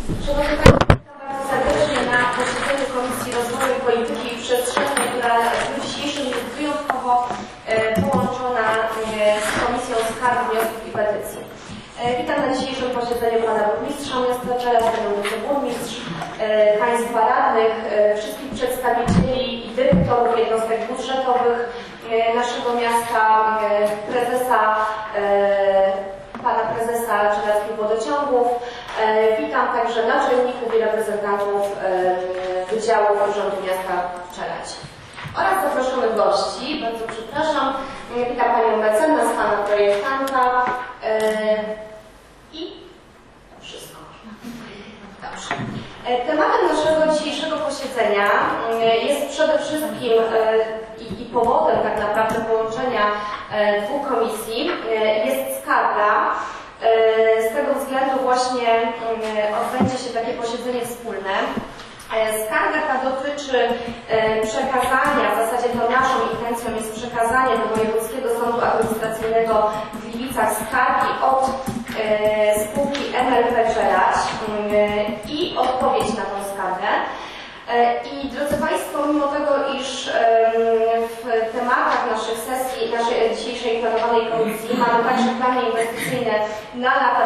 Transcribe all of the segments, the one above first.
Szanowni Państwo, witam bardzo serdecznie na posiedzeniu Komisji Rozwoju Polityki Przestrzennej, która w dniu dzisiejszym jest wyjątkowo połączona z Komisją Skarg, Wniosków i Petycji. Witam na dzisiejszym posiedzeniu Pana Burmistrza Miasta Czeladź, Panią Wiceburmistrz, Państwa Radnych, wszystkich przedstawicieli i dyrektorów jednostek budżetowych naszego miasta, Pana Prezesa Czeladskich Wodociągów. Witam także naczelników i reprezentantów Wydziałów Urzędu Miasta Czeladź oraz zaproszonych gości. Bardzo przepraszam. Witam Panią mecenas, Pana projektanta i to wszystko. Dobrze. Tematem naszego dzisiejszego posiedzenia jest przede wszystkim i powodem tak naprawdę połączenia dwóch komisji jest skarga. Z tego względu właśnie odbędzie się takie posiedzenie wspólne. Skarga ta dotyczy przekazania, w zasadzie to naszą intencją jest przekazanie do Wojewódzkiego Sądu Administracyjnego w Gliwicach skargi od spółki MLP Czeladź i odpowiedź na tę skargę. I drodzy Państwo, mimo tego, iż w tematach naszych sesji, naszej dzisiejszej planowanej komisji mamy także plany inwestycyjne na lata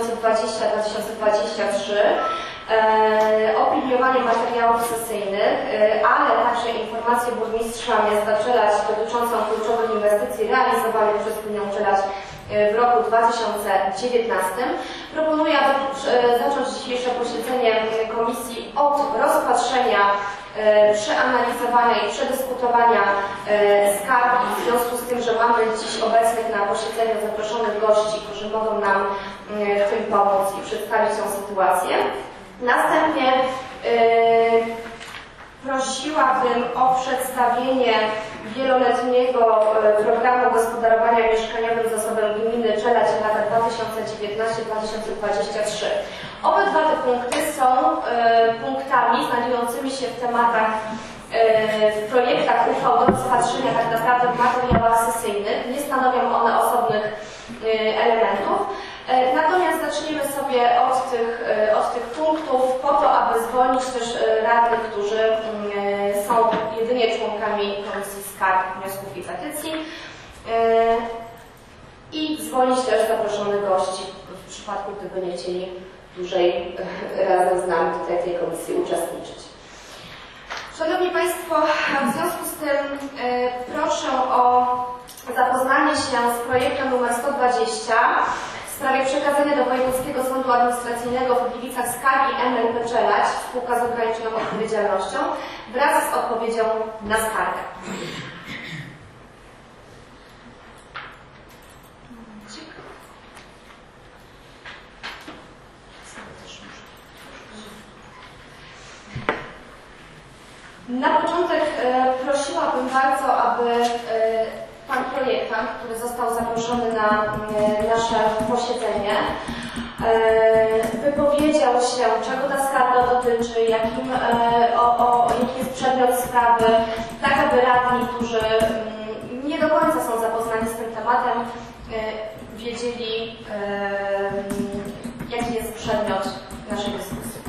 2020-2023, opiniowanie materiałów sesyjnych, ale także informację burmistrza miasta Czeladź dotyczącą kluczowych inwestycji realizowanych przez gminę Czeladź w roku 2019. Proponuję zacząć dzisiejsze posiedzenie komisji od rozpatrzenia, przeanalizowania i przedyskutowania skargi w związku z tym, że mamy dziś obecnych na posiedzeniu zaproszonych gości, którzy mogą nam w tym pomóc i przedstawić tą sytuację. Następnie prosiłabym o przedstawienie wieloletniego programu gospodarowania mieszkaniowym zasobem gminy Czeladź na lata 2019-2023. Obydwa te punkty są punktami znajdującymi się w tematach, w projektach uchwał do rozpatrzenia tak naprawdę w materiałach sesyjnych. Nie stanowią one osobnych elementów. Natomiast zaczniemy sobie od tych punktów po to, aby zwolnić też radnych, którzy są jedynie członkami Komisji Skarg, Wniosków i Petycji i zwolnić też zaproszonych gości w przypadku, gdyby nie chcieli dłużej razem z nami tutaj w tej komisji uczestniczyć. Szanowni Państwo, w związku z tym proszę o zapoznanie się z projektem numer 120 w sprawie przekazania do Wojewódzkiego Sądu Administracyjnego w Gliwicach skargi MLP Czeladź, spółka z ograniczoną odpowiedzialnością, wraz z odpowiedzią na skargę. Na początek prosiłabym bardzo, aby Pan projektant, który został zaproszony na nasze posiedzenie, wypowiedział się, czego ta skarga dotyczy, jaki jest przedmiot sprawy, tak aby radni, którzy nie do końca są zapoznani z tym tematem, wiedzieli, jaki jest przedmiot naszej dyskusji.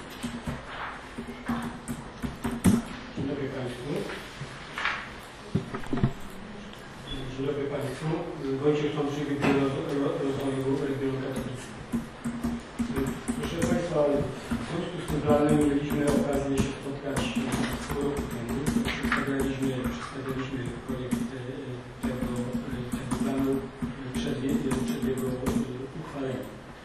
Dzień dobry Państwu. Wojciech Tomczyk, Biuro Rozwoju Regionu Katowickiego. Proszę Państwa, w związku z tym planem mieliśmy okazję się spotkać sporo temu. Przedstawialiśmy projekt tego planu przed jego uchwaleniem.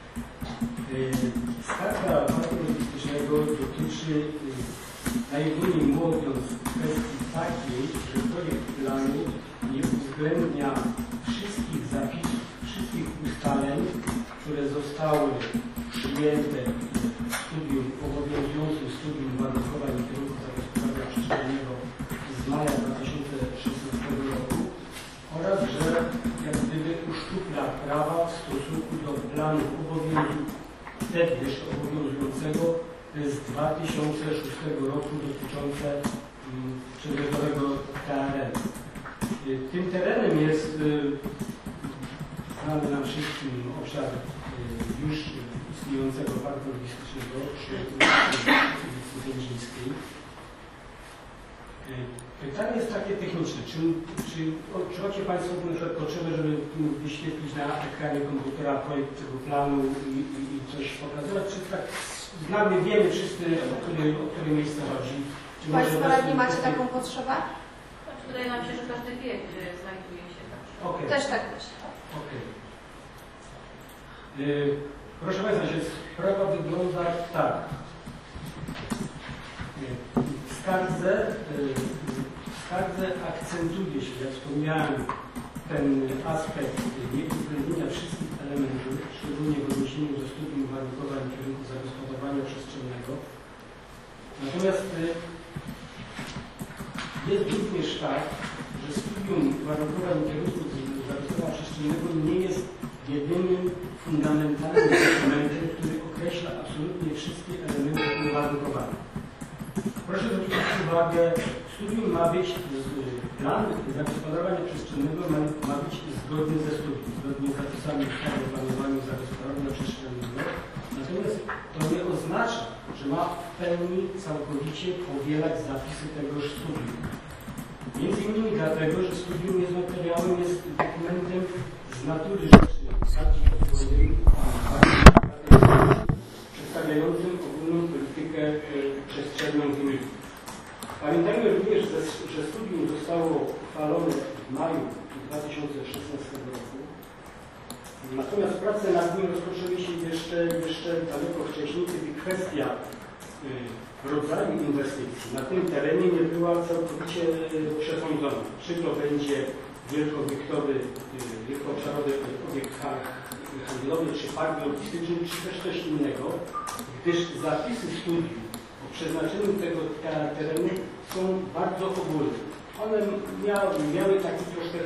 Skarga Banku Logistycznego dotyczy, najogólniej mówiąc, kwestii takiej, że projekt planu nie uwzględnia wszystkich zapisów, wszystkich ustaleń, które zostały przyjęte w studium, obowiązującym studium warunkowań i kierunków zagospodarowania przestrzennego z maja 2016 roku oraz, że jak gdyby uszczupla prawa w stosunku do planu wtedy jeszcze obowiązującego z 2006 roku dotyczące przedmiotowego terenu. Tym terenem jest znany nam wszystkim obszar już istniejącego parku logistycznego przy ulicy Wędzińskiej. Pytanie jest takie techniczne. Czy macie Państwo na przykład potrzebę, żeby wyświetlić na ekranie komputera projekt tego planu i coś pokazywać? Czy tak znamy, wiemy wszyscy, o które miejsce chodzi? Państwo radni macie taką potrzebę? Wydaje nam się, że każdy wie, gdzie znajduje się. Okay. Też tak myślę. Okay. Proszę Państwa, że sprawa wygląda tak. W skardze akcentuje się, jak wspomniałem, ten aspekt nieuwzględnienia wszystkich elementów, szczególnie w odniesieniu do studium uwarunkowań kierunku zagospodarowania przestrzennego. Natomiast jest również tak, że studium uwarunkowań kierunku zagospodarowania przestrzennego nie jest jedynym fundamentalnym dokumentem, który określa absolutnie wszystkie elementy uwarunkowania. Proszę zwrócić uwagę, studium ma być, plan zagospodarowania przestrzennego ma być zgodny ze studium, zgodnie z zapisami ustawy o planowaniu zagospodarowania przestrzennego. Natomiast to nie oznacza, że ma w pełni całkowicie powielać zapisy tegoż studium. Między innymi dlatego, że studium jest materiałem, jest dokumentem z natury rzeczy bardziej ogólnej, przedstawiającym ogólną politykę przestrzenną gminy. Pamiętajmy również, że studium zostało uchwalone w maju 2016 roku. Natomiast prace nad nim rozpoczęły się jeszcze daleko wcześniej, kiedy kwestia rodzaju inwestycji na tym terenie nie była całkowicie przesądzona. Czy to będzie wielkoobszarowy obiekt handlowy, czy park logistyczny, czy też coś innego, gdyż zapisy studium o przeznaczeniu tego terenu są bardzo ogólne. One miały taki trochę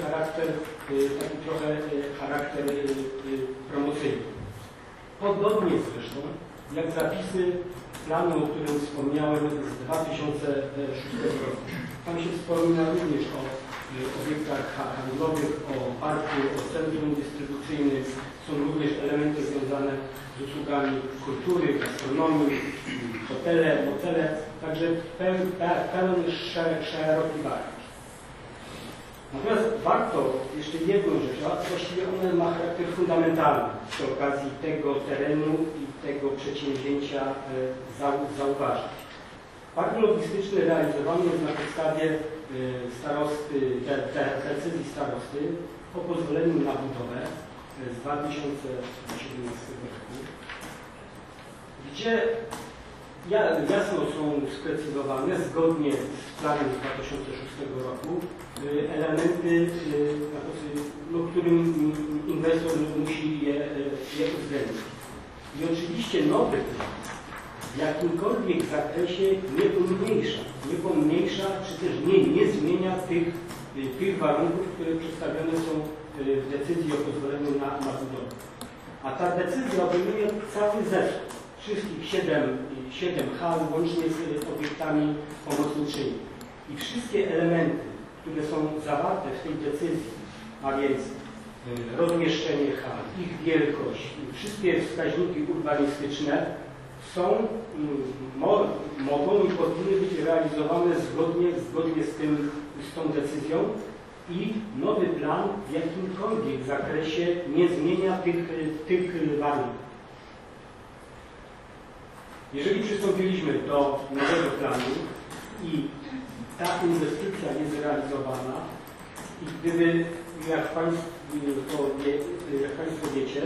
charakter promocyjny. Podobnie zresztą jak zapisy planu, o którym wspomniałem z 2006 roku. Tam się wspomina również o obiektach handlowych, o parku, o centrum dystrybucyjnym. Są również elementy związane z usługami kultury, gastronomii, hotele, motele. Także pełen szeroki barw. Natomiast warto jeszcze jedną rzecz, a właściwie ona ma charakter fundamentalny przy okazji tego terenu i tego przedsięwzięcia zauważyć. Park logistyczny realizowany jest na podstawie decyzji starosty o pozwoleniu na budowę z 2017 roku, gdzie jasno są sprecyzowane zgodnie z planem z 2006 roku elementy, którym inwestor musi je uwzględnić. I oczywiście nowy plan w jakimkolwiek zakresie nie pomniejsza, czy też nie zmienia tych warunków, które przedstawione są w decyzji o pozwoleniu na budowę. A ta decyzja obejmuje cały zespół, wszystkich 7 hal, łącznie z obiektami pomocniczymi. I wszystkie elementy, które są zawarte w tej decyzji, a więc rozmieszczenie hal, ich wielkość, wszystkie wskaźniki urbanistyczne mogą i powinny być realizowane zgodnie z tą decyzją i nowy plan w jakimkolwiek zakresie nie zmienia tych warunków. Jeżeli przystąpiliśmy do nowego planu i ta inwestycja jest realizowana i gdyby, jak Państwo wiecie,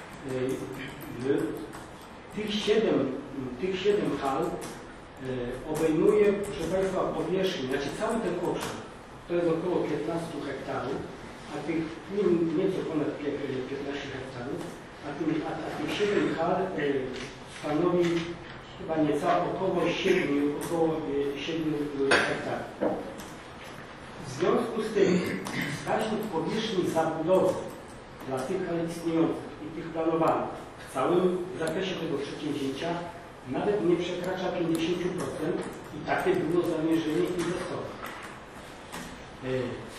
tych 7 hal obejmuje, proszę Państwa, powierzchnię, znaczy cały ten obszar, to jest około 15 hektarów, a tych nieco ponad 15 hektarów, a tych 7 hal stanowi chyba niecałe około 7 hektarów. W związku z tym wskaźnik powierzchni zabudowy dla tych hal istniejących i tych planowanych w całym zakresie tego przedsięwzięcia nawet nie przekracza 50% i takie było zamierzenie inwestora.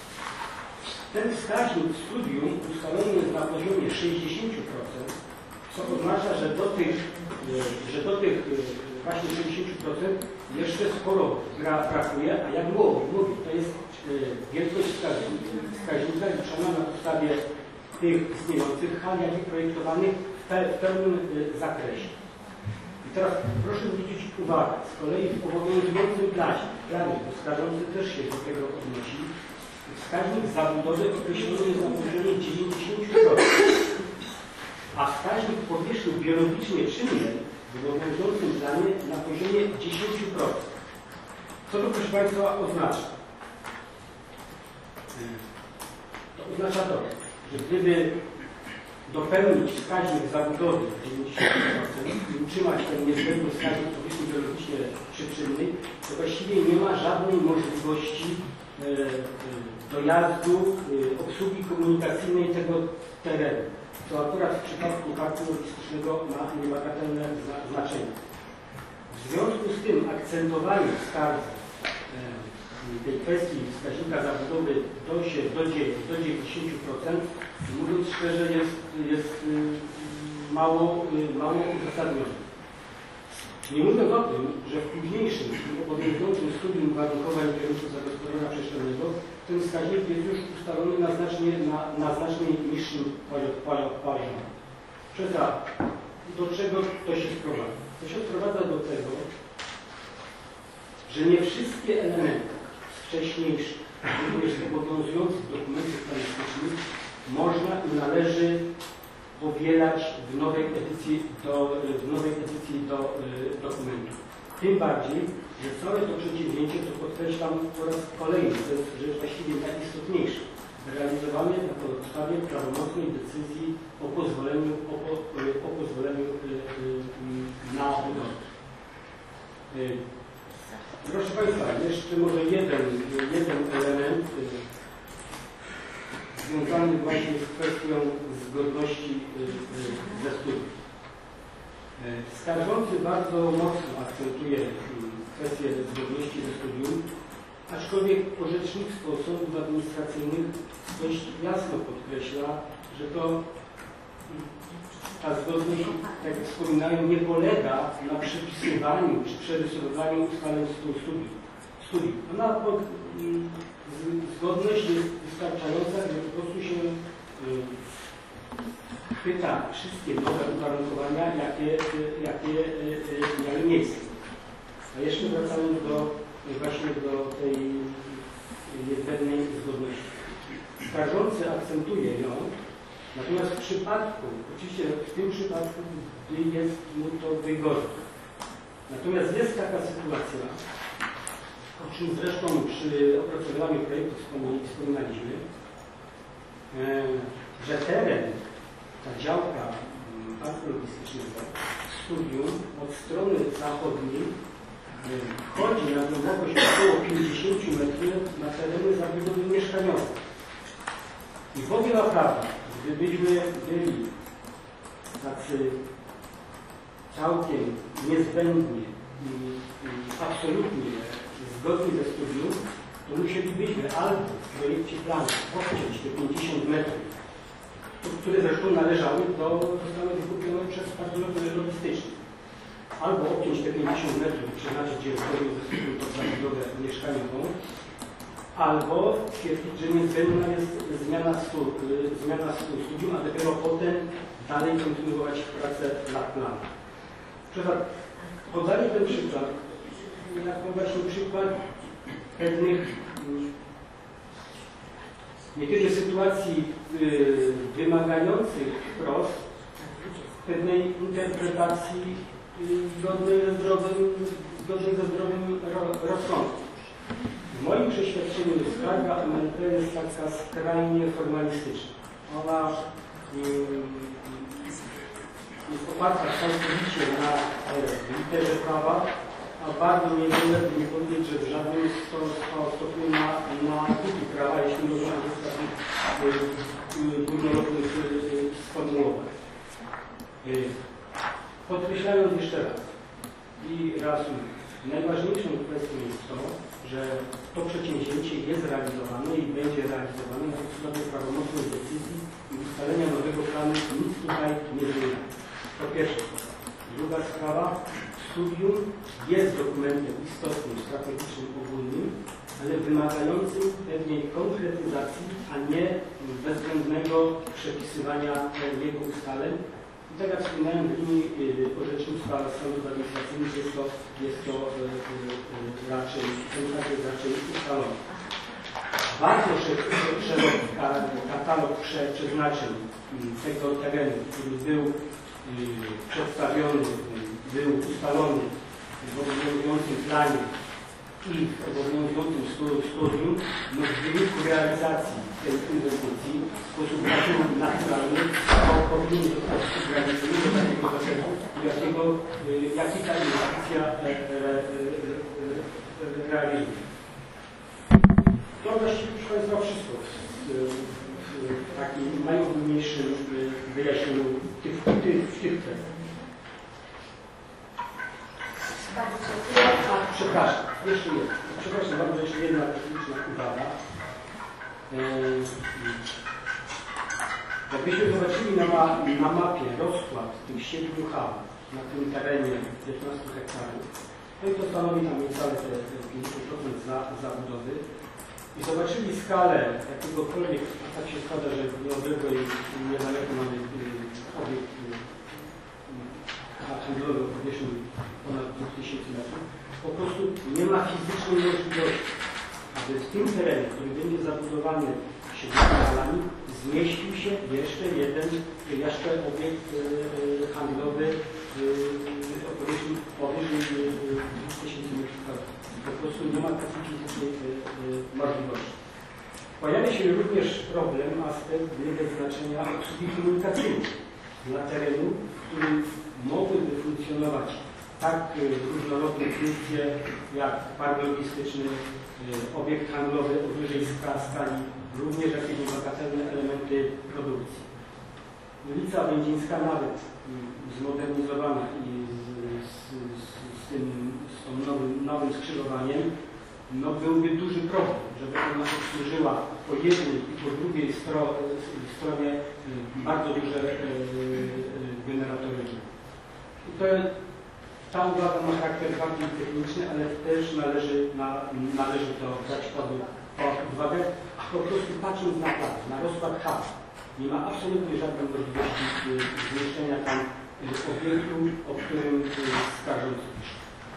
Ten wskaźnik w studium ustalony jest na poziomie 60%, co oznacza, że do tych właśnie 60% jeszcze sporo brakuje, a jak mówię, to jest wielkość wskaźnika liczona na podstawie tych istniejących hal, jak i projektowanych w pełnym zakresie. I teraz proszę zwrócić uwagę, z kolei w obowiązującym planie, bo skarżący też się do tego odnosi, wskaźnik zabudowy określony jest na poziomie 90%, a wskaźnik powierzchni biologicznie czynnej w obowiązującym planie na poziomie 10%. Co to, proszę Państwa, oznacza? To oznacza to, że gdyby dopełnić wskaźnik zabudowy 90% i utrzymać ten niezbędny wskaźnik powierzchni biologicznie czynnej, to właściwie nie ma żadnej możliwości dojazdu, obsługi komunikacyjnej tego terenu, co akurat w przypadku parku logistycznego ma niebagatelne znaczenie. W związku z tym akcentowanie w skardze tej kwestii wskaźnika zabudowy do 90%, mówiąc szczerze, jest mało uzasadnione. Nie mówiąc o tym, że w późniejszym, obowiązującym studium uwarunkowań kierunków zagospodarowania przestrzennego ten wskaźnik jest już ustalony na znacznie niższym poziomie. Do czego to się sprowadza? To się sprowadza do tego, że nie wszystkie elementy wcześniejszych, również obowiązujących dokumentów planistycznych można i należy powielać w nowej edycji dokumentu. Tym bardziej, że całe to przedsięwzięcie, to podkreślam po raz kolejny, to jest rzecz właściwie najistotniejsza, realizowane na podstawie prawomocnej decyzji o pozwoleniu na budowę. Proszę Państwa, jeszcze może jeden element związany właśnie z kwestią zgodności ze studium. Skarżący bardzo mocno akcentuje kwestię zgodności ze studium, aczkolwiek orzecznictwo sądów administracyjnych dość jasno podkreśla, że ta zgodność, tak jak wspominają, nie polega na przepisywaniu czy przerysowywaniu ustaleń studiów. Zgodność jest wystarczająca, że po prostu się pyta wszystkie nowe uwarunkowania, jakie miały miejsce. A jeszcze wracając właśnie do tej niezbędnej zgodności. Skarżący akcentuje ją, natomiast w przypadku, oczywiście w tym przypadku jest mu to wygodne. Natomiast jest taka sytuacja, o czym zresztą przy opracowaniu projektu wspominaliśmy, że teren, ta działka parku logistycznego, studium od strony zachodniej wchodzi na głębokość około 50 metrów na tereny zabudowy mieszkaniowej. I powiem naprawdę, gdybyśmy byli tacy całkiem niezbędnie i absolutnie zgodni ze studium, to musielibyśmy albo w projekcie planu odciąć te 50 metrów, które zresztą należały zostały wykupione przez park logistyczny, albo odciąć te 50 metrów i przeznaczyć je zgodnie ze studium pod zabudowę mieszkaniową, albo twierdzić, że niezbędna jest zmiana studium, a dopiero potem dalej kontynuować pracę nad planem. Podaję ten przykład jako właśnie przykład pewnych niekiedy sytuacji wymagających wprost pewnej interpretacji zgodnej ze zdrowym rozsądkiem. W moim przeświadczeniu skarga MLP jest taka skrajnie formalistyczna. Ona jest oparta całkowicie na literze prawa, a bardzo niewiele, by nie powiedzieć, że w żadnym stopniu na duchu prawa, jeśli można uzyskać górnolotnych sformułowań. Podkreślając jeszcze raz i reasumując, najważniejszą kwestią jest to, że to przedsięwzięcie jest realizowane i będzie realizowane na podstawie prawomocnej decyzji i ustalenia nowego planu, nic tutaj nie zmienia. To pierwsza sprawa. Druga sprawa, studium jest dokumentem istotnym, strategicznym, ogólnym, ale wymagającym pewnej konkretyzacji, a nie bezwzględnego przepisywania jego ustaleń. I tak jak wspomniałem, w linii orzecznictwa sądów administracyjnych jest to raczej, ten fakt jest raczej ustalony. Bardzo szeroki katalog przeznaczeń tego terenu, który był przedstawiony, był ustalony w obowiązującym planie i w obowiązującym studium, no w wyniku realizacji tej inwestycji w sposób naturalny powinien zostać ograniczony do takiego zakresu, jaki ta inwestycja realizuje. To właściwie, proszę Państwa, wszystko w takim najogólniejszym wyjaśnieniu tych kwestii. Przepraszam, jeszcze jedna. Przepraszam bardzo, jeszcze jedna techniczna uwaga. Jakbyśmy zobaczyli na mapie rozkład tych 7 hal na tym terenie 15 hektarów, no i to stanowi tam niecałe te 50% zabudowy, i zobaczyli skalę jakiegokolwiek, tak się składa, że nieodległej niedaleko mamy obiekt handlowy o powierzchni ponad 2000 metrów, po prostu nie ma fizycznej możliwości, aby w tym terenie, który będzie zabudowany 7 halami, zmieścił się jeszcze jeden obiekt handlowy o powierzchni 2000 metrów. Po prostu nie ma takiej fizycznej możliwości. Pojawia się również problem, aspekt wielkiego znaczenia obsługi komunikacyjnej dla terenu, w którym mogłyby funkcjonować tak różnorodne funkcje jak park logistyczny, obiekt handlowy o wyżej skali, również jakieś bagatelne elementy produkcji. Ulica Będzińska nawet zmodernizowana i z tą nowym skrzyżowaniem, no byłby duży problem, żeby ona obsłużyła po jednej i po drugiej stronie bardzo duże generatory. Ta uwaga ma charakter bardziej techniczny, ale też należy to brać pod uwagę, a po prostu patrząc na plan, na rozkład hal, nie ma absolutnie żadnej możliwości zmieszczenia tam obiektu, o którym skarżący pisze.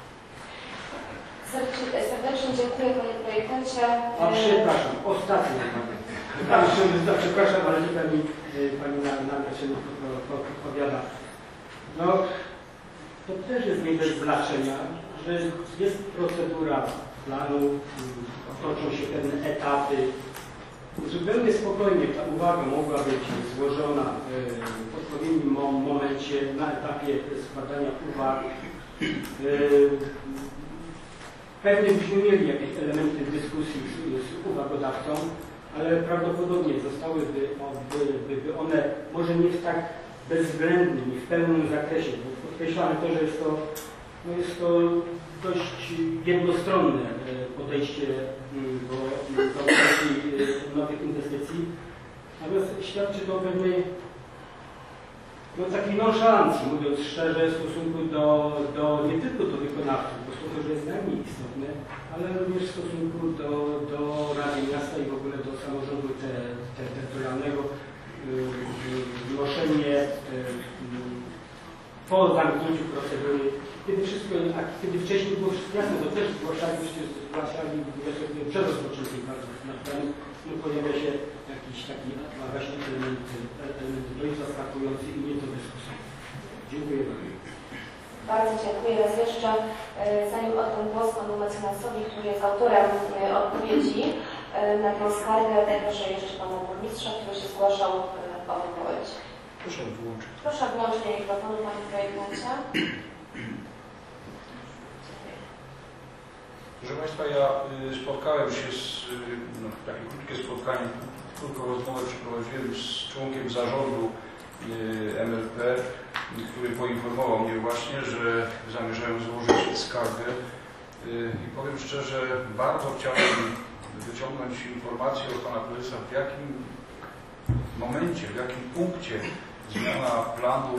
Serdecznie dziękuję Panie Projektancie. A przepraszam, ostatnie przepraszam, ale tutaj mi Pani naczelnik odpowiada. No, to też jest nie bez znaczenia, że jest procedura planu, toczą się pewne etapy. Zupełnie spokojnie ta uwaga mogła być złożona w odpowiednim momencie na etapie składania uwag. Pewnie byśmy mieli jakieś elementy dyskusji z uwagodawcą, ale prawdopodobnie zostałyby one może nie w tak bezwzględnym i w pełnym zakresie, bo podkreślamy to, że jest to dość jednostronne podejście do nowych inwestycji. Natomiast świadczy to o pewnej takiej nonszalancji, mówiąc szczerze, w stosunku nie tylko do wykonawców, bo to, że jest najmniej istotne, ale również w stosunku do Rady Miasta i w ogóle do samorządu terytorialnego. Wnoszenie po zamknięciu procedury, kiedy wcześniej było wszystko jasne, to też zgłaszali przed rozpoczęciem pracy nad planem, pojawia się jakiś taki właśnie element dość zaskakujący i nie do dyskusji. Dziękuję bardzo. Bardzo dziękuję. Raz jeszcze, zanim oddam głos panu mecenasowi, który jest autorem odpowiedzi na tę skargę, tak proszę jeszcze pana burmistrza, który się zgłaszał o wypowiedź. Proszę włączyć. Proszę o włączenie mikrofonu, panie projektancie. Proszę Państwa, ja spotkałem się takie krótkie spotkanie, krótką rozmowę przeprowadziłem z członkiem zarządu MLP, który poinformował mnie właśnie, że zamierzają złożyć skargę i powiem szczerze, bardzo chciałem wyciągnąć informację od Pana Prezesa, w jakim momencie, w jakim punkcie zmiana planu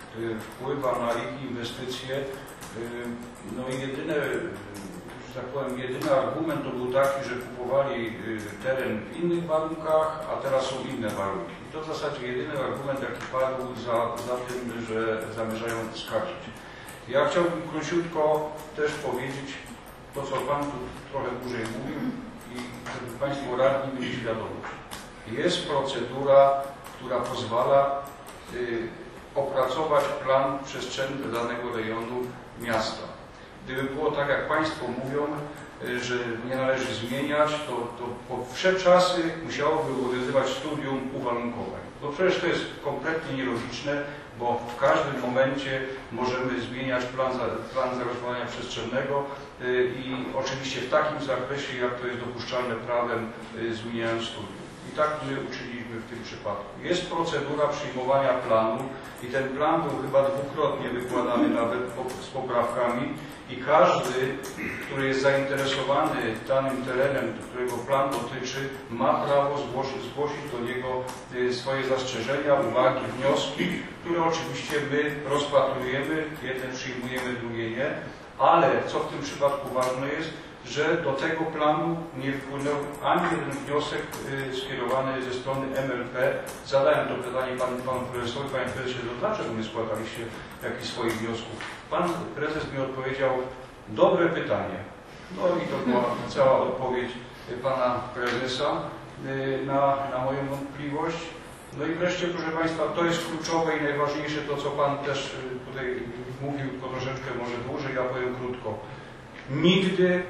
wpływa na ich inwestycje. No i jedyny, że tak powiem, jedyny argument to był taki, że kupowali teren w innych warunkach, a teraz są inne warunki. To w zasadzie jedyny argument, jaki padł za tym, że zamierzają skarżyć. Ja chciałbym króciutko też powiedzieć to, co Pan tu trochę dłużej mówił i żeby Państwo radni mieli świadomość. Jest procedura, która pozwala opracować plan przestrzenny danego rejonu miasta. Gdyby było tak, jak Państwo mówią, że nie należy zmieniać, to po wsze czasy musiałoby obowiązywać studium uwarunkowań. No przecież to jest kompletnie nielogiczne, bo w każdym momencie możemy zmieniać plan zagospodarowania przestrzennego i oczywiście w takim zakresie, jak to jest dopuszczalne prawem, zmieniając studium. I tak my uczyniliśmy w tym przypadku. Jest procedura przyjmowania planu i ten plan był chyba dwukrotnie wykładany nawet z poprawkami i każdy, który jest zainteresowany danym terenem, którego plan dotyczy, ma prawo zgłosić do niego swoje zastrzeżenia, uwagi, wnioski, które oczywiście my rozpatrujemy, jedne przyjmujemy, drugie nie, ale co w tym przypadku ważne jest, że do tego planu nie wpłynął ani jeden wniosek skierowany ze strony MLP. Zadałem to pytanie panu prezesowi, panie prezesie, dlaczego nie składaliście jakichś swoich wniosków? Pan prezes mi odpowiedział, dobre pytanie. No i to była cała odpowiedź pana prezesa na moją wątpliwość. No i wreszcie, proszę Państwa, to jest kluczowe i najważniejsze to, co Pan też tutaj mówił, tylko troszeczkę może dłużej, ja powiem krótko. Nigdy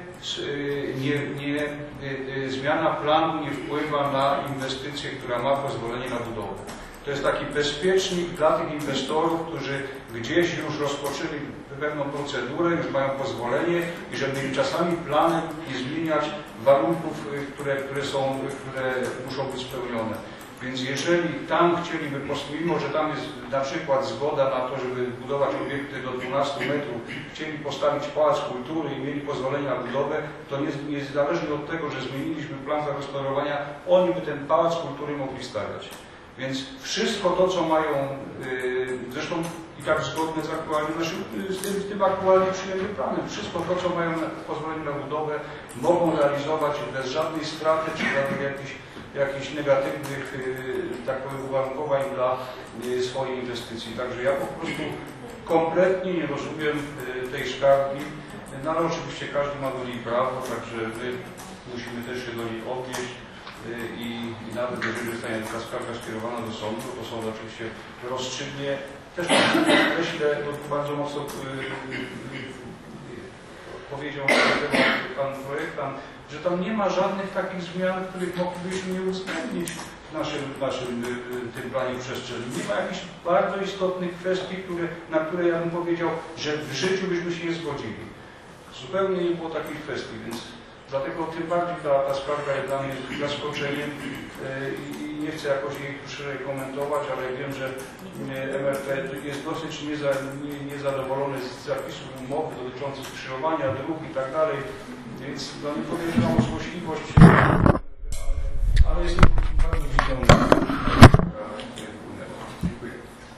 zmiana planu nie wpływa na inwestycję, która ma pozwolenie na budowę. To jest taki bezpiecznik dla tych inwestorów, którzy gdzieś już rozpoczęli pewną procedurę, już mają pozwolenie i żeby czasami planem nie zmieniać warunków, które muszą być spełnione. Więc jeżeli tam chcieliby, mimo że tam jest na przykład zgoda na to, żeby budować obiekty do 12 metrów, chcieli postawić pałac kultury i mieli pozwolenie na budowę, to niezależnie od tego, że zmieniliśmy plan zagospodarowania, oni by ten pałac kultury mogli stawiać. Więc wszystko to, co mają, zresztą i tak zgodne z tym aktualnie przyjętym planem, wszystko to, co mają pozwolenie na budowę, mogą realizować bez żadnej straty czy jakichś negatywnych, tak powiem, uwarunkowań dla swojej inwestycji. Także ja po prostu kompletnie nie rozumiem tej skargi, no ale oczywiście każdy ma do niej prawo, także my musimy też się do niej odnieść i nawet jeżeli zostanie ta skarga skierowana do sądu, to sąd oczywiście rozstrzygnie. Też myślę, bo tu bardzo mocno powiedział pan projektant, że tam nie ma żadnych takich zmian, których moglibyśmy nie uwzględnić w naszym tym planie przestrzennym. Nie ma jakichś bardzo istotnych kwestii, na które ja bym powiedział, że w życiu byśmy się nie zgodzili. Zupełnie nie było takich kwestii, więc dlatego tym bardziej ta skarga jest dla mnie zaskoczeniem i nie chcę jakoś jej szerzej komentować, ale wiem, że MRP jest dosyć niezadowolony z zapisów umowy dotyczących skrzyżowania dróg i tak dalej, więc nie podejrzewam o złośliwość, ale jestem bardzo zdziwiony. Dziękuję.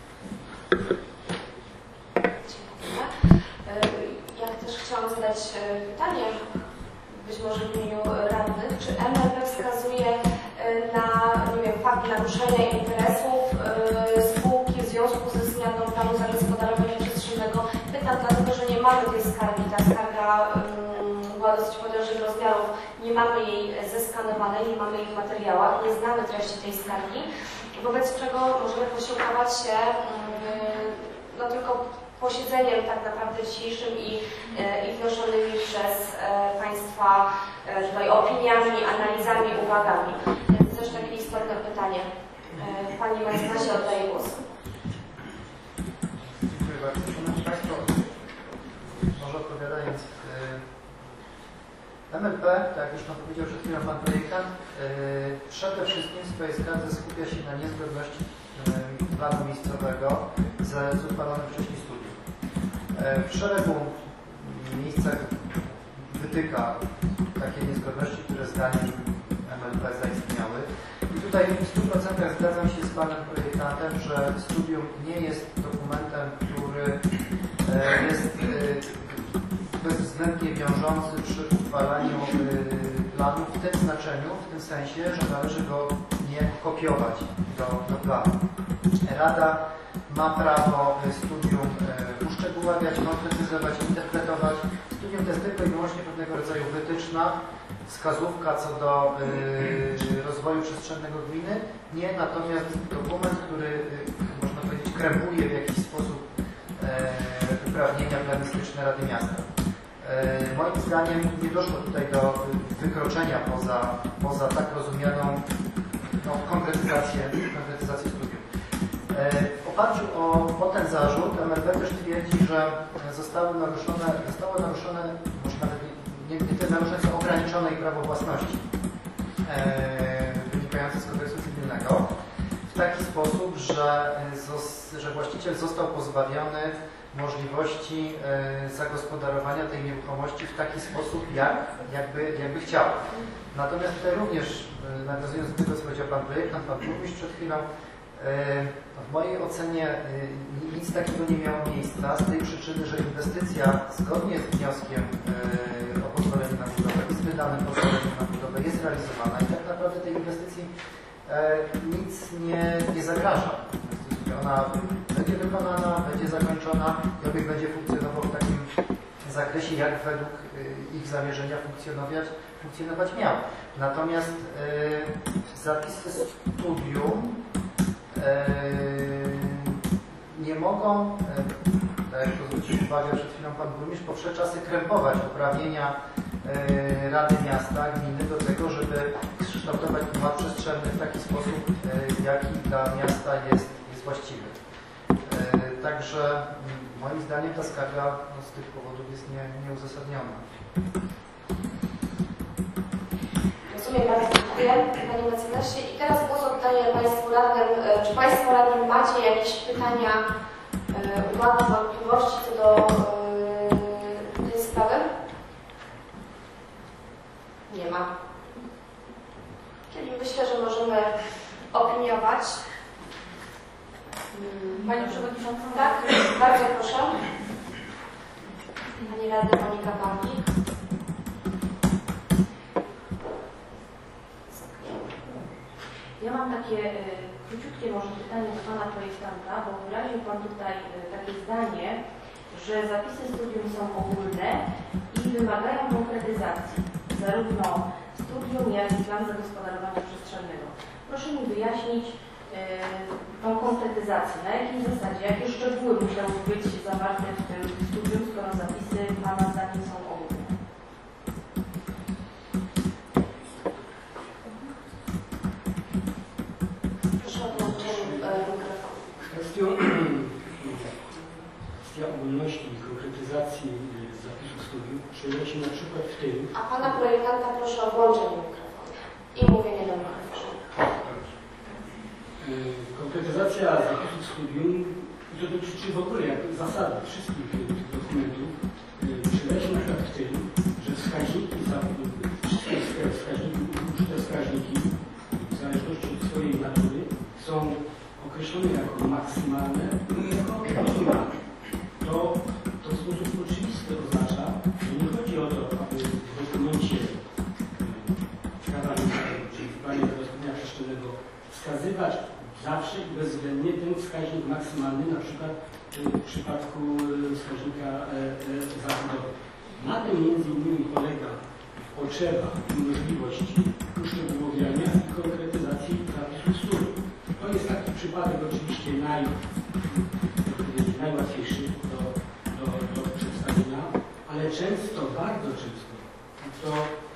Ja też chciałam zadać pytanie, być może w imieniu radnych, czy MLP wskazuje na, nie wiem, fakt naruszenia interesów spółki w związku ze zmianą planu zagospodarowania przestrzennego? Pytam dlatego, że nie mamy tej skargi. Ta skarga była dosyć podejrznych rozmiarów, nie mamy jej zeskanowanej, nie mamy jej w materiałach, nie znamy treści tej skargi, wobec czego możemy posiłkować się no, tylko posiedzeniem tak naprawdę dzisiejszym i wnoszonymi przez Państwa tutaj opiniami, analizami, uwagami. Więc też takie istotne pytanie. Pani mecenasie, oddaję głos. Dziękuję bardzo. Szanowni Państwo, może odpowiadając, MLP, tak jak już Pan powiedział przed chwilą Pan projektant, przede wszystkim w swojej skardze skupia się na niezgodności planu miejscowego z uchwalonym wcześniej studium. W szeregu miejscach wytyka takie niezgodności, które zdaniem MLP zaistniały. I tutaj w 100% zgadzam się z Panem projektantem, że studium nie jest dokumentem dokumentem, który jest bezwzględnie wiążący przy uchwalaniu planu w tym znaczeniu, w tym sensie, że należy go nie kopiować do planu. Rada ma prawo studium uszczegóławiać, konkretyzować, interpretować. Studium to jest tylko i wyłącznie pewnego rodzaju wytyczna, wskazówka co do rozwoju przestrzennego gminy, nie natomiast dokument, który można powiedzieć krępuje w jakiś sposób uprawnienia planistyczne Rady Miasta. Moim zdaniem nie doszło tutaj do wykroczenia poza tak rozumianą konkretyzację studium. W oparciu o ten zarzut MLB też twierdzi, że zostało naruszone, może nawet nie te naruszenia są ograniczone i prawo własności wynikające z kodeksu cywilnego w taki sposób, że właściciel został pozbawiony możliwości zagospodarowania tej nieruchomości w taki sposób, jakby chciał. Natomiast tutaj również, nawiązując do tego, co powiedział pan projektant, pan burmistrz przed chwilą, w mojej ocenie nic takiego nie miało miejsca z tej przyczyny, że inwestycja zgodnie z wnioskiem o pozwolenie na budowę i z wydanym pozwoleniem na budowę jest realizowana i tak naprawdę tej inwestycji nic nie zagraża. Ona będzie wykonana, będzie zakończona i obiekt będzie funkcjonował w takim zakresie, jak według ich zamierzenia funkcjonować miał. Natomiast zapisy studium nie mogą, tak jak to zwrócił uwagę przed chwilą pan burmistrz, po wsze czasy krępować uprawnienia Rady Miasta, gminy do tego, żeby kształtować ład przestrzenny w taki sposób, jaki dla miasta jest właściwy. Także moim zdaniem ta skarga z tych powodów jest nieuzasadniona. Rozumiem bardzo, dziękuję Panie Mecenasie. I teraz głos oddaję Państwu radnym. Czy Państwo radni macie jakieś pytania, uwagi, wątpliwości co do tej sprawy? Nie ma. Czyli myślę, że możemy opiniować. Pani Przewodnicząca? Tak, bardzo proszę. Pani Radna Monika Bambik. Ja mam takie króciutkie może pytanie do Pana projektanta, bo wyraził Pan tutaj takie zdanie, że zapisy studium są ogólne i wymagają konkretyzacji, zarówno studium, jak i plan zagospodarowania przestrzennego. Proszę mi wyjaśnić tą konkretyzację, na jakiej zasadzie, jakie szczegóły musiały być zawarte w tym studium, skoro zapisy Pana zdaniem są ogólne. Kwestia ogólności i konkretyzacji zapisów studiów przejawia się na przykład w tym... A Pana projektanta proszę o włączenie mikrofonu i mówienie do mikrofonu. Konkretyzacja zapisów studium to dotyczy w ogóle jak zasady wszystkich tych dokumentów przejawia się na przykład w tym, że wskaźniki, wszystkie wskaźniki w zależności od swojej natury są określone jako maksymalne i jako minimalne. To w sposób oczywisty oznacza, że nie chodzi o to, aby w dokumencie prawa mieszkaniowego, czyli w planie zagospodarowania przestrzennego wskazywać zawsze i bezwzględnie ten wskaźnik maksymalny, na przykład w przypadku wskaźnika zabudowy. Na tym między innymi polega potrzeba i możliwość uszczegółowiania i konkretyzacji zapisów studiów. To jest taki przypadek oczywiście najłatwiejszy do przedstawienia, ale często, bardzo często to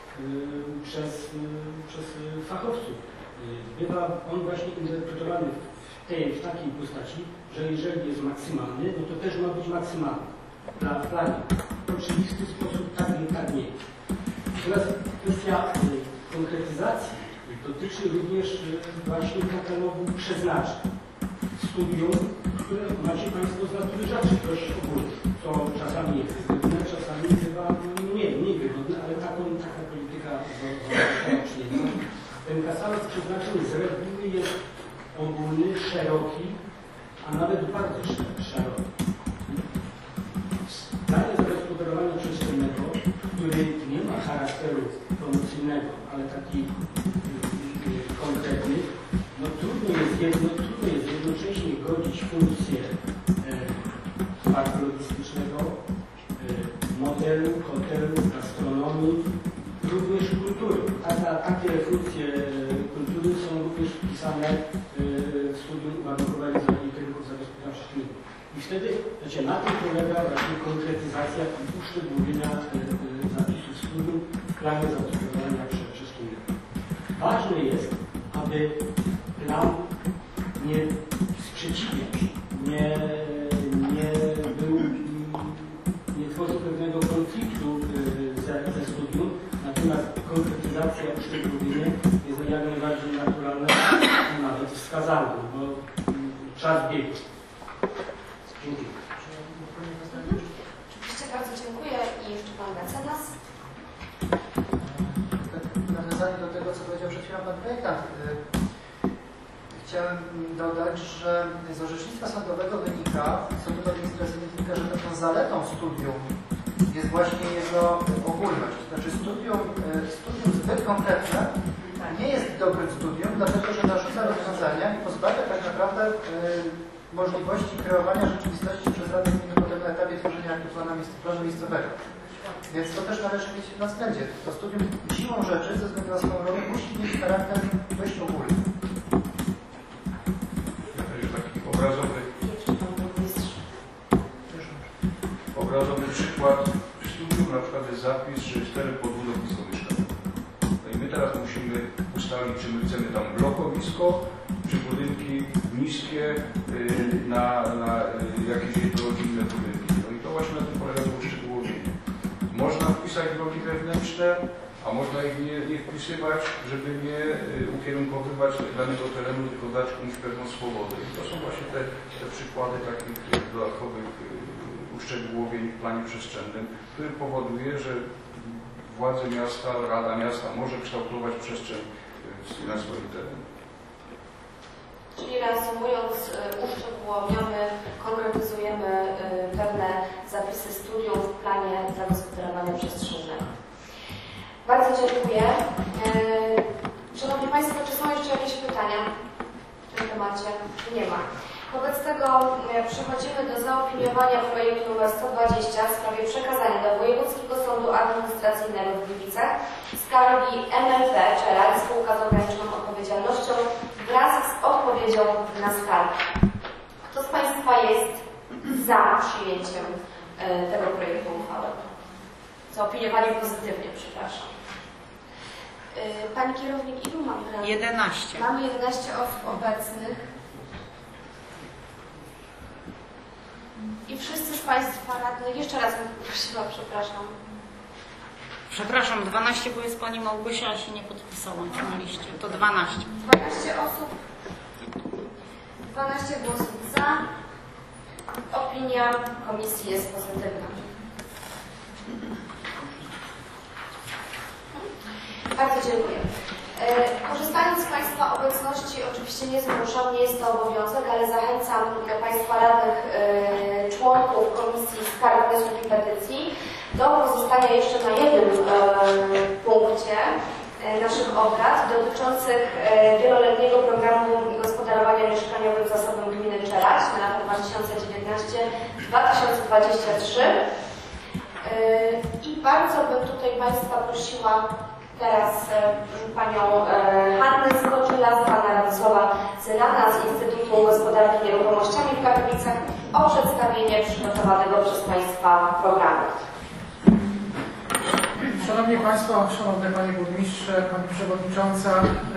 przez fachowców bywa on właśnie interpretowany w takiej postaci, że jeżeli jest maksymalny, no to też ma być maksymalny dla planu. W oczywisty sposób tak nie jest. Teraz kwestia konkretyzacji dotyczy również właśnie katalogu przeznaczeń. Studium, które macie Państwo z natury rzeczy dość ogólne. To czasami jest wygodne, czasami chyba mniej wygodne, ale taka polityka została przyjęta. Ten katalog przeznaczeń z reguły jest ogólny, szeroki, a nawet bardzo szalony. Planie zagospodarowania przestrzennego, który nie ma charakteru promocyjnego, ale taki konkretny, no trudno jest jednocześnie godzić funkcję parku logistycznego, modelu, hotelu, gastronomii, również kultury. Takie funkcje kultury są również wpisane w studium uwarunkowań kierunków zagospodarowania przestrzennego. I wtedy, na tym polega właśnie konkretyzacja i uszczegółowienia zapisów studium w planie zagospodarowania przestrzennego. Ważne jest, aby plan nie sprzeciwiał się, nie tworzył pewnego konfliktu ze studium, natomiast konkretyzacja i uszczegółowienie jest jak najbardziej naturalne, nawet wskazane, bo czas biegł. Dziękuję. Oczywiście bardzo dziękuję i jeszcze Pan mecenas. W nawiązaniu do tego, co powiedział przed chwilą Pan projektant, chciałem dodać, że z orzecznictwa sądowego wynika, sądu administracyjnego wynika, że taką zaletą studium jest właśnie jego ogólność. To znaczy studium zbyt konkretne nie jest dobrym studium, dlatego że narzuca rozwiązania i pozbawia tak naprawdę możliwości kreowania rzeczywistości przez Radę Gminy potem na etapie tworzenia aktu planu miejscowego. Więc to też należy mieć na względzie. To studium siłą rzeczy, ze względu na swoją rolę, musi mieć charakter dość ogólny. Taki obrazowy przykład w studium na przykład jest zapis, że jest teren pod budowisko mieszkaniowe. No i my teraz musimy ustalić, czy my chcemy tam blokowisko, czy budynki niskie na jakieś jednorodzinne budynki. No i to właśnie na tym polega to uszczegółowienie. Można wpisać drogi wewnętrzne, a można ich nie wpisywać, żeby nie ukierunkowywać danego terenu, tylko dać komuś pewną swobodę. I to są właśnie te przykłady takich dodatkowych uszczegółowień w planie przestrzennym, który powoduje, że władze miasta, Rada Miasta może kształtować przestrzeń na swoim terenie. Czyli reasumując, uszczegółowiamy, konkretyzujemy pewne zapisy studium w planie zagospodarowania przestrzennego. Bardzo dziękuję. Szanowni Państwo, czy są jeszcze jakieś pytania w tym temacie? Nie ma. Wobec tego przechodzimy do zaopiniowania projektu nr 120 w sprawie przekazania do Wojewódzkiego Sądu Administracyjnego w Gliwicach skargi MLP Czerać, spółka z ograniczoną odpowiedzialnością, wraz z odpowiedzią na skargę. Kto z Państwa jest za przyjęciem tego projektu uchwały? Zaopiniowanie pozytywnie, przepraszam. Pani kierownik, ilu mamy radnych? 11. Mamy 11 osób obecnych. I wszyscy z Państwa radnych, jeszcze raz bym prosiła, przepraszam. Przepraszam, 12, bo jest Pani Małgosia, a się nie podpisałam na liście. To 12. 12 osób, 12 głosów za. Opinia komisji jest pozytywna. Bardzo dziękuję. Korzystając z Państwa obecności, oczywiście nie zmuszam, nie jest to obowiązek, ale zachęcam Państwa radnych, członków Komisji Skarg, Wniosków i Petycji do pozostania jeszcze na jednym punkcie naszych obrad dotyczących wieloletniego programu gospodarowania mieszkaniowym zasobem gminy Czerać na lata 2019-2023. I bardzo bym tutaj Państwa prosiła teraz Panią Hannę Skoczyla, Pana Radosława Cynana z Instytutu Gospodarki Nieruchomościami w Katowicach o przedstawienie przygotowanego przez Państwa programu. Szanowni Państwo, Szanowny Panie Burmistrze, Pani Przewodnicząca,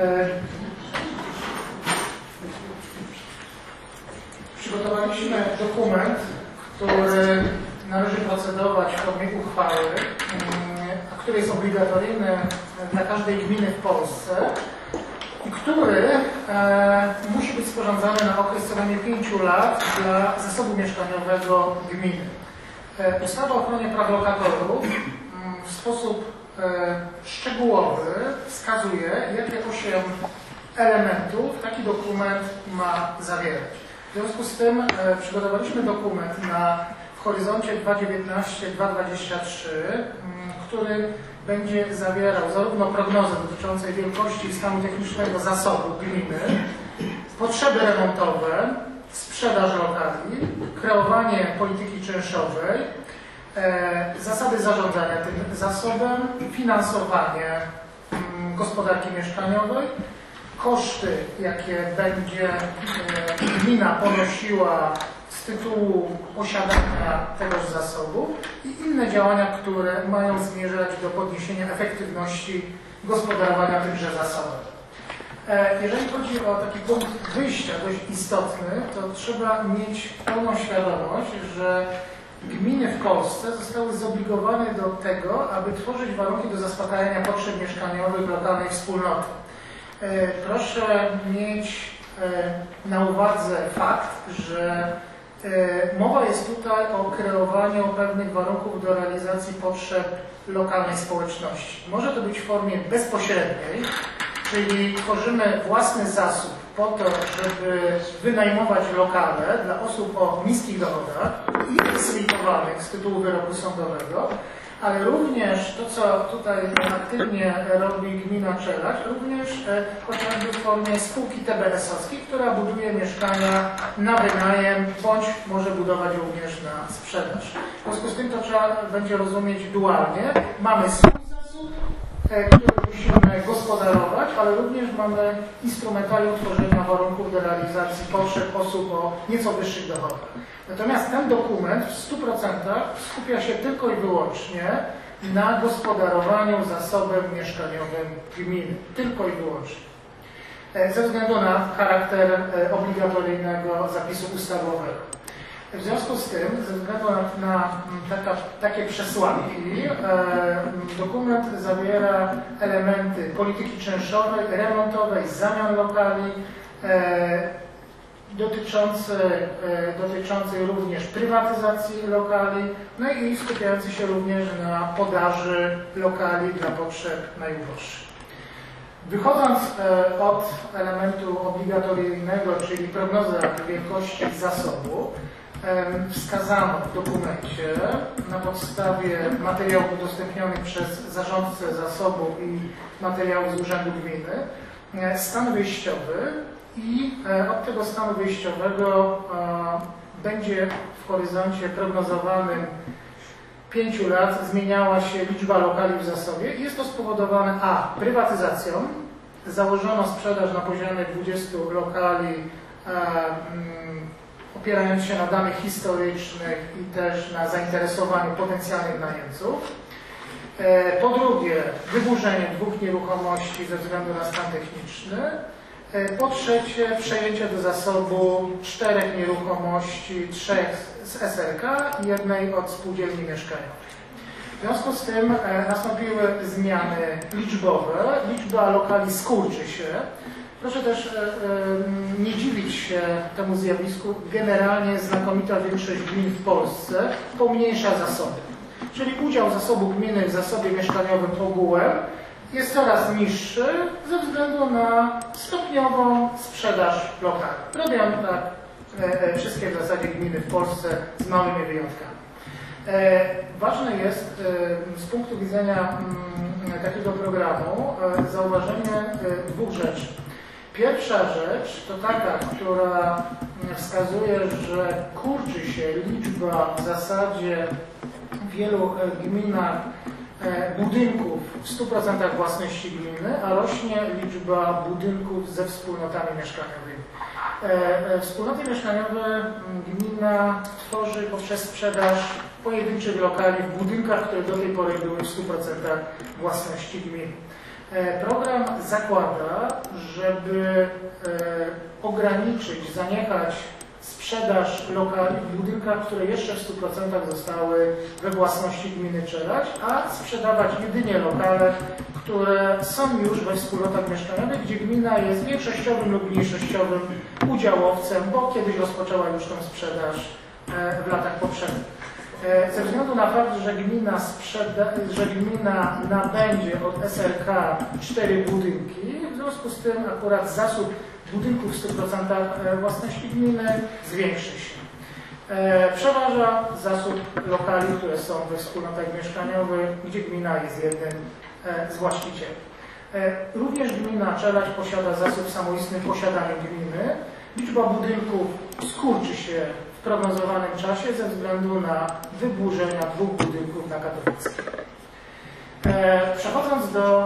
przygotowaliśmy dokument, który należy procedować w formie uchwały, który jest obligatoryjny dla każdej gminy w Polsce i który musi być sporządzany na okres co najmniej 5 lat dla zasobu mieszkaniowego gminy. Ustawa o ochronie praw lokatorów w sposób szczegółowy wskazuje, jakie 8 elementów taki dokument ma zawierać. W związku z tym przygotowaliśmy dokument w horyzoncie 2019-2023, który będzie zawierał zarówno prognozy dotyczące wielkości i stanu technicznego zasobu gminy, potrzeby remontowe, sprzedaż lokali, kreowanie polityki czynszowej, zasady zarządzania tym zasobem, finansowanie gospodarki mieszkaniowej, koszty, jakie będzie gmina ponosiła z tytułu posiadania tegoż zasobu i inne działania, które mają zmierzać do podniesienia efektywności gospodarowania tymże zasobem. Jeżeli chodzi o taki punkt wyjścia dość istotny, to trzeba mieć pełną świadomość, że gminy w Polsce zostały zobligowane do tego, aby tworzyć warunki do zaspokajania potrzeb mieszkaniowych lokalnej wspólnoty. Proszę mieć na uwadze fakt, że mowa jest tutaj o kreowaniu pewnych warunków do realizacji potrzeb lokalnej społeczności. Może to być w formie bezpośredniej, czyli tworzymy własny zasób po to, żeby wynajmować lokale dla osób o niskich dochodach i eksmitowanych z tytułu wyroku sądowego, ale również to, co tutaj aktywnie robi gmina Czelać, również chociażby w formie spółki TBS-owskiej, która buduje mieszkania na wynajem, bądź może budować również na sprzedaż. W związku z tym to trzeba będzie rozumieć dualnie. Mamy swój zasób, który musimy gospodarować, ale również mamy instrumentarium tworzenia warunków do realizacji potrzeb osób o nieco wyższych dochodach. Natomiast ten dokument w 100% skupia się tylko i wyłącznie na gospodarowaniu zasobem mieszkaniowym gminy. Tylko i wyłącznie. Ze względu na charakter obligatoryjnego zapisu ustawowego. W związku z tym, ze względu na takie przesłanki, dokument zawiera elementy polityki czynszowej, remontowej, zamian lokali, dotyczącej również prywatyzacji lokali, no i skupiający się również na podaży lokali dla potrzeb najuboższych. Wychodząc od elementu obligatoryjnego, czyli prognozy wielkości zasobu, wskazano w dokumencie na podstawie materiałów udostępnionych przez zarządcę zasobu i materiałów z Urzędu Gminy stan wyjściowy i od tego stanu wyjściowego będzie w horyzoncie prognozowanym 5 lat zmieniała się liczba lokali w zasobie i jest to spowodowane prywatyzacją. Założono sprzedaż na poziomie 20 lokali, opierając się na danych historycznych i też na zainteresowaniu potencjalnych najemców. Po drugie, wyburzenie 2 nieruchomości ze względu na stan techniczny. Po trzecie, przejęcie do zasobu 4 nieruchomości, 3 z SRK i 1 od spółdzielni mieszkaniowej. W związku z tym nastąpiły zmiany liczbowe. Liczba lokali skurczy się. Proszę też nie dziwić się temu zjawisku. Generalnie znakomita większość gmin w Polsce pomniejsza zasoby. Czyli udział zasobu gminy w zasobie mieszkaniowym ogółem jest coraz niższy ze względu na stopniową sprzedaż lokali. Robią tak wszystkie w zasadzie gminy w Polsce z małymi wyjątkami. Ważne jest z punktu widzenia takiego programu zauważenie 2 rzeczy. Pierwsza rzecz to taka, która wskazuje, że kurczy się liczba w zasadzie w wielu gminach budynków w 100% własności gminy, a rośnie liczba budynków ze wspólnotami mieszkaniowymi. Wspólnoty mieszkaniowe gmina tworzy poprzez sprzedaż pojedynczych lokali w budynkach, które do tej pory były w 100% własności gminy. Program zakłada, żeby ograniczyć, zaniechać sprzedaż lokali w budynkach, które jeszcze w 100% zostały we własności gminy Czelać, a sprzedawać jedynie lokale, które są już we wspólnotach mieszkaniowych, gdzie gmina jest większościowym lub mniejszościowym udziałowcem, bo kiedyś rozpoczęła już tą sprzedaż w latach poprzednich. Ze względu na fakt, że gmina nabędzie od SRK 4 budynki, w związku z tym akurat zasób budynków w 100% własności gminy zwiększy się. Przeważa zasób lokali, które są we wspólnotach mieszkaniowych, gdzie gmina jest jednym z właścicieli. Również gmina Czelać posiada zasób samoistnym posiadaniem gminy. Liczba budynków skurczy się w prognozowanym czasie ze względu na wyburzenia 2 budynków na Katowickiej. Przechodząc do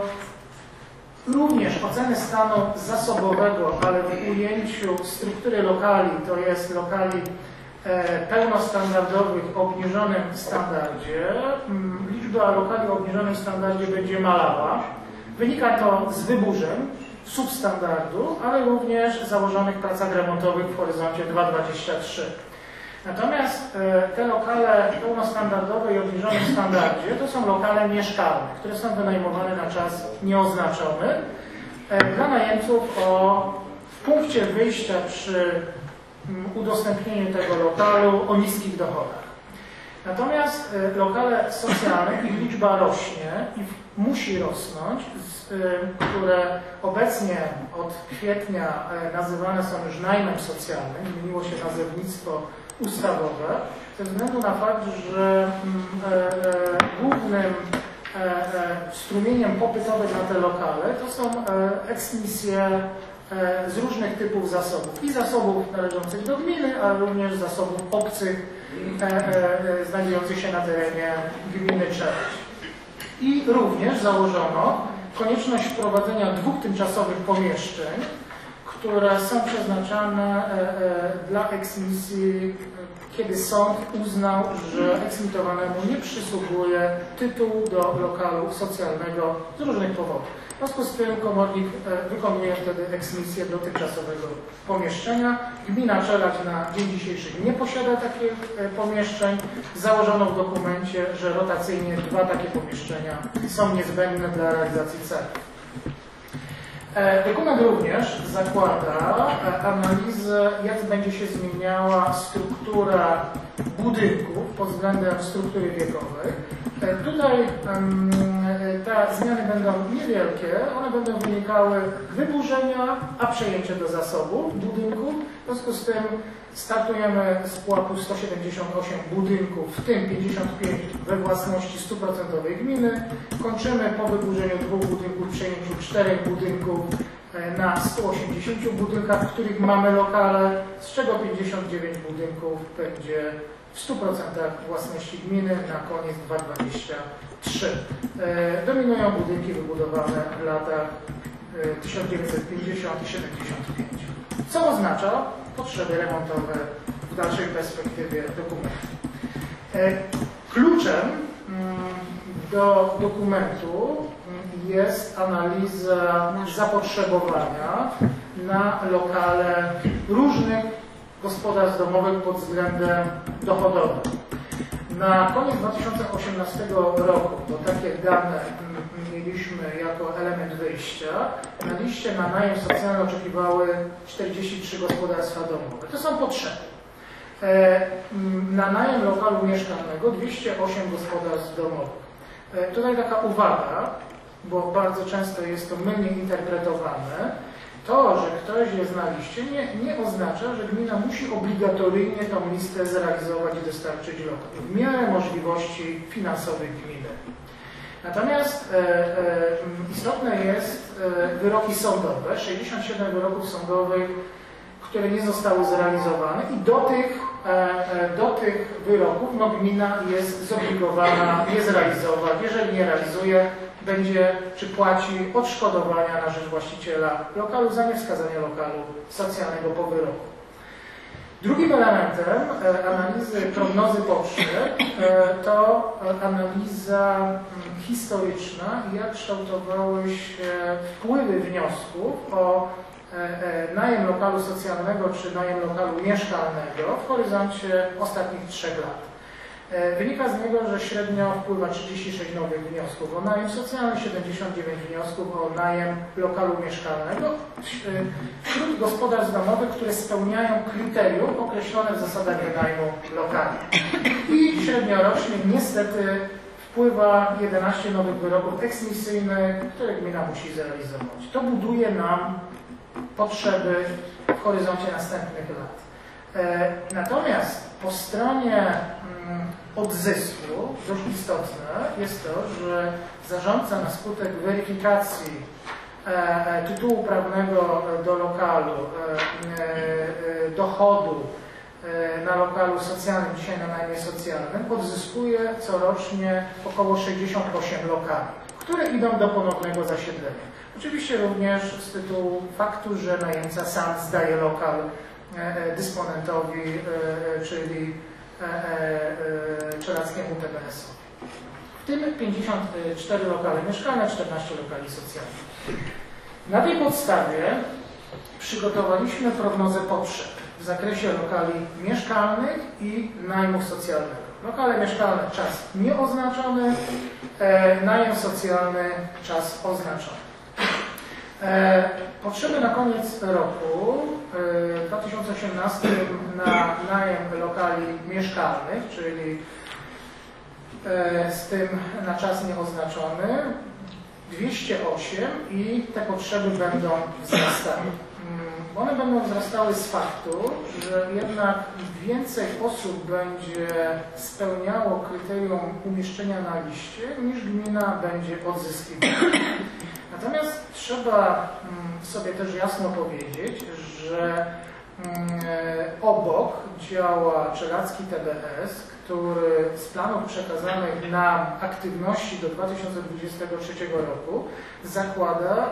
również oceny stanu zasobowego, ale w ujęciu struktury lokali, to jest lokali pełnostandardowych o obniżonym standardzie, liczba lokali o obniżonym standardzie będzie malała. Wynika to z wyburzeń substandardu, ale również założonych pracach remontowych w horyzoncie 2023. Natomiast te lokale pełnostandardowe i obniżonym standardzie to są lokale mieszkalne, które są wynajmowane na czas nieoznaczony dla najemców w punkcie wyjścia przy udostępnieniu tego lokalu o niskich dochodach. Natomiast lokale socjalne, ich liczba rośnie i musi rosnąć, które obecnie od kwietnia nazywane są już najmem socjalnym, zmieniło się nazewnictwo ustawowe, ze względu na fakt, że głównym strumieniem popytowym na te lokale to są eksmisje z różnych typów zasobów. I zasobów należących do gminy, ale również zasobów obcych znajdujących się na terenie gminy Czelać. I również założono konieczność wprowadzenia 2 tymczasowych pomieszczeń, które są przeznaczane dla eksmisji, kiedy sąd uznał, że eksmitowanemu nie przysługuje tytuł do lokalu socjalnego z różnych powodów. W związku z tym komornik wykonuje wtedy eksmisję do tymczasowego pomieszczenia. Gmina Czelać na dzień dzisiejszy nie posiada takich pomieszczeń. Założono w dokumencie, że rotacyjnie 2 takie pomieszczenia są niezbędne dla realizacji celów. Dokument również zakłada analizę, jak będzie się zmieniała struktura budynków pod względem struktury wiekowej. Tutaj te zmiany będą niewielkie, one będą wynikały wyburzenia, a przejęcie do zasobu budynków. W związku z tym startujemy z pułapu 178 budynków, w tym 55 we własności 100% gminy. Kończymy po wyburzeniu 2 budynków, przejęciu 4 budynków na 180 budynkach, w których mamy lokale, z czego 59 budynków będzie w 100% własności gminy na koniec 2023. Dominują budynki wybudowane w latach 1950 i 75. Co oznacza potrzeby remontowe w dalszej perspektywie dokumentu. Kluczem do dokumentu jest analiza zapotrzebowania na lokale różnych gospodarstw domowych pod względem dochodowym. Na koniec 2018 roku, bo takie dane mieliśmy jako element wyjścia, na liście na najem socjalny oczekiwały 43 gospodarstwa domowe. To są potrzeby. Na najem lokalu mieszkalnego 208 gospodarstw domowych. Tutaj taka uwaga, bo bardzo często jest to mylnie interpretowane. To, że ktoś jest na liście, nie oznacza, że gmina musi obligatoryjnie tą listę zrealizować i dostarczyć lokal w miarę możliwości finansowych gminy. Natomiast istotne jest wyroki sądowe, 67 wyroków sądowych, które nie zostały zrealizowane i do tych wyroków gmina jest zobligowana je zrealizować. Jeżeli nie realizuje, będzie czy płaci odszkodowania na rzecz właściciela lokalu za niewskazanie lokalu socjalnego po wyroku. Drugim elementem analizy prognozy potrzeb to analiza historyczna, jak kształtowały się wpływy wniosków o najem lokalu socjalnego czy najem lokalu mieszkalnego w horyzoncie ostatnich 3 lat. Wynika z niego, że średnio wpływa 36 nowych wniosków o najem socjalny, 79 wniosków o najem lokalu mieszkalnego wśród gospodarstw domowych, które spełniają kryterium określone w zasadach wynajmu lokali. I średniorocznie niestety wpływa 11 nowych wyrobów eksmisyjnych, które gmina musi zrealizować. To buduje nam potrzeby w horyzoncie następnych lat. Natomiast po stronie odzysku dość istotne jest to, że zarządca na skutek weryfikacji tytułu prawnego do lokalu, dochodu na lokalu socjalnym, dzisiaj na najmie socjalnym, odzyskuje corocznie około 68 lokali, które idą do ponownego zasiedlenia. Oczywiście również z tytułu faktu, że najemca sam zdaje lokal dysponentowi, czyli czeladskiemu TBS-owi. W tym 54 lokale mieszkalne, 14 lokali socjalnych. Na tej podstawie przygotowaliśmy prognozę potrzeb w zakresie lokali mieszkalnych i najmu socjalnego. Lokale mieszkalne czas nieoznaczony, najem socjalny czas oznaczony. Potrzeby na koniec roku 2018 na najem lokali mieszkalnych, czyli z tym na czas nieoznaczony 208 i te potrzeby będą wzrastały. One będą wzrastały z faktu, że jednak więcej osób będzie spełniało kryterium umieszczenia na liście, niż gmina będzie odzyskiwała. Natomiast trzeba sobie też jasno powiedzieć, że obok działa czeladski TBS, który z planów przekazanych nam aktywności do 2023 roku zakłada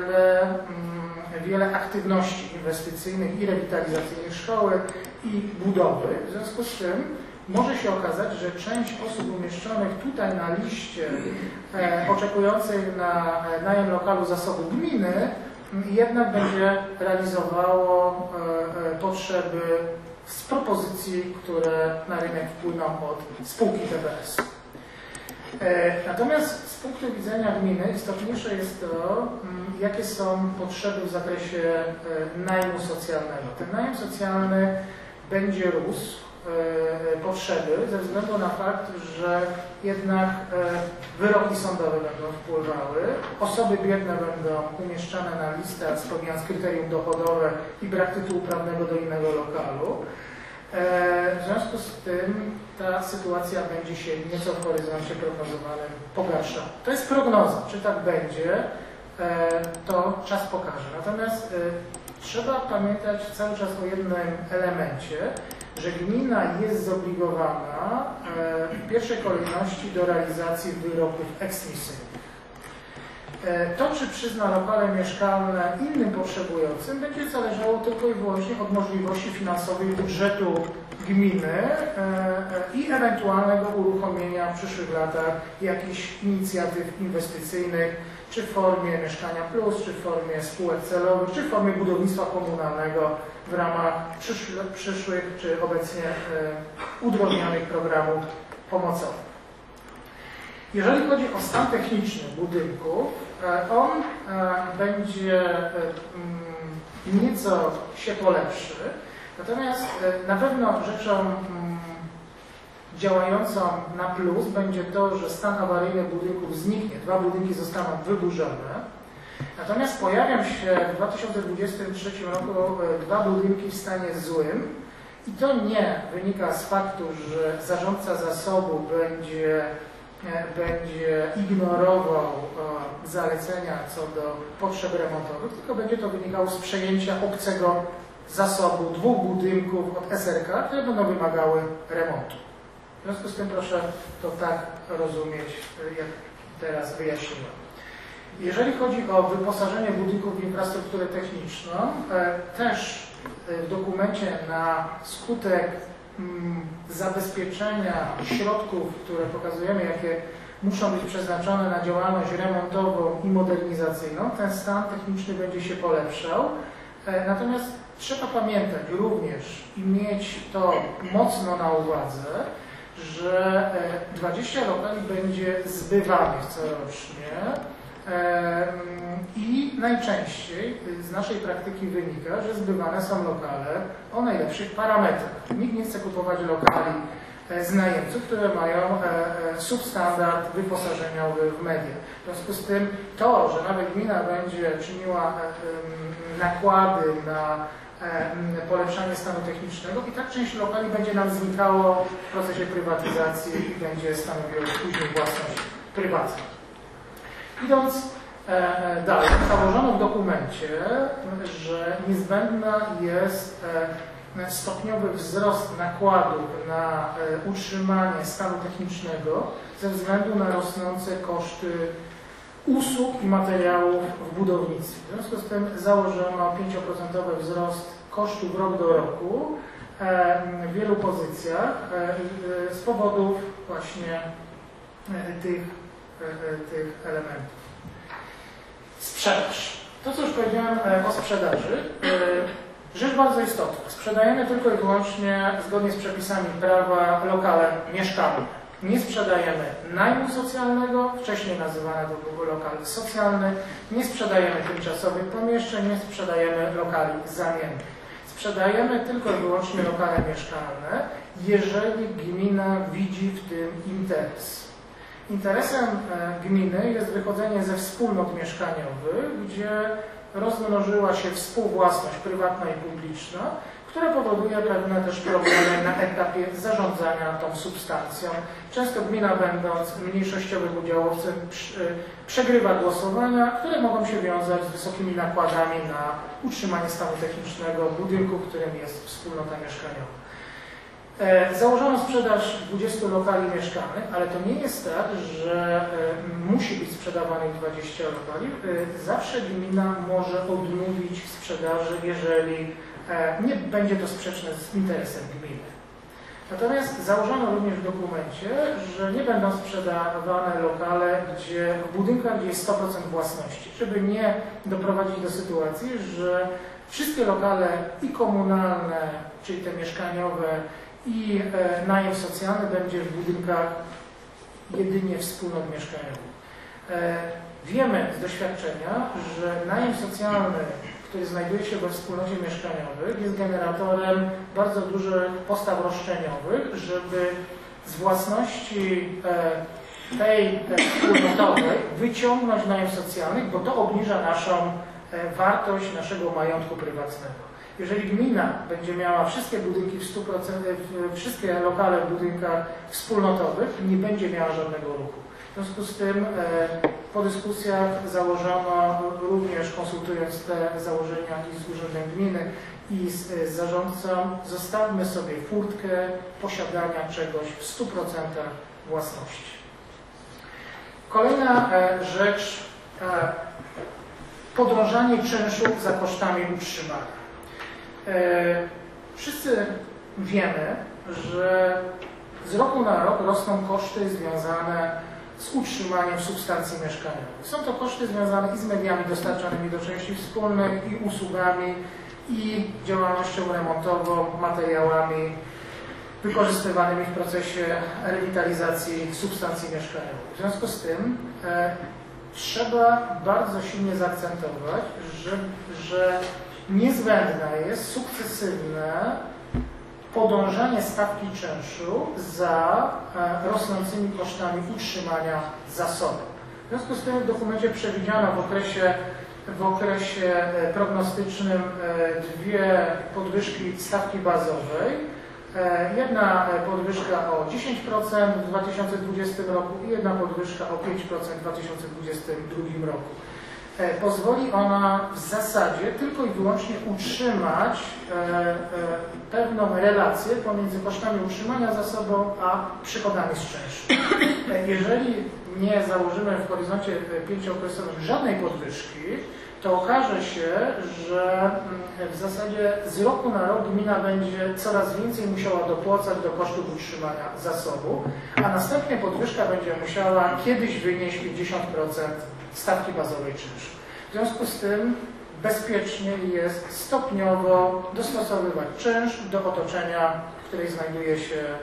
wiele aktywności inwestycyjnych i rewitalizacyjnych szkoły i budowy. W związku z tym może się okazać, że część osób umieszczonych tutaj na liście oczekujących na najem lokalu zasobu gminy jednak będzie realizowało potrzeby z propozycji, które na rynek wpłyną od spółki TBS. Natomiast z punktu widzenia gminy istotniejsze jest to, jakie są potrzeby w zakresie najmu socjalnego. Ten najem socjalny będzie rósł, potrzeby ze względu na fakt, że jednak wyroki sądowe będą wpływały, osoby biedne będą umieszczane na listach, spełniając kryterium dochodowe i brak tytułu prawnego do innego lokalu. W związku z tym ta sytuacja będzie się nieco w horyzoncie prognozowanym pogarszała. To jest prognoza. Czy tak będzie, to czas pokaże. Natomiast trzeba pamiętać cały czas o jednym elemencie, że gmina jest zobligowana w pierwszej kolejności do realizacji wyroków eksmisyjnych. To, czy przyzna lokale mieszkalne innym potrzebującym, będzie zależało tylko i wyłącznie od możliwości finansowej budżetu gminy i ewentualnego uruchomienia w przyszłych latach jakichś inicjatyw inwestycyjnych, czy w formie Mieszkania Plus, czy w formie spółek celowych, czy w formie budownictwa komunalnego w ramach przyszłych, czy obecnie udrożnionych programów pomocowych. Jeżeli chodzi o stan techniczny budynków, on będzie nieco się polepszy, natomiast na pewno rzeczą działającą na plus będzie to, że stan awaryjny budynków zniknie. 2 budynki zostaną wyburzone. Natomiast pojawią się w 2023 roku 2 budynki w stanie złym i to nie wynika z faktu, że zarządca zasobu będzie ignorował zalecenia co do potrzeb remontowych, tylko będzie to wynikało z przejęcia obcego zasobu 2 budynków od SRK, które będą wymagały remontu. W związku z tym proszę to tak rozumieć, jak teraz wyjaśniłem. Jeżeli chodzi o wyposażenie budynków w infrastrukturę techniczną, też w dokumencie na skutek zabezpieczenia środków, które pokazujemy, jakie muszą być przeznaczone na działalność remontową i modernizacyjną, ten stan techniczny będzie się polepszał. Natomiast trzeba pamiętać również i mieć to mocno na uwadze, że 20 lokali będzie zbywanych corocznie i najczęściej z naszej praktyki wynika, że zbywane są lokale o najlepszych parametrach. Nikt nie chce kupować lokali z najemców, które mają substandard wyposażeniowy w media. W związku z tym to, że nawet gmina będzie czyniła nakłady na polepszanie stanu technicznego i tak część lokali będzie nam znikało w procesie prywatyzacji i będzie stanowiło później własność prywatną. Idąc dalej, założono w dokumencie, że niezbędna jest stopniowy wzrost nakładów na utrzymanie stanu technicznego ze względu na rosnące koszty usług i materiałów w budownictwie. W związku z tym założono 5% wzrost kosztów rok do roku w wielu pozycjach z powodów właśnie tych elementów. Sprzedaż. To, co już powiedziałem o sprzedaży, rzecz bardzo istotna. Sprzedajemy tylko i wyłącznie zgodnie z przepisami prawa lokale mieszkalne. Nie sprzedajemy najmu socjalnego, wcześniej nazywany to był lokal socjalny, nie sprzedajemy tymczasowych pomieszczeń, nie sprzedajemy lokali zamiennych. Sprzedajemy tylko i wyłącznie lokale mieszkalne, jeżeli gmina widzi w tym interes. Interesem gminy jest wychodzenie ze wspólnot mieszkaniowych, gdzie rozmnożyła się współwłasność prywatna i publiczna, która powoduje pewne też problemy na etapie zarządzania tą substancją. Często gmina, będąc mniejszościowym udziałowcem, przegrywa głosowania, które mogą się wiązać z wysokimi nakładami na utrzymanie stanu technicznego budynku, w którym jest wspólnota mieszkaniowa. Założono sprzedaż 20 lokali mieszkalnych, ale to nie jest tak, że musi być sprzedawanych 20 lokali. Zawsze gmina może odmówić sprzedaży, jeżeli nie będzie to sprzeczne z interesem gminy. Natomiast założono również w dokumencie, że nie będą sprzedawane lokale w budynkach, gdzie jest 100% własności, żeby nie doprowadzić do sytuacji, że wszystkie lokale i komunalne, czyli te mieszkaniowe, i najem socjalny będzie w budynkach jedynie wspólnot mieszkaniowych. Wiemy z doświadczenia, że najem socjalny, który znajduje się we wspólnocie mieszkaniowych, jest generatorem bardzo dużych postaw roszczeniowych, żeby z własności tej wspólnotowej wyciągnąć najem socjalny, bo to obniża naszą wartość naszego majątku prywatnego. Jeżeli gmina będzie miała wszystkie budynki w 100%, wszystkie lokale w budynkach wspólnotowych, nie będzie miała żadnego ruchu. W związku z tym po dyskusjach założono, również konsultując te założenia i z Urzędem Gminy i z zarządcą, zostawmy sobie furtkę posiadania czegoś w 100% własności. Kolejna rzecz, podążanie czynszu za kosztami utrzymania. Wszyscy wiemy, że z roku na rok rosną koszty związane z utrzymaniem substancji mieszkaniowych. Są to koszty związane i z mediami dostarczanymi do części wspólnych, i usługami, i działalnością remontową, materiałami wykorzystywanymi w procesie rewitalizacji substancji mieszkaniowych. W związku z tym trzeba bardzo silnie zaakcentować, że niezbędne jest sukcesywne podążanie stawki czynszu za rosnącymi kosztami utrzymania zasobów. W związku z tym w dokumencie przewidziano w okresie prognostycznym dwie podwyżki stawki bazowej. Jedna podwyżka o 10% w 2020 roku i jedna podwyżka o 5% w 2022 roku. Pozwoli ona w zasadzie tylko i wyłącznie utrzymać pewną relację pomiędzy kosztami utrzymania zasobu a przychodami z czynszu. Jeżeli nie założymy w horyzoncie 5-okresowym żadnej podwyżki, to okaże się, że w zasadzie z roku na rok gmina będzie coraz więcej musiała dopłacać do kosztów utrzymania zasobu, a następnie podwyżka będzie musiała kiedyś wynieść 50% stawki bazowej czynszu. W związku z tym bezpiecznie jest stopniowo dostosowywać czynsz do otoczenia, w której znajduje się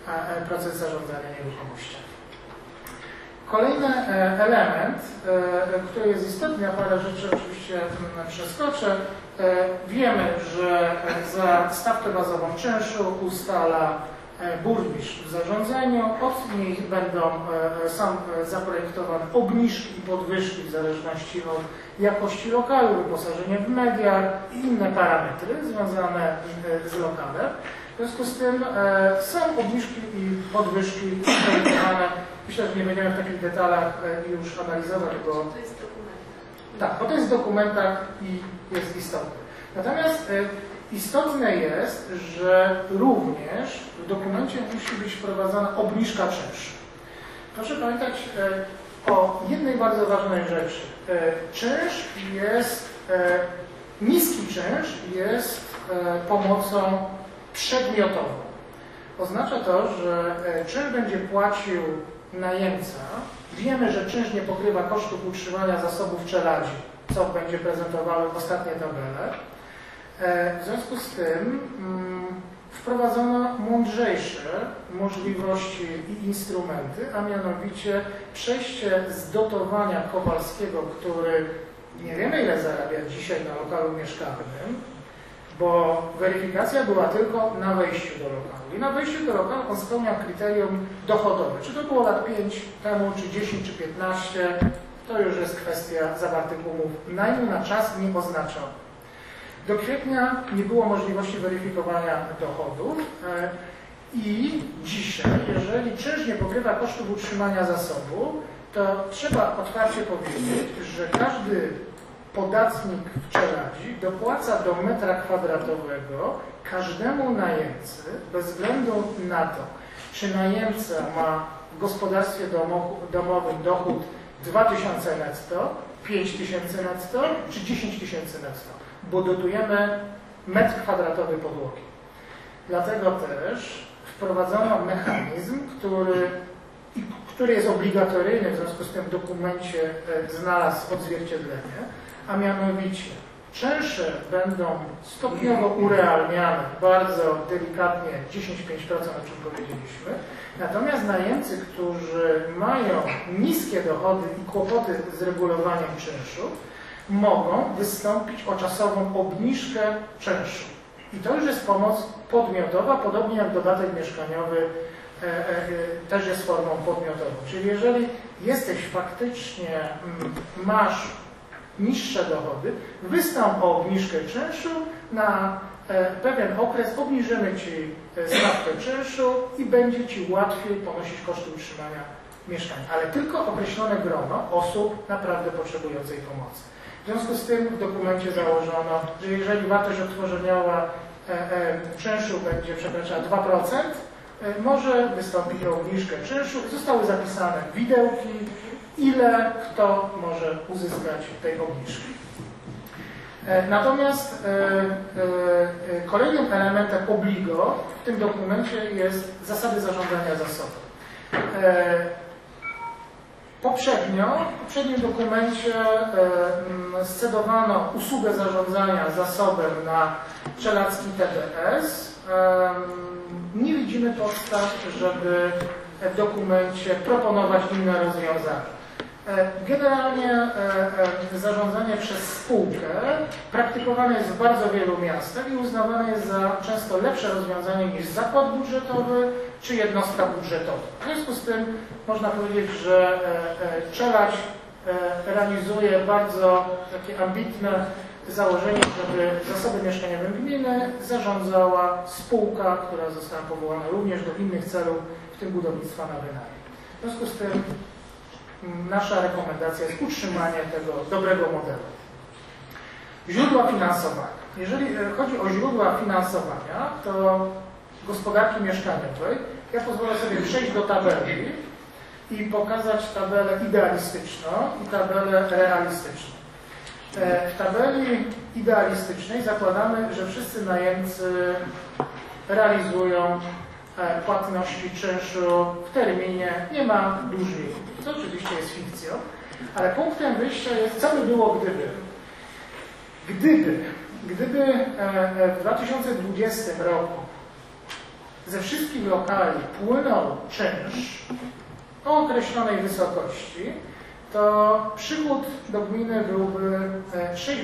proces zarządzania nieruchomościami. Kolejny element, który jest istotny, a parę rzeczy oczywiście przeskoczę. Wiemy, że za stawkę bazową czynszu ustala burmistrz w zarządzeniu. Od niej są zaprojektowane obniżki i podwyżki w zależności od jakości lokalu, wyposażenia w mediach i inne parametry związane z lokalem. W związku z tym są obniżki i podwyżki projektowane. Myślę, że nie będziemy w takich detalach już analizować, bo To jest dokument. tak, bo to jest w dokumentach i jest istotne. Natomiast istotne jest, że również w dokumencie musi być wprowadzona obniżka czynszu. Proszę pamiętać o jednej bardzo ważnej rzeczy. Czynsz jest, niski czynsz jest pomocą przedmiotową. Oznacza to, że czynsz będzie płacił najemca. Wiemy, że czynsz nie pokrywa kosztów utrzymania zasobów czeladzi, co będzie prezentowały ostatnie tabele. W związku z tym wprowadzono mądrzejsze możliwości i instrumenty, a mianowicie przejście z dotowania Kowalskiego, który nie wiemy ile zarabia dzisiaj na lokalu mieszkalnym, bo weryfikacja była tylko na wejściu do lokalu. I na wejściu do lokalu on spełniał kryterium dochodowe. Czy to było lat 5 temu, czy 10, czy 15, to już jest kwestia zawartych umów. Najmu na czas nie oznaczał. Do kwietnia nie było możliwości weryfikowania dochodów i dzisiaj, jeżeli czynsz nie pokrywa kosztów utrzymania zasobu, to trzeba otwarcie powiedzieć, że każdy podatnik w Czeladzi dopłaca do metra kwadratowego każdemu najemcy, bez względu na to, czy najemca ma w gospodarstwie domowym dochód 2000 netto, 5000 netto, czy 10 000 netto, bo dotujemy metr kwadratowy podłogi. Dlatego też wprowadzono mechanizm, który jest obligatoryjny, w związku z tym w dokumencie znalazł odzwierciedlenie, a mianowicie czynsze będą stopniowo urealniane, bardzo delikatnie 10-5%, o czym powiedzieliśmy. Natomiast najemcy, którzy mają niskie dochody i kłopoty z regulowaniem czynszu, mogą wystąpić o czasową obniżkę czynszu. I to już jest pomoc podmiotowa, podobnie jak dodatek mieszkaniowy też jest formą podmiotową. Czyli jeżeli jesteś faktycznie, masz niższe dochody, wystąp o obniżkę czynszu, na pewien okres obniżymy Ci stawkę czynszu i będzie Ci łatwiej ponosić koszty utrzymania mieszkania. Ale tylko określone grono osób naprawdę potrzebującej pomocy. W związku z tym w dokumencie założono, że jeżeli wartość odtworzeniowa czynszu będzie przekraczała 2%, może wystąpić o obniżkę czynszu. Zostały zapisane widełki, ile kto może uzyskać tej obniżki. Natomiast kolejnym elementem obligo w tym dokumencie jest zasady zarządzania zasobem. W poprzednim dokumencie scedowano usługę zarządzania zasobem na czeladski TBS. Nie widzimy podstaw, żeby w dokumencie proponować inne rozwiązania. Generalnie zarządzanie przez spółkę praktykowane jest w bardzo wielu miastach i uznawane jest za często lepsze rozwiązanie niż zakład budżetowy czy jednostka budżetowa. W związku z tym można powiedzieć, że Czeladź realizuje bardzo takie ambitne założenie, żeby zasoby mieszkaniowe gminy zarządzała spółka, która została powołana również do innych celów, w tym budownictwa na wynajem. W związku z tym nasza rekomendacja jest utrzymanie tego dobrego modelu. Źródła finansowania. Jeżeli chodzi o źródła finansowania, to gospodarki mieszkaniowej, ja pozwolę sobie przejść do tabeli i pokazać tabelę idealistyczną i tabelę realistyczną. W tabeli idealistycznej zakładamy, że wszyscy najemcy realizują płatności czynszu w terminie, nie ma dłużników. To oczywiście jest fikcją, ale punktem wyjścia jest, co by było gdyby. Gdyby w 2020 roku ze wszystkich lokali płynął czynsz o określonej wysokości, to przychód do gminy byłby 6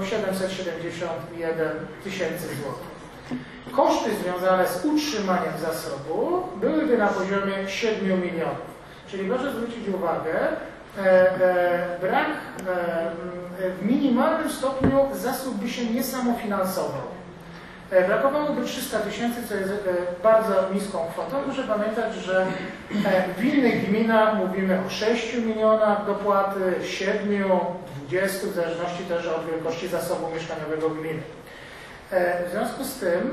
771 000 złotych. Koszty związane z utrzymaniem zasobu byłyby na poziomie 7 milionów. Czyli proszę zwrócić uwagę, brak w minimalnym stopniu zasób by się nie samofinansował. Brakowałoby 300 000, co jest bardzo niską kwotą. Muszę pamiętać, że w innych gminach mówimy o 6 milionach dopłaty, 7, 20, w zależności też od wielkości zasobu mieszkaniowego gminy. W związku z tym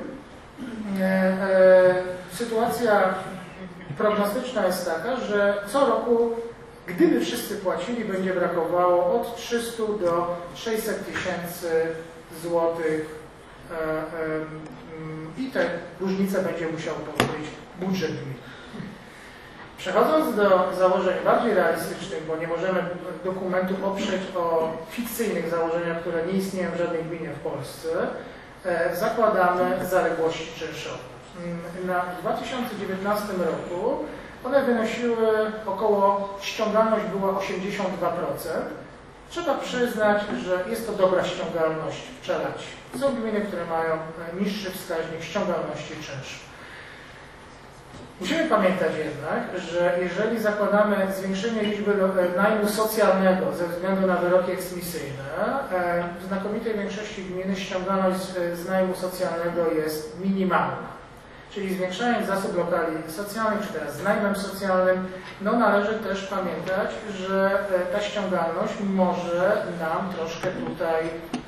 sytuacja prognostyczna jest taka, że co roku, gdyby wszyscy płacili, będzie brakowało od 300 do 600 000 złotych i te różnice będzie musiał pokryć budżet gminy. Przechodząc do założeń bardziej realistycznych, bo nie możemy dokumentu oprzeć o fikcyjnych założeniach, które nie istnieją w żadnej gminie w Polsce, zakładamy zaległości czynszowe. Na 2019 roku one wynosiły ściągalność była 82%. Trzeba przyznać, że jest to dobra ściągalność w Czelaci. Są gminy, które mają niższy wskaźnik ściągalności czynszu. Musimy pamiętać jednak, że jeżeli zakładamy zwiększenie liczby najmu socjalnego ze względu na wyroki eksmisyjne, w znakomitej większości gminy ściągalność z najmu socjalnego jest minimalna. Czyli zwiększając zasób lokali socjalnych, czy teraz z najmem socjalnym, należy też pamiętać, że ta ściągalność może nam troszkę tutaj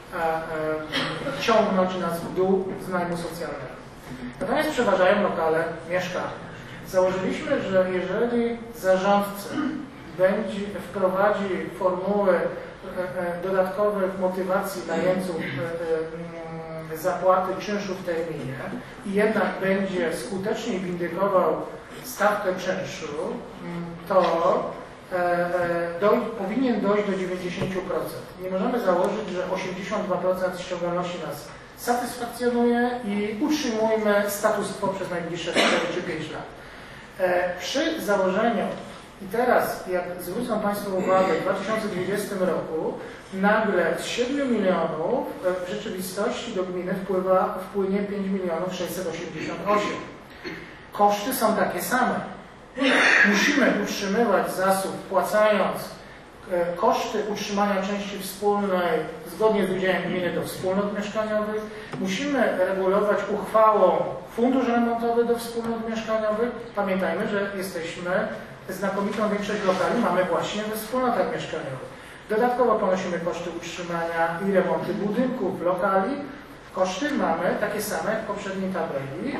ciągnąć nas w dół z najmu socjalnego. Natomiast przeważają lokale mieszkalne. Założyliśmy, że jeżeli zarządca wprowadzi formuły dodatkowych motywacji najemców zapłaty czynszu w terminie i jednak będzie skutecznie windykował stawkę czynszu, to powinien dojść do 90%. Nie możemy założyć, że 82% ściągalności nas satysfakcjonuje i utrzymujmy status quo przez najbliższe 4 czy 5 lat. Przy założeniu, i teraz jak zwrócą Państwo uwagę, w 2020 roku nagle z 7 milionów w rzeczywistości do gminy wpłynie 5 688 000. Koszty są takie same. Musimy utrzymywać zasób, wpłacając koszty utrzymania części wspólnej zgodnie z udziałem gminy do wspólnot mieszkaniowych. Musimy regulować uchwałą fundusz remontowy do wspólnot mieszkaniowych. Pamiętajmy, że znakomitą większość lokali mamy właśnie we wspólnotach mieszkaniowych. Dodatkowo ponosimy koszty utrzymania i remonty budynków, lokali. Koszty mamy takie same jak w poprzedniej tabeli.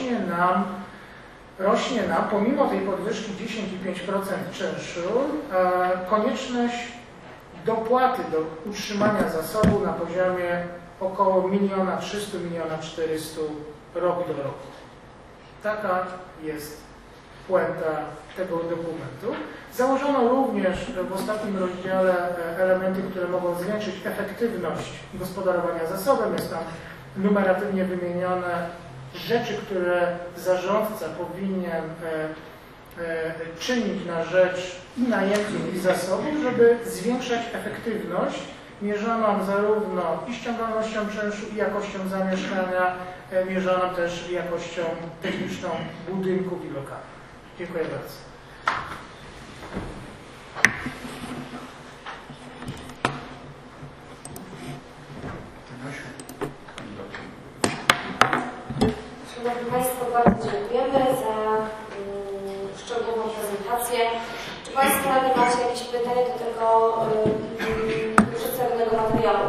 Rośnie nam, pomimo tej podwyżki 10,5% czynszu, konieczność dopłaty do utrzymania zasobu na poziomie około 1 300 000 - 400 000 rok do roku. Taka jest puenta tego dokumentu. Założono również w ostatnim rozdziale elementy, które mogą zwiększyć efektywność gospodarowania zasobem. Jest tam numeratywnie wymienione rzeczy, które zarządca powinien czynić na rzecz i najemców, i zasobów, żeby zwiększać efektywność mierzoną zarówno i ściągalnością czynszu, i jakością zamieszkania, mierzoną też jakością techniczną budynków i lokali. Dziękuję bardzo. Szanowni Państwo, bardzo dziękujemy za szczegółową prezentację. Czy Państwo radni macie jakieś pytania do tego przedstawionego materiału?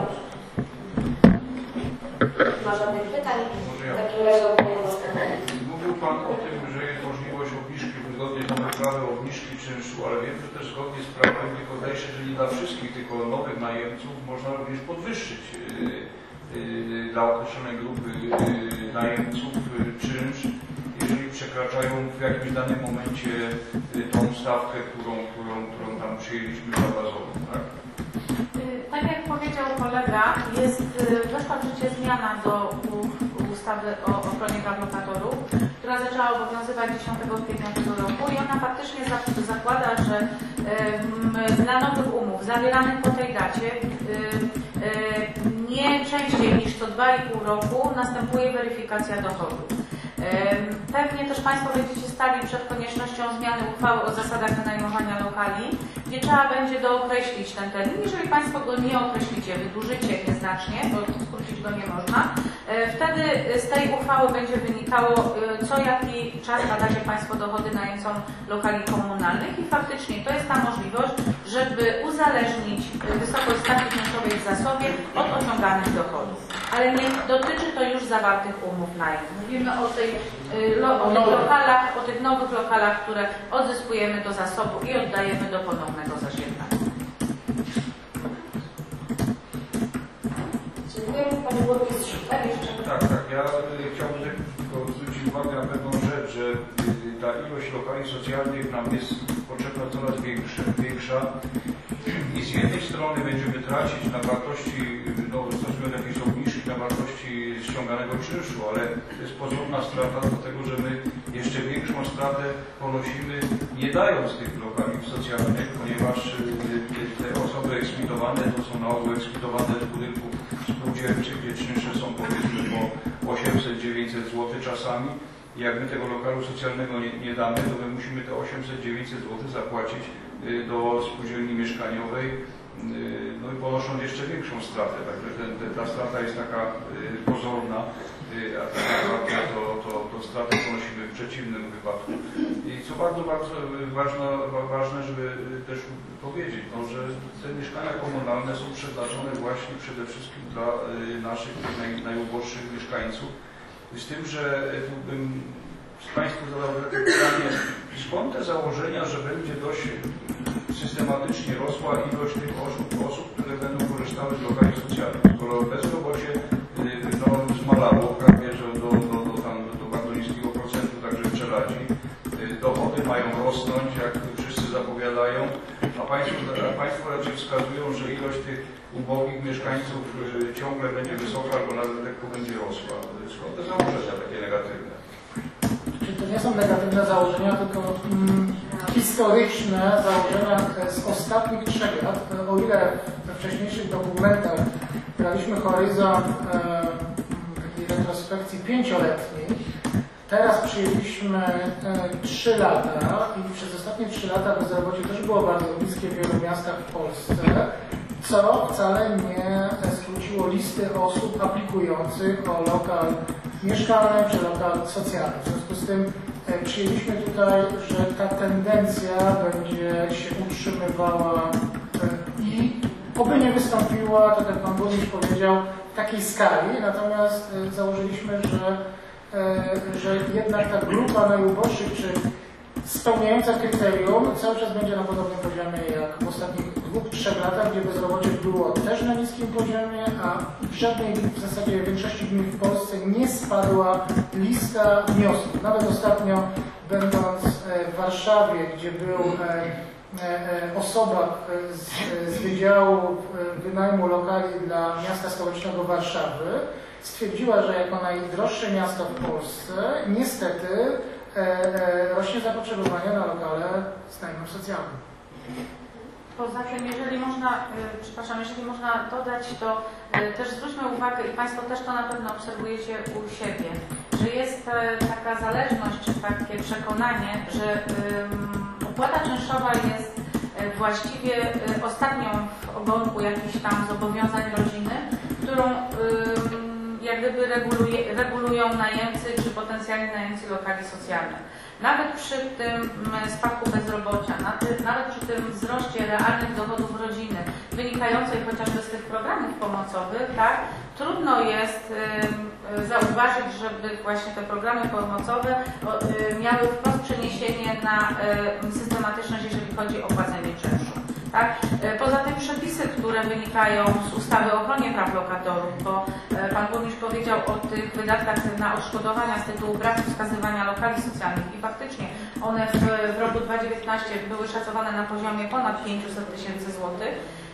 Nie ma żadnych pytań. W takim razie odpowiem następnie. Mówił Pan o tym, że jest możliwość obniżki, zgodnie z nowym prawem obniżki czynszu, ale wiem, że też zgodnie z prawem tylko zdaje się, że nie dla wszystkich, tylko nowych najemców można również podwyższyć dla określonej grupy najemców czynsz, jeżeli przekraczają w jakimś danym momencie tą stawkę, którą tam przyjęliśmy za bazową, tak? Tak jak powiedział kolega, weszła w życie zmiana do ustawy o ochronie praw lokatorów, która zaczęła obowiązywać 10 kwietnia tego roku i ona faktycznie zakłada, że dla nowych umów zawieranych po tej dacie nie częściej niż co 2,5 roku następuje weryfikacja dochodu. Pewnie też Państwo będziecie stali przed koniecznością zmiany uchwały o zasadach wynajmowania lokali, gdzie trzeba będzie dookreślić ten termin. Jeżeli Państwo go nie określicie, wydłużycie nieznacznie, bo skrócić go nie można, wtedy z tej uchwały będzie wynikało, co jaki czas badacie Państwo dochody najemcom lokali komunalnych i faktycznie to jest ta możliwość, żeby uzależnić wysokość stawki czynszowej w zasobie od osiąganych dochodów. Ale nie dotyczy to już zawartych umów najmu. Mówimy o tych lokalach, o tych nowych lokalach, które odzyskujemy do zasobu i oddajemy do ponownego zasilania. Dziękuję. Panie Burmistrzu, tak jeszcze? Tak. Ja chciałbym tylko zwrócić uwagę na pewną rzecz, że ta ilość lokali socjalnych nam jest potrzebna coraz większa i z jednej strony będziemy tracić na wartości, stosując jakieś obniżki na wartości ściąganego czynszu, ale to jest pozorna strata do tego, że my jeszcze większą stratę ponosimy, nie dając tych lokali socjalnych, ponieważ te osoby eksmitowane to są na ogół eksmitowane z budynków spółdzielczych, gdzie czynsze są powiedzmy po 800-900 zł czasami. Jak my tego lokalu socjalnego nie damy, to my musimy te 800-900 zł zapłacić do spółdzielni mieszkaniowej, no i ponosząc jeszcze większą stratę. Także ta strata jest taka pozorna, a tak naprawdę to stratę ponosimy w przeciwnym wypadku. I co bardzo ważne, żeby też powiedzieć, że te mieszkania komunalne są przeznaczone właśnie przede wszystkim dla naszych najuboższych mieszkańców. Z tym, że tu bym Państwu zadał takie pytanie, skąd te założenia, że będzie dość systematycznie rosła ilość tych osób, które będą korzystały z lokali socjalnych. Skoro bezrobocie zmalało prawie że do bardzo niskiego procentu, także w Czeladzi, dochody mają rosnąć, jak wszyscy zapowiadają, a Państwo raczej wskazują, że ilość tych ubogich mieszkańców ciągle będzie wysoka, albo nawet lekko będzie rosła. Skąd te założenia takie negatywne? To nie są negatywne założenia, tylko historyczne założenia z ostatnich 3 lat. O ile we wcześniejszych dokumentach braliśmy horyzont takiej retrospekcji 5-letniej, teraz przyjęliśmy 3 lata i przez ostatnie 3 lata bezrobocie też było bardzo niskie w wielu miastach w Polsce, co wcale nie skróciło listy osób aplikujących o lokal mieszkalny czy lokal socjalny. W związku z tym przyjęliśmy tutaj, że ta tendencja będzie się utrzymywała i oby nie wystąpiła, tak jak Pan Burmistrz powiedział, w takiej skali, natomiast założyliśmy, że jednak ta grupa najuboższych czy spełniająca kryterium cały czas będzie na podobnym poziomie jak w ostatnich 2-3 latach, gdzie bezrobocie było też na niskim poziomie, a w żadnej w zasadzie większości gmin w Polsce nie spadła lista wniosków. Nawet ostatnio, będąc w Warszawie, gdzie był osoba z Wydziału Wynajmu Lokali dla Miasta Stołecznego Warszawy, stwierdziła, że jako najdroższe miasto w Polsce niestety rośnie zapotrzebowanie na lokale z najmem socjalnym. Poza tym, jeżeli można dodać, to też zwróćmy uwagę i Państwo też to na pewno obserwujecie u siebie, że jest taka zależność, czy takie przekonanie, że opłata czynszowa jest właściwie ostatnią w ogonku jakichś tam zobowiązań rodziny, którą jak gdyby regulują najemcy czy potencjalni najemcy lokali socjalnych. Nawet przy tym spadku bezrobocia, nawet przy tym wzroście realnych dochodów rodziny wynikającej chociażby z tych programów pomocowych, tak, trudno jest zauważyć, żeby właśnie te programy pomocowe miały wprost przeniesienie na systematyczność, jeżeli chodzi o płacenie czynszu. Tak? Poza tym przepisy, które wynikają z ustawy o ochronie praw lokatorów, bo Pan Burmistrz powiedział o tych wydatkach na odszkodowania z tytułu braku wskazywania lokali socjalnych i faktycznie one w roku 2019 były szacowane na poziomie ponad 500 000 złotych.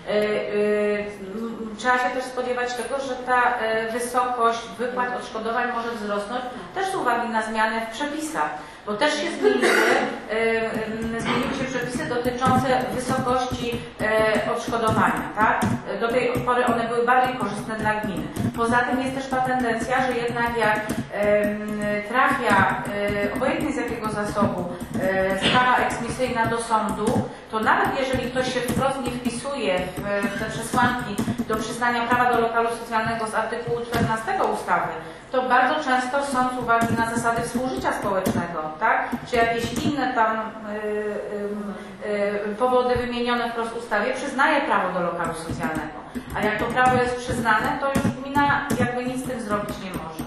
Trzeba się też spodziewać tego, że ta wysokość wypłat odszkodowań może wzrosnąć też z uwagi na zmiany w przepisach, bo też się zmieniły się przepisy dotyczące wysokości odszkodowania. Tak? Do tej pory one były bardziej korzystne dla gminy. Poza tym jest też ta tendencja, że jednak jak trafia obojętnie z jakiego zasobu sprawa eksmisyjna do sądu, to nawet jeżeli ktoś się wprost nie wpisuje w te przesłanki do przyznania prawa do lokalu socjalnego z artykułu 14 ustawy, to bardzo często sąd z uwagi na zasady współżycia społecznego, tak, czy jakieś inne tam powody wymienione wprost w ustawie, przyznaje prawo do lokalu socjalnego. A jak to prawo jest przyznane, to już gmina jakby nic z tym zrobić nie może.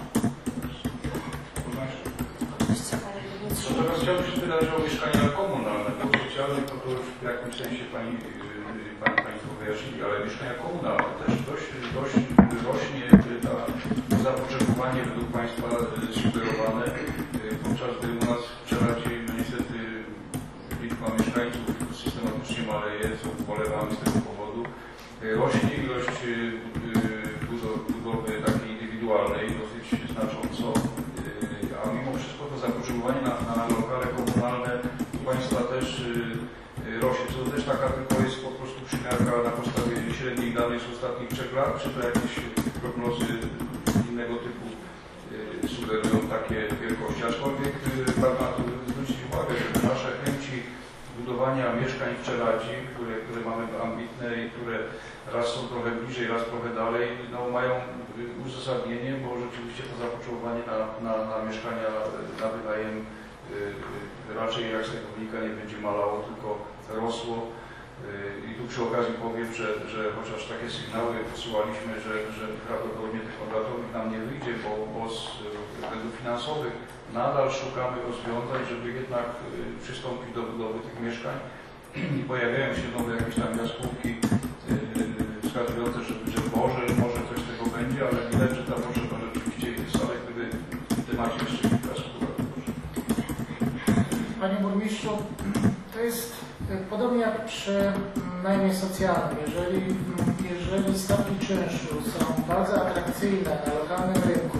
Teraz chciałbym się pytać o mieszkania komunalne, bo socjalne to już w jakimś sensie Państwo wyjaśnili, ale mieszkania komunalne też dość rośnie to zapotrzebowanie według Państwa sugerowane, podczas gdy u nas w Czeradzie niestety liczba mieszkańców systematycznie maleje, co ubolewamy z tego powodu. Rośnie ilość budowy takiej indywidualnej dosyć znacząco, a mimo wszystko to zapotrzebowanie na lokale komunalne u Państwa też rośnie. Czy to też taka tylko jest po prostu przymiarka na podstawie średnich danych z ostatnich 3 lat, czy to jakieś prognozy innego typu sugerują takie wielkości? Aczkolwiek warto na to zwrócić uwagę, że nasze chęci budowania mieszkań w Czeradzie, które mamy ambitne i które raz są trochę bliżej, raz trochę dalej, no, mają uzasadnienie, bo rzeczywiście to zapotrzebowanie na mieszkania na wynajem raczej, jak z tego wynika, nie będzie malało, tylko rosło. I tu przy okazji powiem, że chociaż takie sygnały posyłaliśmy, że prawdopodobnie tych kondatowych nam nie wyjdzie, bo z względów finansowych nadal szukamy rozwiązań, żeby jednak przystąpić do budowy tych mieszkań. I pojawiają się nowe jakieś tam jaskółki wskazujące, że może coś z tego będzie, ale widać, że ta potrzeba rzeczywiście jest, ale gdyby w temacie jeszcze kilka słów. Panie Burmistrzu, to jest podobnie jak przy najmie socjalnym. Jeżeli stawki czynszu są bardzo atrakcyjne na lokalnym rynku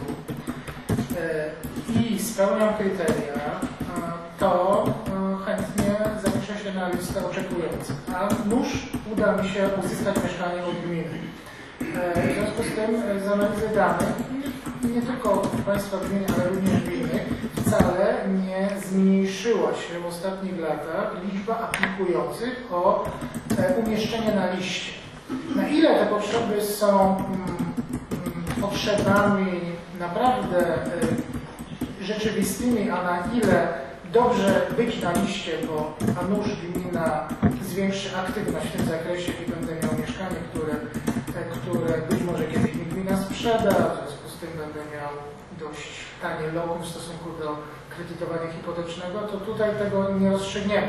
i spełnią kryteria, to chętnie zapiszę się na listę oczekujących, a nuż uda mi się uzyskać mieszkanie od gminy. W związku z tym z analizy danych, nie tylko w Państwa gminy, ale również w innych, wcale nie zmniejszyła się w ostatnich latach liczba aplikujących o umieszczenie na liście. Na ile te potrzeby są potrzebami naprawdę rzeczywistymi, a na ile dobrze być na liście, bo a nuż gmina zwiększy aktywność w tym zakresie i będę miał mieszkanie, które być może kiedyś mi gmina sprzeda, w związku z tym będę miał dość tanie lokum w stosunku do kredytowania hipotecznego, to tutaj tego nie rozstrzygniemy.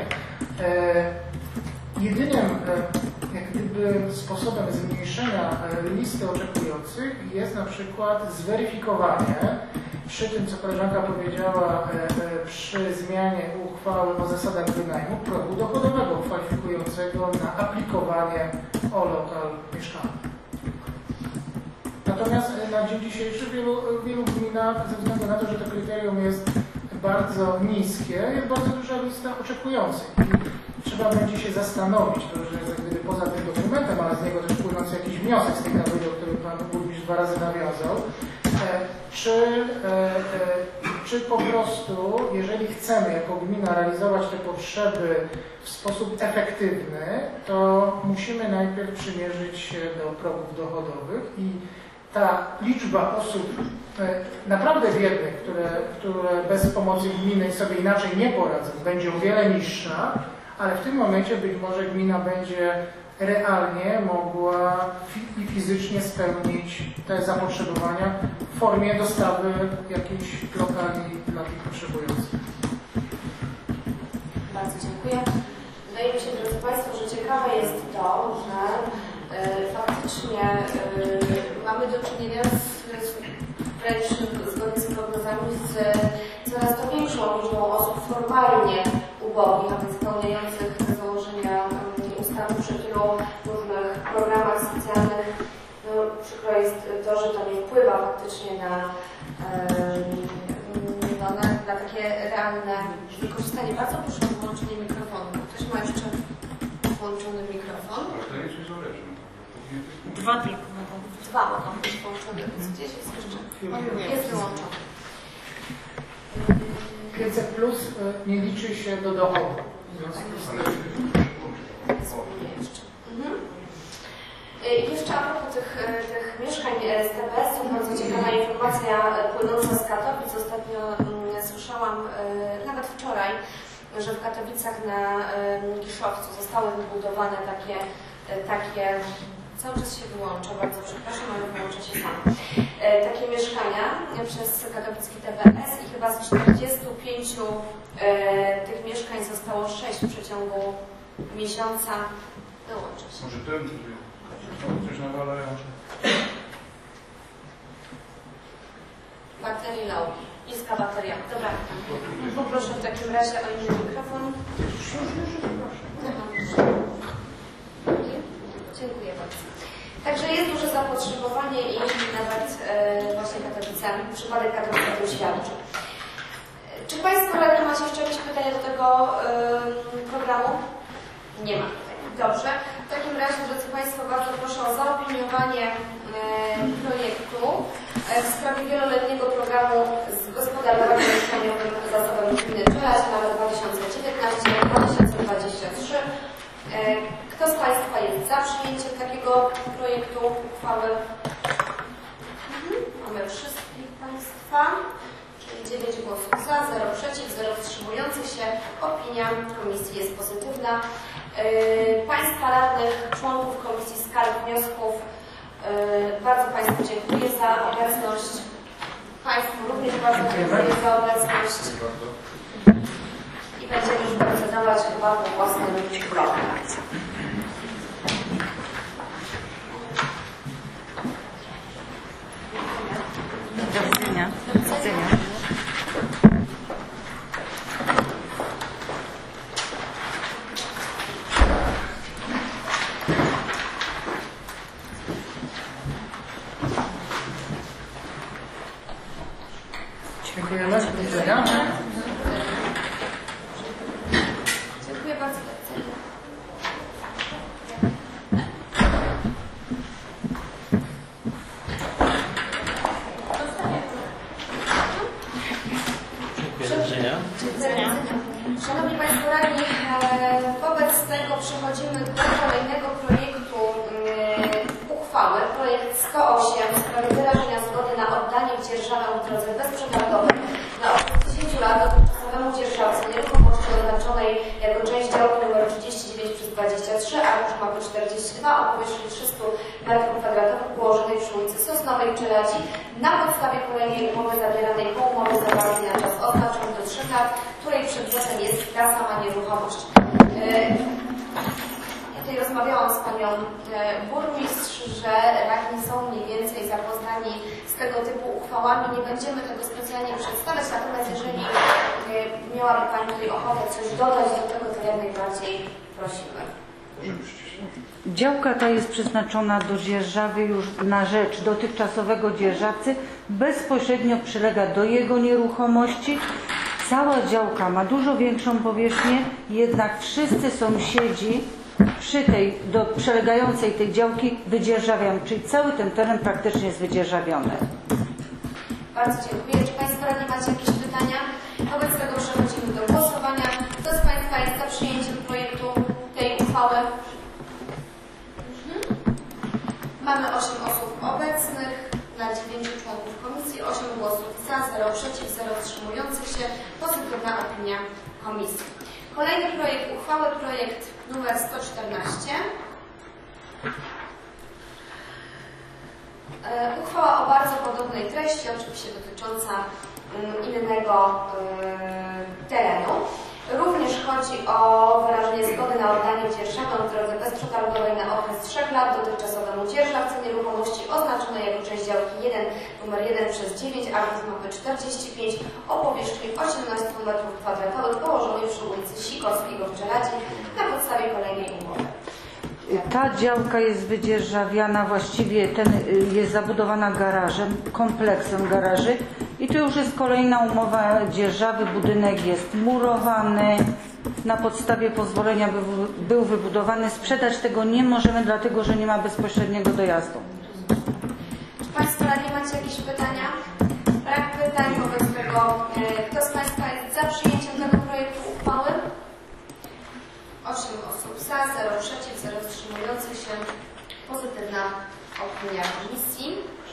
Jedynym jak gdyby sposobem zmniejszenia listy oczekujących jest na przykład zweryfikowanie przy tym, co koleżanka powiedziała, przy zmianie uchwały o zasadach wynajmu progu dochodowego kwalifikującego na aplikowanie o lokal mieszkalny. Natomiast na dzień dzisiejszy w wielu gminach, ze względu na to, że to kryterium jest bardzo niskie, jest bardzo duża lista oczekujących. I trzeba będzie się zastanowić, to już jest gdyby poza tym dokumentem, ale z niego też płynący jakiś wniosek z tej tabeli, o którym Pan Burmistrz 2 razy nawiązał, czy po prostu, jeżeli chcemy jako gmina realizować te potrzeby w sposób efektywny, to musimy najpierw przymierzyć się do progów dochodowych i ta liczba osób naprawdę biednych, które bez pomocy gminy sobie inaczej nie poradzą, będzie o wiele niższa, ale w tym momencie być może gmina będzie realnie mogła i fizycznie spełnić te zapotrzebowania w formie dostawy jakichś lokali dla tych potrzebujących. Bardzo dziękuję. Wydaje mi się, drodzy Państwo, że ciekawe jest to, że faktycznie mamy do czynienia wręcz zgodnie z prognozami z coraz to większą liczbą osób formalnie ubogich, a więc spełniających założenia ustawy przy tylu różnych programach socjalnych. No, przykro jest to, że to nie wpływa faktycznie na takie realne wykorzystanie. Bardzo proszę o włączenie mikrofonu. Ktoś ma jeszcze włączony mikrofon? Ale to jest niezależne. Dwa tylko. Dwa mogą być włączone, więc gdzieś jest jeszcze. Jest wyłączony. 500 plus nie liczy się do dochodu. Jeszcze a propos tych mieszkań z TBS-u, bardzo ciekawa informacja płynąca z Katowic. Ostatnio słyszałam, nawet wczoraj, że w Katowicach na Giszowcu zostały wybudowane takie cały czas się wyłącza, bardzo przepraszam, ale wyłącza się sam. Takie mieszkania przez katowicki TBS i chyba z 45 tych mieszkań zostało 6 w przeciągu miesiąca. Wyłącza się. Może ten coś nawalają? Baterii low. Niska bateria. Dobra. Poproszę w takim razie o inny mikrofon. Dziękuję bardzo. Także jest duże zapotrzebowanie i nawet właśnie Katowicami, przypadek Katowic to świadczy. Czy Państwo radni macie jeszcze jakieś pytania do tego programu? Nie ma pytań. Dobrze. W takim razie, drodzy Państwo, bardzo proszę o zaopiniowanie projektu w sprawie wieloletniego programu gospodarowania mieszkaniowym zasobami gminy Żelaź na lata 2019-2023. Kto z Państwa jest za przyjęciem takiego projektu uchwały? Mamy wszystkich Państwa, czyli 9 głosów za, 0 przeciw, 0 wstrzymujących się. Opinia komisji jest pozytywna. Państwa radnych, członków komisji skarg, wniosków, bardzo Państwu dziękuję za obecność. Państwu również bardzo dziękuję za obecność. I będziemy już procedować chyba po własnym bloku. Do widzenia. Do widzenia. Dziękujemy. Do widzenia. Dziękuję bardzo. Szanowni Państwo radni, wobec tego przechodzimy do kolejnego projektu uchwały. Projekt 108 w sprawie wyrażenia zgody na oddanie w dzierżawę w drodze bezprzetargowej na okres 10 lat dotychczasowemu dzierżawcy nieruchomości oznaczonej jako część działki nr 39/23, arkusz mapy 42 o powierzchni 300 m2 położonej przy ulicy Sosnowej w Czeladzi na podstawie kolejnej umowy zawieranej po umowie zawartej na czas oznaczony do 3 lat, której przedmiotem jest ta sama nieruchomość. Tutaj rozmawiałam z panią burmistrz, że radni są mniej więcej zapoznani z tego typu uchwałami. Nie będziemy tego specjalnie przedstawiać, natomiast jeżeli miałaby pani tutaj ochotę coś dodać do tego, to jak najbardziej prosimy. Działka ta jest przeznaczona do dzierżawy już na rzecz dotychczasowego dzierżawcy, bezpośrednio przylega do jego nieruchomości. Cała działka ma dużo większą powierzchnię, jednak wszyscy sąsiedzi przy tej, do przylegającej tej działki wydzierżawiają, czyli cały ten teren praktycznie jest wydzierżawiony. Bardzo dziękuję. Czy Państwo radni macie jakieś pytania? Wobec tego przechodzimy do głosowania. Kto z Państwa jest za przyjęciem projektu tej uchwały? Mamy 8 osób obecnych na 9 członków komisji, 8 głosów za, 0 przeciw, 0 wstrzymujących się. Pozytywna opinia komisji. Kolejny projekt uchwały, projekt numer 114. Uchwała o bardzo podobnej treści, oczywiście dotycząca innego terenu. Również chodzi o wyrażenie zgody na oddanie dzierżawy w drodze bezprzetargowej na okres 3 lat dotychczasowemu dzierżawcy nieruchomości oznaczonej jako część działki 1 nr 1 przez 9 arków mapy 45 o powierzchni 18 m2 położonej przy ulicy Sikorskiego w Czeladzi na podstawie kolejnej umowy. Ta działka jest wydzierżawiana, właściwie jest zabudowana garażem, kompleksem garaży i to już jest kolejna umowa dzierżawy. Budynek jest murowany, na podstawie pozwolenia był wybudowany. Sprzedać tego nie możemy, dlatego że nie ma bezpośredniego dojazdu. Czy Państwo radni macie jakieś pytania? Brak pytań, wobec tego kto z Państwa jest za przyjęciem tego projektu uchwały? 8 osób za, 0 przeciw, 0 wstrzymujących się. Pozytywna opinia komisji.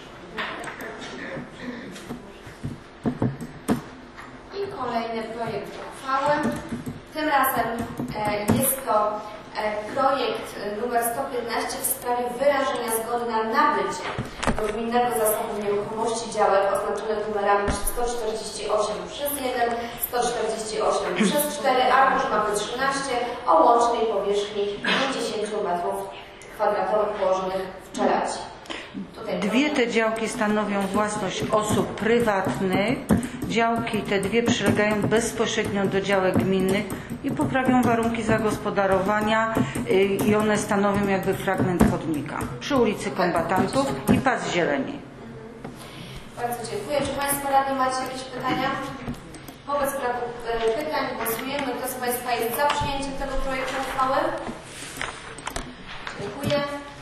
I kolejny projekt uchwały. Tym razem jest to projekt numer 115 w sprawie wyrażenia zgody na nabycie do Gminnego Zasobu Nieruchomości działek oznaczonych numerami 148 przez 1, 148 przez 4, arkusz mapy 13 o łącznej powierzchni 50 m2 położonych w Czeladzi. Dwie te działki stanowią własność osób prywatnych. Działki te dwie przylegają bezpośrednio do działek gminnych i poprawią warunki zagospodarowania i one stanowią jakby fragment chodnika przy ulicy Kombatantów i pas zieleni. Bardzo dziękuję. Czy Państwo radni macie jakieś pytania? Wobec braku pytań głosujemy. Kto z Państwa jest za przyjęciem tego projektu uchwały? Dziękuję.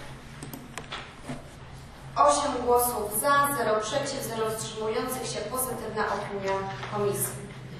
8 głosów za, 0 przeciw, 0 wstrzymujących się. Pozytywna opinia komisji.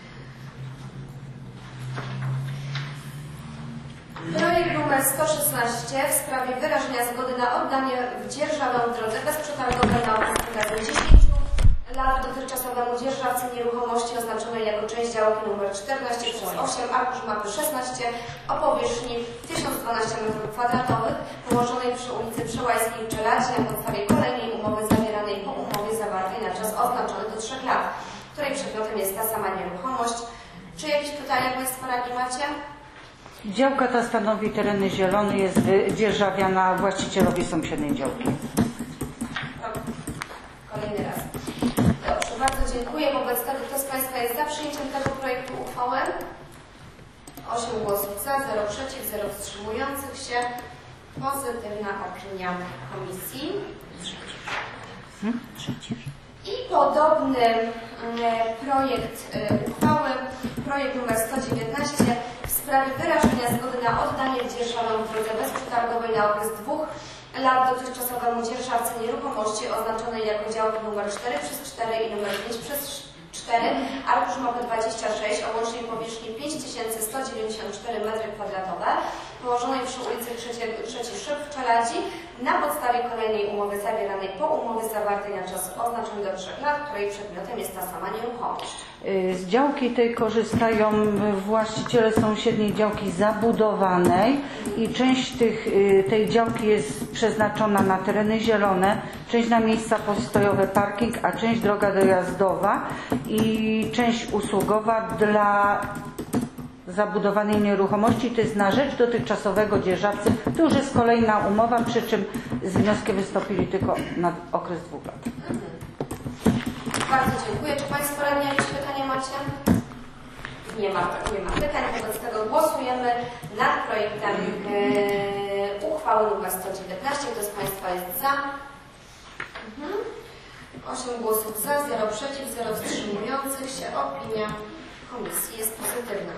Projekt numer 116 w sprawie wyrażenia zgody na oddanie w dzierżawę w drodze bezprzetargowej na okres 10 lat dotychczasowemu dzierżawcy nieruchomości oznaczonej jako część działki nr 14 przez 8 arkusz mapy 16 o powierzchni 1012 m2 położonej przy ulicy Przełajskiej w Czeladzi na podstawie kolejnej umowy zawieranej po umowie zawartej na czas oznaczony do 3 lat, której przedmiotem jest ta sama nieruchomość. Czy jakieś pytania Państwo radni macie? Działka ta stanowi tereny zielone, jest wydzierżawiana właścicielowi sąsiedniej działki. Kolejny raz. Dobrze, bardzo dziękuję. Wobec tego kto z Państwa jest za przyjęciem tego projektu uchwały? 8 głosów za, 0 przeciw, 0 wstrzymujących się. Pozytywna opinia komisji. I podobny projekt uchwały, projekt numer 119 w sprawie wyrażenia zgody na oddanie w dzierżawę w drodze bezprzetargowej na okres 2 lat dotychczasowemu dzierżawcy nieruchomości oznaczonej jako działki nr 4 przez 4 i nr 5 przez 4, arkusz mapy 26 o łącznej powierzchni 5194 m2 położonej przy ulicy 3 Szyb w Czeladzi na podstawie kolejnej umowy zawieranej po umowie zawartej na czas oznaczony do 3 lat, której przedmiotem jest ta sama nieruchomość. Z działki tej korzystają właściciele sąsiedniej działki zabudowanej i część tej działki jest przeznaczona na tereny zielone, część na miejsca postojowe, parking, a część droga dojazdowa i część usługowa dla zabudowanej nieruchomości. To jest na rzecz dotychczasowego dzierżawcy. To już jest kolejna umowa, przy czym z wnioskiem wystąpili tylko na okres 2 lat. Bardzo dziękuję. Czy Państwo radni jakieś pytania macie? Nie ma pytań. Wobec tego głosujemy nad projektem uchwały nr 119. Kto z Państwa jest za? 8 głosów za, 0 przeciw, 0 wstrzymujących się. Opinia komisji jest pozytywna.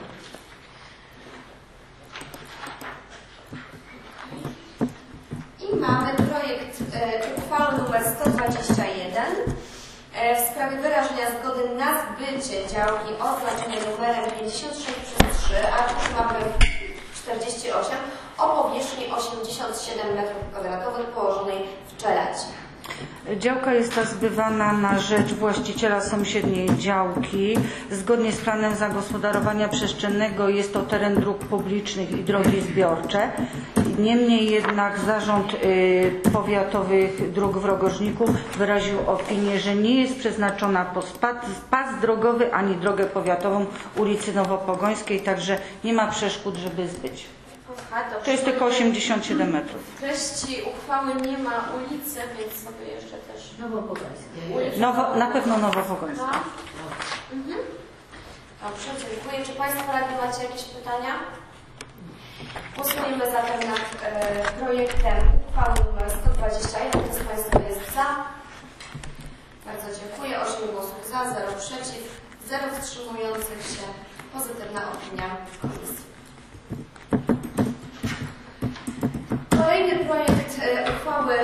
I mamy projekt uchwały nr 121 w sprawie wyrażenia zgody na zbycie działki oznaczonej numerem 56 przez 3, arkusz mapy 48 o powierzchni 87 m2 położonej w Czeladzi. Działka jest ta zbywana na rzecz właściciela sąsiedniej działki. Zgodnie z planem zagospodarowania przestrzennego jest to teren dróg publicznych i drogi zbiorcze. Niemniej jednak Zarząd Powiatowych Dróg w Rogoźniku wyraził opinię, że nie jest przeznaczona pod pas drogowy ani drogę powiatową ulicy Nowopogońskiej, także nie ma przeszkód, żeby zbyć. To jest tylko 87 metrów. W treści uchwały nie ma ulicy, więc sobie jeszcze też... Nowopogońskie. Na pewno Nowopogońska. Dobrze, dziękuję. Czy Państwo radni macie jakieś pytania? Głosujemy zatem nad projektem uchwały nr 121. Kto z Państwa jest za? Bardzo dziękuję. 8 głosów za, 0 przeciw, 0 wstrzymujących się. Pozytywna opinia komisji. Kolejny projekt uchwały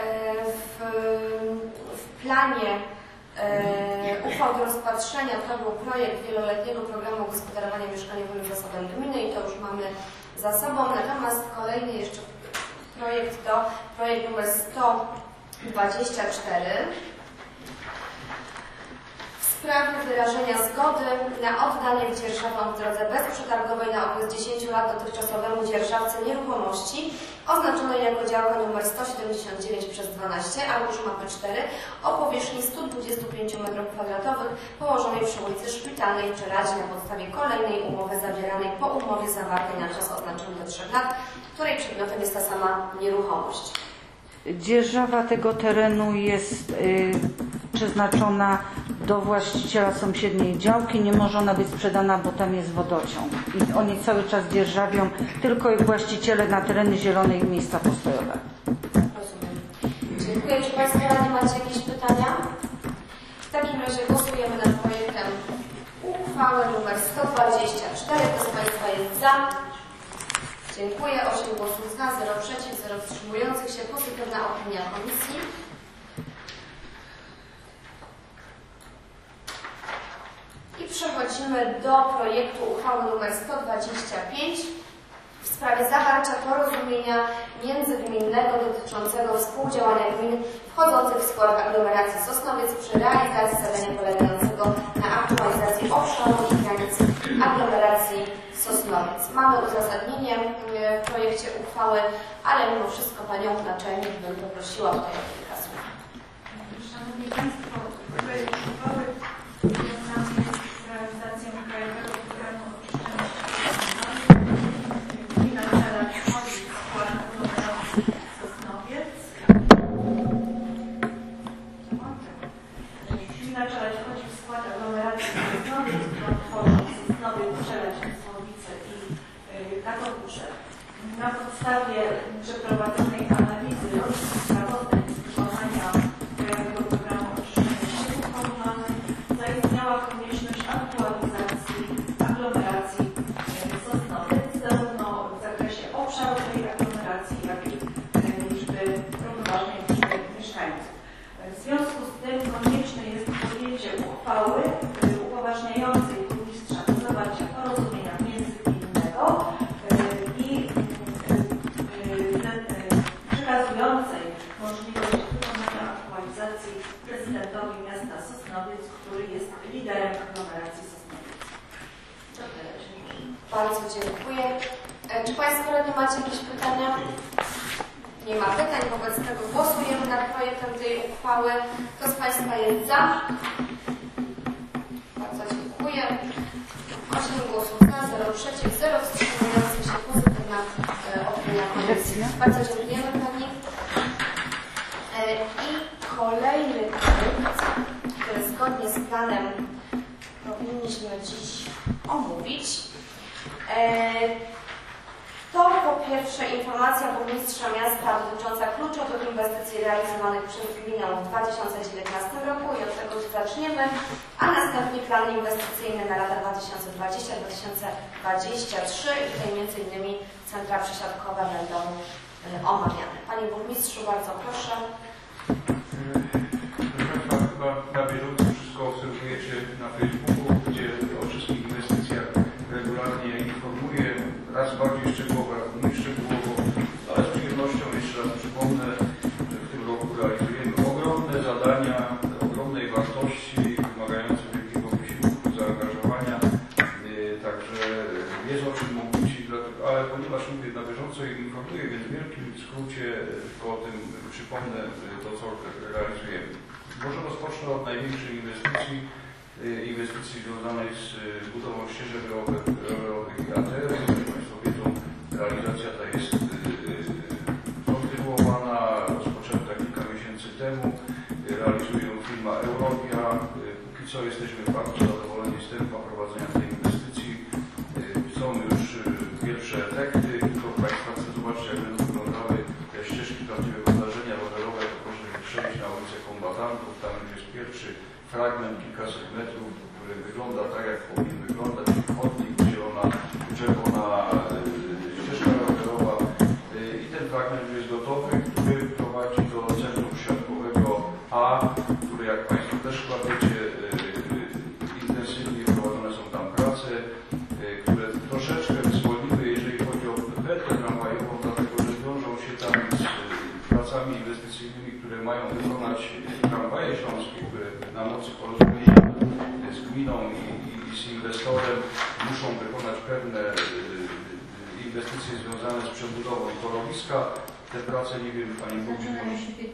w planie uchwał do rozpatrzenia to był projekt wieloletniego programu gospodarowania mieszkaniowym zasobem gminy i to już mamy za sobą. Natomiast kolejny jeszcze projekt to projekt numer 124 w sprawie wyrażenia zgody na oddanie dzierżawą w drodze bezprzetargowej na okres 10 lat dotychczasowemu dzierżawcy nieruchomości oznaczonej jako działka nr 179/12, arkusz mapy 4 o powierzchni 125 m2 położonej przy ulicy Szpitalnej w Czeradzie na podstawie kolejnej umowy zawieranej po umowie zawartej na czas oznaczony do 3 lat, której przedmiotem jest ta sama nieruchomość. Dzierżawa tego terenu jest przeznaczona do właściciela sąsiedniej działki. Nie może ona być sprzedana, bo tam jest wodociąg. I oni cały czas dzierżawią tylko właściciele na tereny zielonej i miejsca postojowe. Rozumiem. Dziękuję. Czy Państwo radni macie jakieś pytania? W takim razie głosujemy nad projektem uchwały nr 124. Kto z Państwa jest za? Dziękuję. 8 głosów za, 0 przeciw, 0 wstrzymujących się. Pozytywna opinia komisji. I przechodzimy do projektu uchwały nr 125 w sprawie zawarcia porozumienia międzygminnego dotyczącego współdziałania gmin wchodzących w skład aglomeracji Sosnowiec przy realizacji zadania polegającego na aktualizacji obszaru i granic aglomeracji Sosnowiec. Mamy uzasadnienie w projekcie uchwały, ale mimo wszystko Panią Naczelnik bym poprosiła tutaj o kilka słów. Szanowni Państwo, projekt uchwały związany jest z realizacją Krajowego Programu Oczyszczania Gmina Czerad wchodzi w skład aglomeracji Sosnowiec. Gmina Czerad wchodzi w skład aglomeracji Sosnowiec, którą tworzą Sosnowiec, Czerad, Sosnowice i Katowice. Na podstawie przeprowadzonej analizy sprawozdań z wykonania Krajowego Programu Oczyszczania Ścieków Komunalnych zaistniała konieczność aktualizacji aglomeracji Sosnowiec, zarówno w zakresie obszaru tej aglomeracji, jak i liczby, równoważnej liczby mieszkańców. W związku z tym konieczne jest podjęcie uchwały upoważniającej burmistrza do zawarcia porozumienia międzygminnego i przekazującej możliwość wykonania aktualizacji prezydentowi miasta Sosnowiec, który jest liderem aglomeracji Sosnowiec. Bardzo dziękuję. Czy Państwo radni macie jakieś pytania? Nie ma pytań, wobec tego głosujemy nad projektem tej uchwały. Kto z Państwa jest za? Bardzo dziękuję. 8 głosów za, 0 przeciw, 0 wstrzymujących się. Pozytywna opinia komisji. Bardzo dziękujemy Pani. I kolejny projekt, który zgodnie z planem powinniśmy dziś omówić. To po pierwsze informacja burmistrza miasta dotycząca kluczowych inwestycji realizowanych przez gminę w 2019 roku i od tego zaczniemy, a następnie plan inwestycyjny na lata 2020-2023 i tutaj m.in. centra przesiadkowe będą omawiane. Panie burmistrzu, bardzo proszę. Chyba na bieżąco wszystko obserwujecie na Facebooku, gdzie o wszystkich inwestycjach regularnie informuję, raz bardziej szczegółowo, raz mniej szczegółowo, ale z przyjemnością jeszcze raz przypomnę, że w tym roku realizujemy ogromne zadania, ogromnej wartości, wymagające wielkiego wysiłku, zaangażowania, także jest o czym mówić, ale ponieważ mówię na bieżąco i informuję, więc przypomnę to, co realizujemy. Może rozpocznę od największej inwestycji związanej z budową ścieżek rowerowych i arterii. Jak Państwo wiedzą, realizacja ta jest kontynuowana, rozpoczęta kilka miesięcy temu. Realizuje ją firma Eurovia. Póki co jesteśmy bardzo zadowoleni z tempa prowadzenia tej inwestycji. Są już pierwsze efekty. Tylko Państwo chcę zobaczyć, jak będą wyglądały te ścieżki prawdziwego zdarzenia rowerowe, to proszę przejść na ulicę Kombatantów. Tam już jest pierwszy fragment, kilkaset metrów, który wygląda tak, jak powinien wyglądać. Chodnik, zielona, czerwona ścieżka rowerowa. I ten fragment już jest gotowy, który prowadzi do centrum siatkowego A, które, jak Państwo też chyba wiecie, intensywnie prowadzone są tam prace, które troszeczkę zwolniły, jeżeli chodzi o wędkę tramwajową, dlatego że wiążą się tam z pracami inwestycyjnymi, które mają wykonać tramwaje śląskie, które na mocy porozumienia z gminą i z inwestorem muszą wykonać pewne inwestycje związane z przebudową torowiska. Te prace, nie wiem, Pani Burmistrz,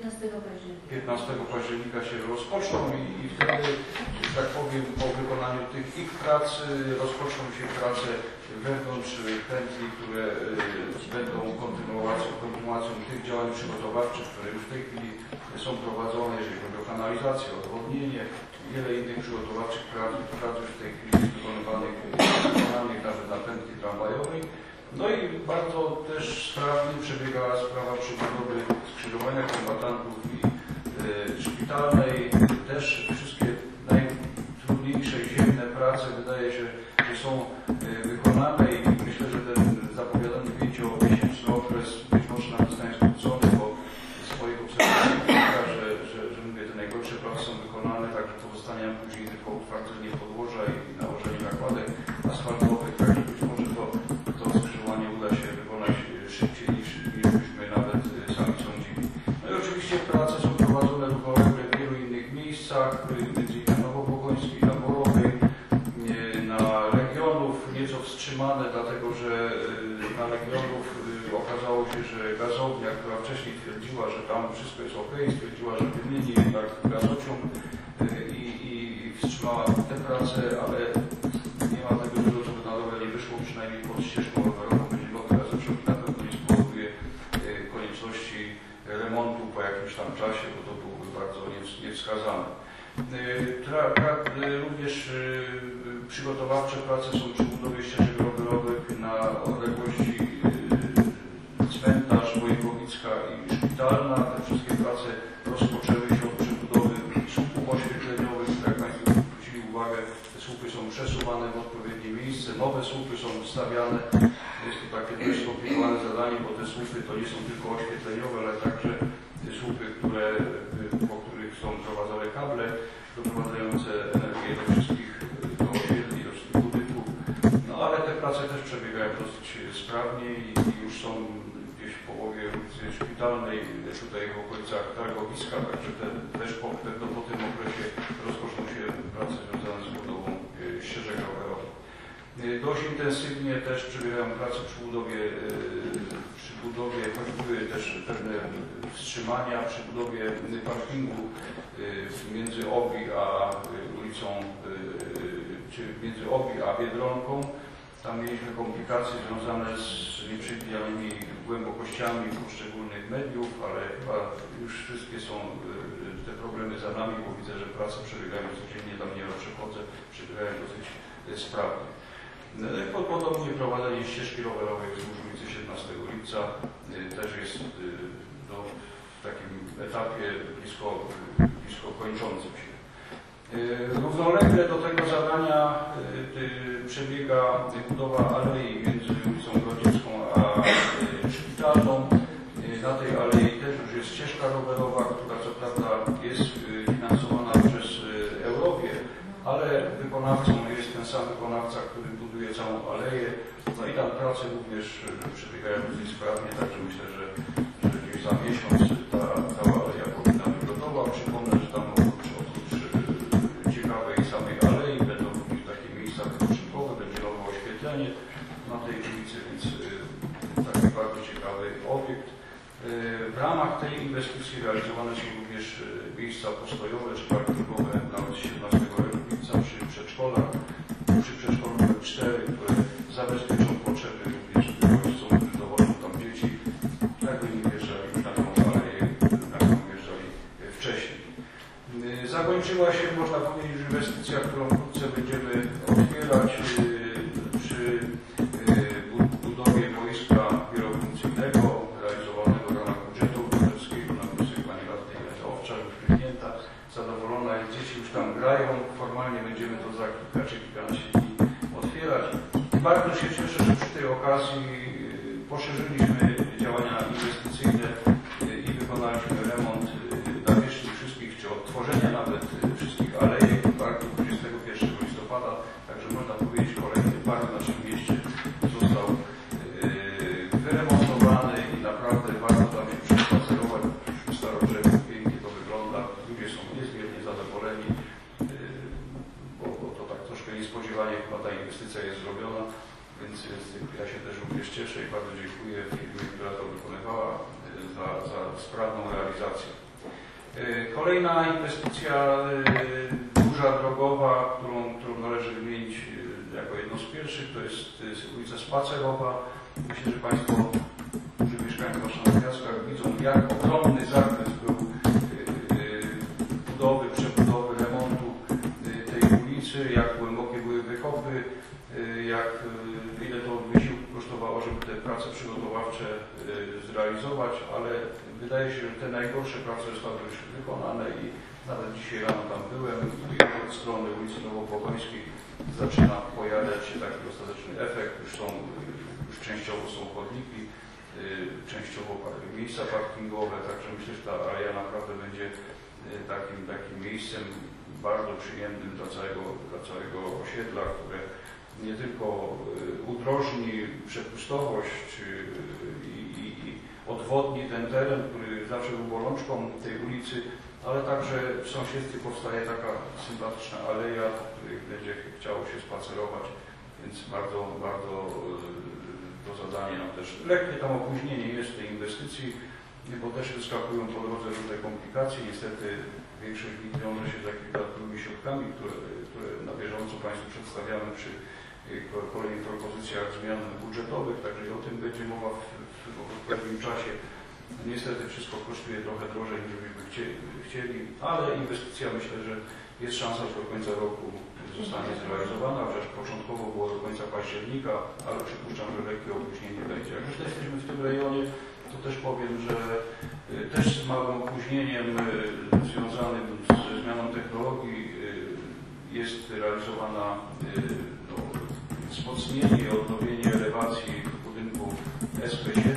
15 października się rozpoczną i wtedy, że tak powiem, po wykonaniu tych ich prac rozpoczną się prace wewnątrz pętli, które będą kontynuacją tych działań przygotowawczych, które już w tej chwili są prowadzone, jeżeli chodzi o kanalizację, odwodnienie, wiele innych przygotowawczych prac już w tej chwili jest wykonywanych nawet na pętli tramwajowej. No i bardzo też sprawnie przebiegała sprawa przebudowy skrzyżowania kombatantów i szpitalnej. Też wszystkie najtrudniejsze ziemne prace wydaje się, że są wykonane i myślę, że ten zapowiadany 5-miesięczny okres być może nawet zostanie skrócony, bo z swoich obserwacji wynika, że mówię, te najgorsze prace są wykonane, także pozostanie nam później tylko utwardzenie podłoża i nałożenie nakładek asfaltowych, także być może to skrzyżowanie uda się wykonać szybciej niż byśmy nawet sami sądzili. No i oczywiście prace są prowadzone równolegle w wielu innych miejscach, między innymi na Nowopogońskiej, na Borowej, na Legionów, nieco wstrzymane, dlatego że na Legionów okazało się, że gazownia, która wcześniej twierdziła, że tam wszystko jest ok, stwierdziła, że wymieni jednak gazociąg i wstrzymała te prace, ale nie ma tego dużo, żeby na dole nie wyszło, przynajmniej pod ścieżką rowerową będzie nowy gazociąg i na pewno nie spowoduje konieczności remontu po jakimś tam czasie, bo to byłoby bardzo niewskazane. Również przygotowawcze prace są przy budowie ścieżek rowerowych na odległości cmentarz, Wojkowicka i szpitalna. Te wszystkie prace rozpoczęły się od przebudowy słupów oświetleniowych. Jak Państwo zwrócili uwagę, te słupy są przesuwane w odpowiednie miejsce, nowe słupy są stawiane. Jest to takie dość skomplikowane zadanie, bo te słupy to nie są tylko oświetleniowe, ale także słupy, po których są prowadzone kable doprowadzające energię do wszystkich osiedli, do wszystkich budynków. No ale te prace też przebiegają dosyć sprawnie i już są gdzieś w połowie ulicy Szpitalnej, tutaj w okolicach Targowiska, także też pewno po tym okresie rozpoczną się prace związane z budową ścieżek rowerowych. Dość intensywnie też przebiegają prace przy budowie, choć były też pewne wstrzymania, przy budowie parkingu między Obi a ulicą, czy między Obi a Biedronką. Tam mieliśmy komplikacje związane z nieprzewidzianymi głębokościami poszczególnych mediów, ale chyba już wszystkie są te problemy za nami, bo widzę, że prace przebiegają codziennie, tam nie przechodzę, przebiegają dosyć sprawnie. Podobnie prowadzenie ścieżki rowerowej wzdłuż ulicy 17 lipca też jest w takim etapie blisko kończącym się. Równolegle do tego zadania przebiega budowa alei między ulicą Grodziecką a Szpitalną. Na tej alei też już jest ścieżka rowerowa, która co prawda jest finansowana przez Eurowię, ale wykonawcą jest ten sam wykonawca, który buduje całą aleję. No i tam prace również przebiegają dosyć sprawnie, także myślę, że gdzieś za miesiąc ta aleja powinna być gotowa. Przypomnę, że tam oprócz ciekawej samej alei będą również takie miejsca wypoczynkowe, będzie nowe oświetlenie na tej ulicy, więc taki bardzo ciekawy obiekt. W ramach tej inwestycji inwestycji realizowane są również miejsca postojowe czy parkingowe nawet 17 lipca przy przedszkolach, przy przedszkolu 4, które zabezpieczą potrzeby również rodziców, którzy dowożą tam dzieci, jakby nie wjeżdżali na tą aleję, na którą wjeżdżali wcześniej. Zakończyła się, można powiedzieć, inwestycja, którą wkrótce będziemy otwierać przy budowie boiska wielofunkcyjnego realizowanego w ramach budżetu obywatelskiego na wniosek pani radnej Owczar, już klienta zadowolona jest, dzieci już tam grają, formalnie będziemy to za kilka czy kilkanaście dni otwierać. Bardzo się cieszę, że przy tej okazji poszerzyliśmy działania inwestycyjne i wykonaliśmy remont nawierzchni wszystkich, czy odtworzenia nawet wszystkich alejek parku 21 listopada, także można powiedzieć, kolejny park w naszym mieście został wyremontowany i naprawdę warto tam się przespacerować przy Starobrzegu, pięknie to wygląda, ludzie są niezmiernie zadowoleni, bo to tak troszkę niespodziewanie chyba ta inwestycja jest zrobiona, więc ja się też również cieszę i bardzo dziękuję firmie, która to wykonywała za sprawną realizację. Kolejna inwestycja duża drogowa, którą należy wymienić jako jedną z pierwszych, to jest ulica Spacerowa. Myślę, że Państwo, którzy mieszkają w naszych Piaskach, widzą, jak ogromny zakres był budowy, przebudowy, remontu tej ulicy, jak głębokie były wykopy, ile to wysiłku kosztowało, żeby te prace przygotowawcze zrealizować, ale wydaje się, że te najgorsze prace zostały już wykonane i nawet dzisiaj rano tam byłem i od strony ulicy Nowopogońskiej zaczyna pojawiać się taki ostateczny efekt, już częściowo są chodniki, częściowo miejsca parkingowe, także myślę, że ta aleja naprawdę będzie takim miejscem bardzo przyjemnym dla całego osiedla, które nie tylko udrożni przepustowość i odwodni ten teren, który zawsze był bolączką tej ulicy, ale także w sąsiedztwie powstaje taka sympatyczna aleja, w której będzie chciało się spacerować, więc bardzo, bardzo to zadanie nam też lekkie tam opóźnienie jest tej inwestycji, bo też wyskakują po drodze różne komplikacje. Niestety większość z nich wiąże się z jakimiś środkami, które na bieżąco Państwu przedstawiamy przy kolejnych propozycjach zmian budżetowych, także o tym będzie mowa w pewnym czasie. Niestety wszystko kosztuje trochę drożej niż byśmy chcieli, ale inwestycja myślę, że jest szansa, że do końca roku zostanie zrealizowana, chociaż początkowo było do końca października, ale przypuszczam, że lekkie opóźnienie będzie. Jak już jesteśmy w tym rejonie, to też powiem, że też z małym opóźnieniem związanym ze zmianą technologii jest realizowana wzmocnienie i odnowienie elewacji w budynku SP7.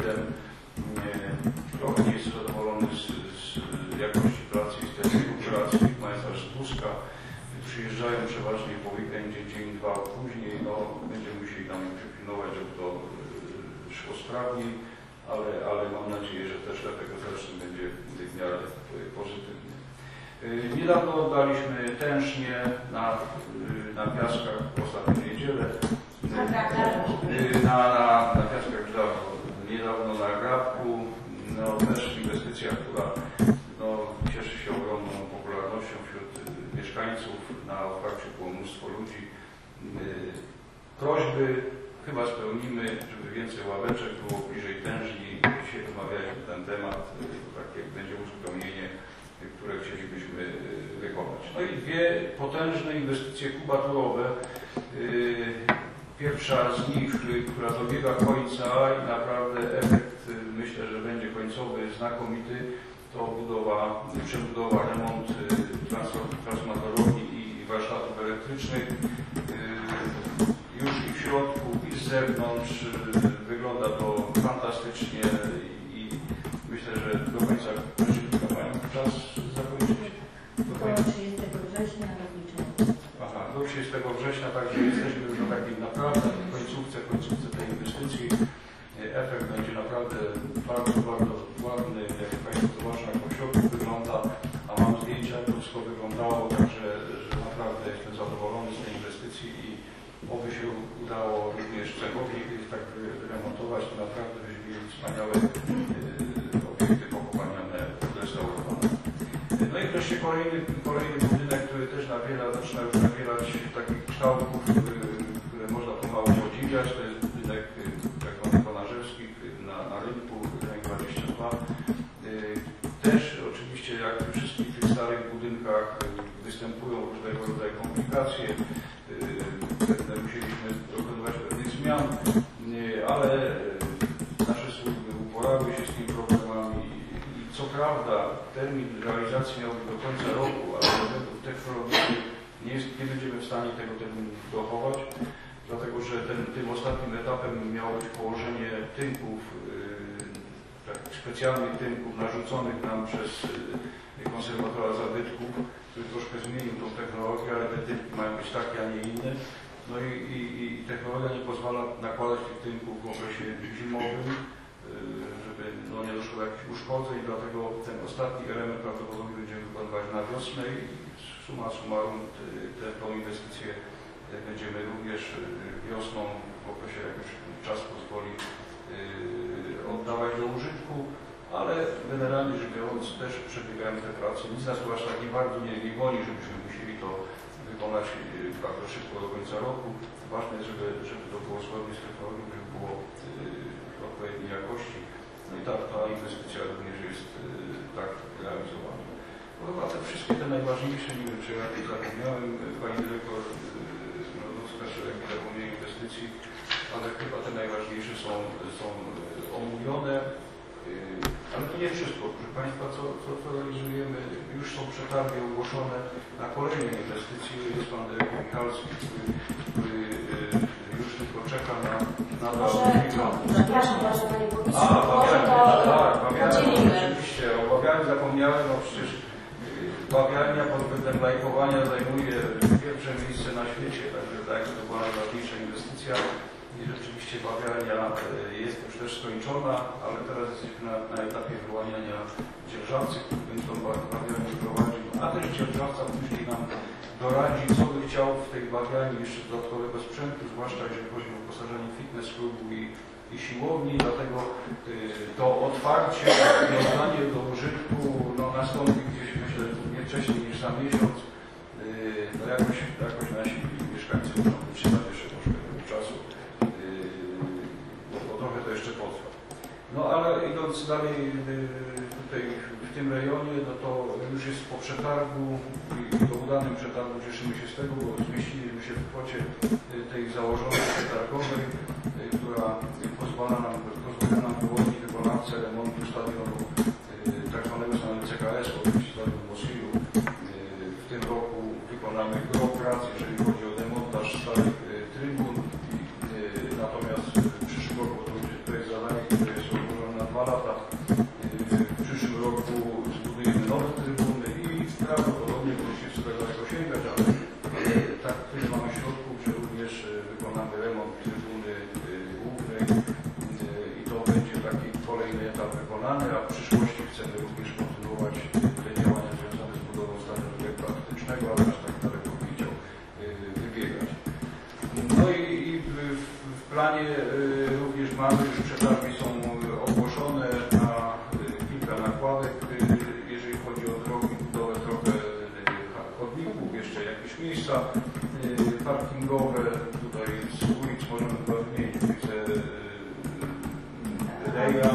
Trochę nie jest zadowolony z jakości pracy i z tej operacji majstra Sztuska. Przyjeżdżają przeważnie po weekendzie, dzień, dwa później. Będziemy musieli tam przypilnować, żeby to szło sprawniej, ale mam nadzieję, że też efekt ostateczny będzie w miarę pozytywny. Niedawno oddaliśmy tężnie na Piaskach w ostatnią niedzielę. Na Piaskach niedawno na Grabku. Też inwestycja, która cieszy się ogromną popularnością wśród mieszkańców. Na otwarciu było mnóstwo ludzi. Prośby chyba spełnimy, żeby więcej ławeczek było bliżej tężni. Dzisiaj rozmawialiśmy na ten temat, takie będzie uzupełnienie, które chcielibyśmy wykonać. No i dwie potężne inwestycje kubaturowe. Pierwsza z nich, która dobiega końca i naprawdę efekt, myślę, że będzie końcowy, znakomity, to przebudowa, remont transformatorowni i warsztatów elektrycznych. Już i w środku, i z zewnątrz wygląda to fantastycznie i myślę, że do końca października mają czas zakończyć. Do 30 września rozliczenia. Aha, do 30 września, także jesteśmy już na takiej naprawdę końcówce tej inwestycji. Efekt będzie naprawdę bardzo, bardzo ładny. Jak Państwo zobaczą, jak w środku wygląda, a mam zdjęcia, jak to wszystko wyglądało, także że naprawdę jestem zadowolony z tej inwestycji i oby się udało również Czechowie tak remontować, to naprawdę byśmy mieli wspaniałe obiekty pochowania No i wreszcie kolejny budynek, który też zaczyna już nabierać takich kształtów, które można pomału podziwiać. To jest budynek konarzewski na rynku, rynek 22. Też oczywiście jak w wszystkich tych starych budynkach występują różnego rodzaju komplikacje. Musieliśmy dokonywać pewnych zmian, ale nasze służby uporały się z tymi problemami. Co prawda termin realizacji miał być do końca roku, ale technologicznie nie będziemy w stanie tego terminu dochować, dlatego że tym ostatnim etapem miało być położenie tynków, takich specjalnych tynków narzuconych nam przez konserwatora zabytków, który troszkę zmienił tą technologię, ale te tynki mają być takie, a nie inne. No i technologia nie pozwala nakładać tych tynków w okresie zimowym, żeby nie doszło do jakichś uszkodzeń, dlatego ten ostatni element prawdopodobnie będziemy wykonywać na wiosnę i summa summarum tą inwestycję będziemy również wiosną, w okresie jak już czas pozwoli, oddawać do użytku, ale generalnie rzecz biorąc też przebiegają te prace. Nic nas tu aż tak nie bardzo nie goni, żebyśmy musieli to wykonać bardzo szybko do końca roku. Ważne jest, żeby to było zgodnie z technologią, żeby było odpowiedniej jakości. No i ta inwestycja również jest tak realizowana. No dobra, te wszystkie te najważniejsze, nie wiem czy ja tutaj zapomniałem, Pani Dyrektor, jakby zapomnienie inwestycji, ale chyba te najważniejsze są omówione. Ale to nie wszystko. Proszę Państwa, co realizujemy, już są przetargi ogłoszone na kolejne inwestycje. Jest Pan Dyrektor Michalski, który już tylko czeka na Przepraszam bardzo, Panie Burmistrzu. Bawialnia, oczywiście. O bawialni zapomniałem, no przecież bawialnia pod względem lajkowania zajmuje pierwsze miejsce na świecie, także to była najważniejsza inwestycja. I rzeczywiście bawialnia jest już też skończona, ale teraz jesteśmy na etapie wyłaniania dzierżawcy, który będzie tą bawialnię prowadził, a też dzierżawca później nam doradzi, co by chciał w tej bawialni jeszcze dodatkowego sprzętu, zwłaszcza jeżeli chodzi o wyposażenie fitness klubu i siłowni, dlatego to otwarcie i oddanie do użytku nastąpi gdzieś, myślę, nie wcześniej niż za miesiąc. Jakoś nasi mieszkańcy muszą wytrzymać jeszcze troszkę czasu. Bo trochę to jeszcze potrwa. No ale idąc dalej tutaj w tym rejonie, no to już jest po przetargu i po udanym przetargu cieszymy się z tego, bo zmieściliśmy się w kwocie tej założonej przetargowej, która pozwala nam wyłonić wykonawcę remontu stadionu tak zwanego stadionu CKS, oczywiście stadionu Mosilu. W tym roku wykonamy gro prac, jeżeli chodzi o demontaż starych trybun. Natomiast w przyszłym roku to jest zadanie, które jest rozłożone na 2 lata. W przyszłym roku zbudujemy nowe trybuny i prawdopodobnie musimy sobie daleko sięgać, ale tak tyle mamy środków, że również wykonamy remont trybuny głównej i to będzie taki kolejny etap wykonany, a w przyszłości chcemy również kontynuować te działania związane z budową stadionu praktycznego, ale aż tak daleko nie chciał wybiegać. No i w planie również mamy, już przetargi są ogłoszone na kilka nakładek, jeżeli chodzi o drogi, budowę trochę chodników, jeszcze jakieś miejsca parkingowe. Tutaj z ulic możemy chyba wymienić ulicę Reja,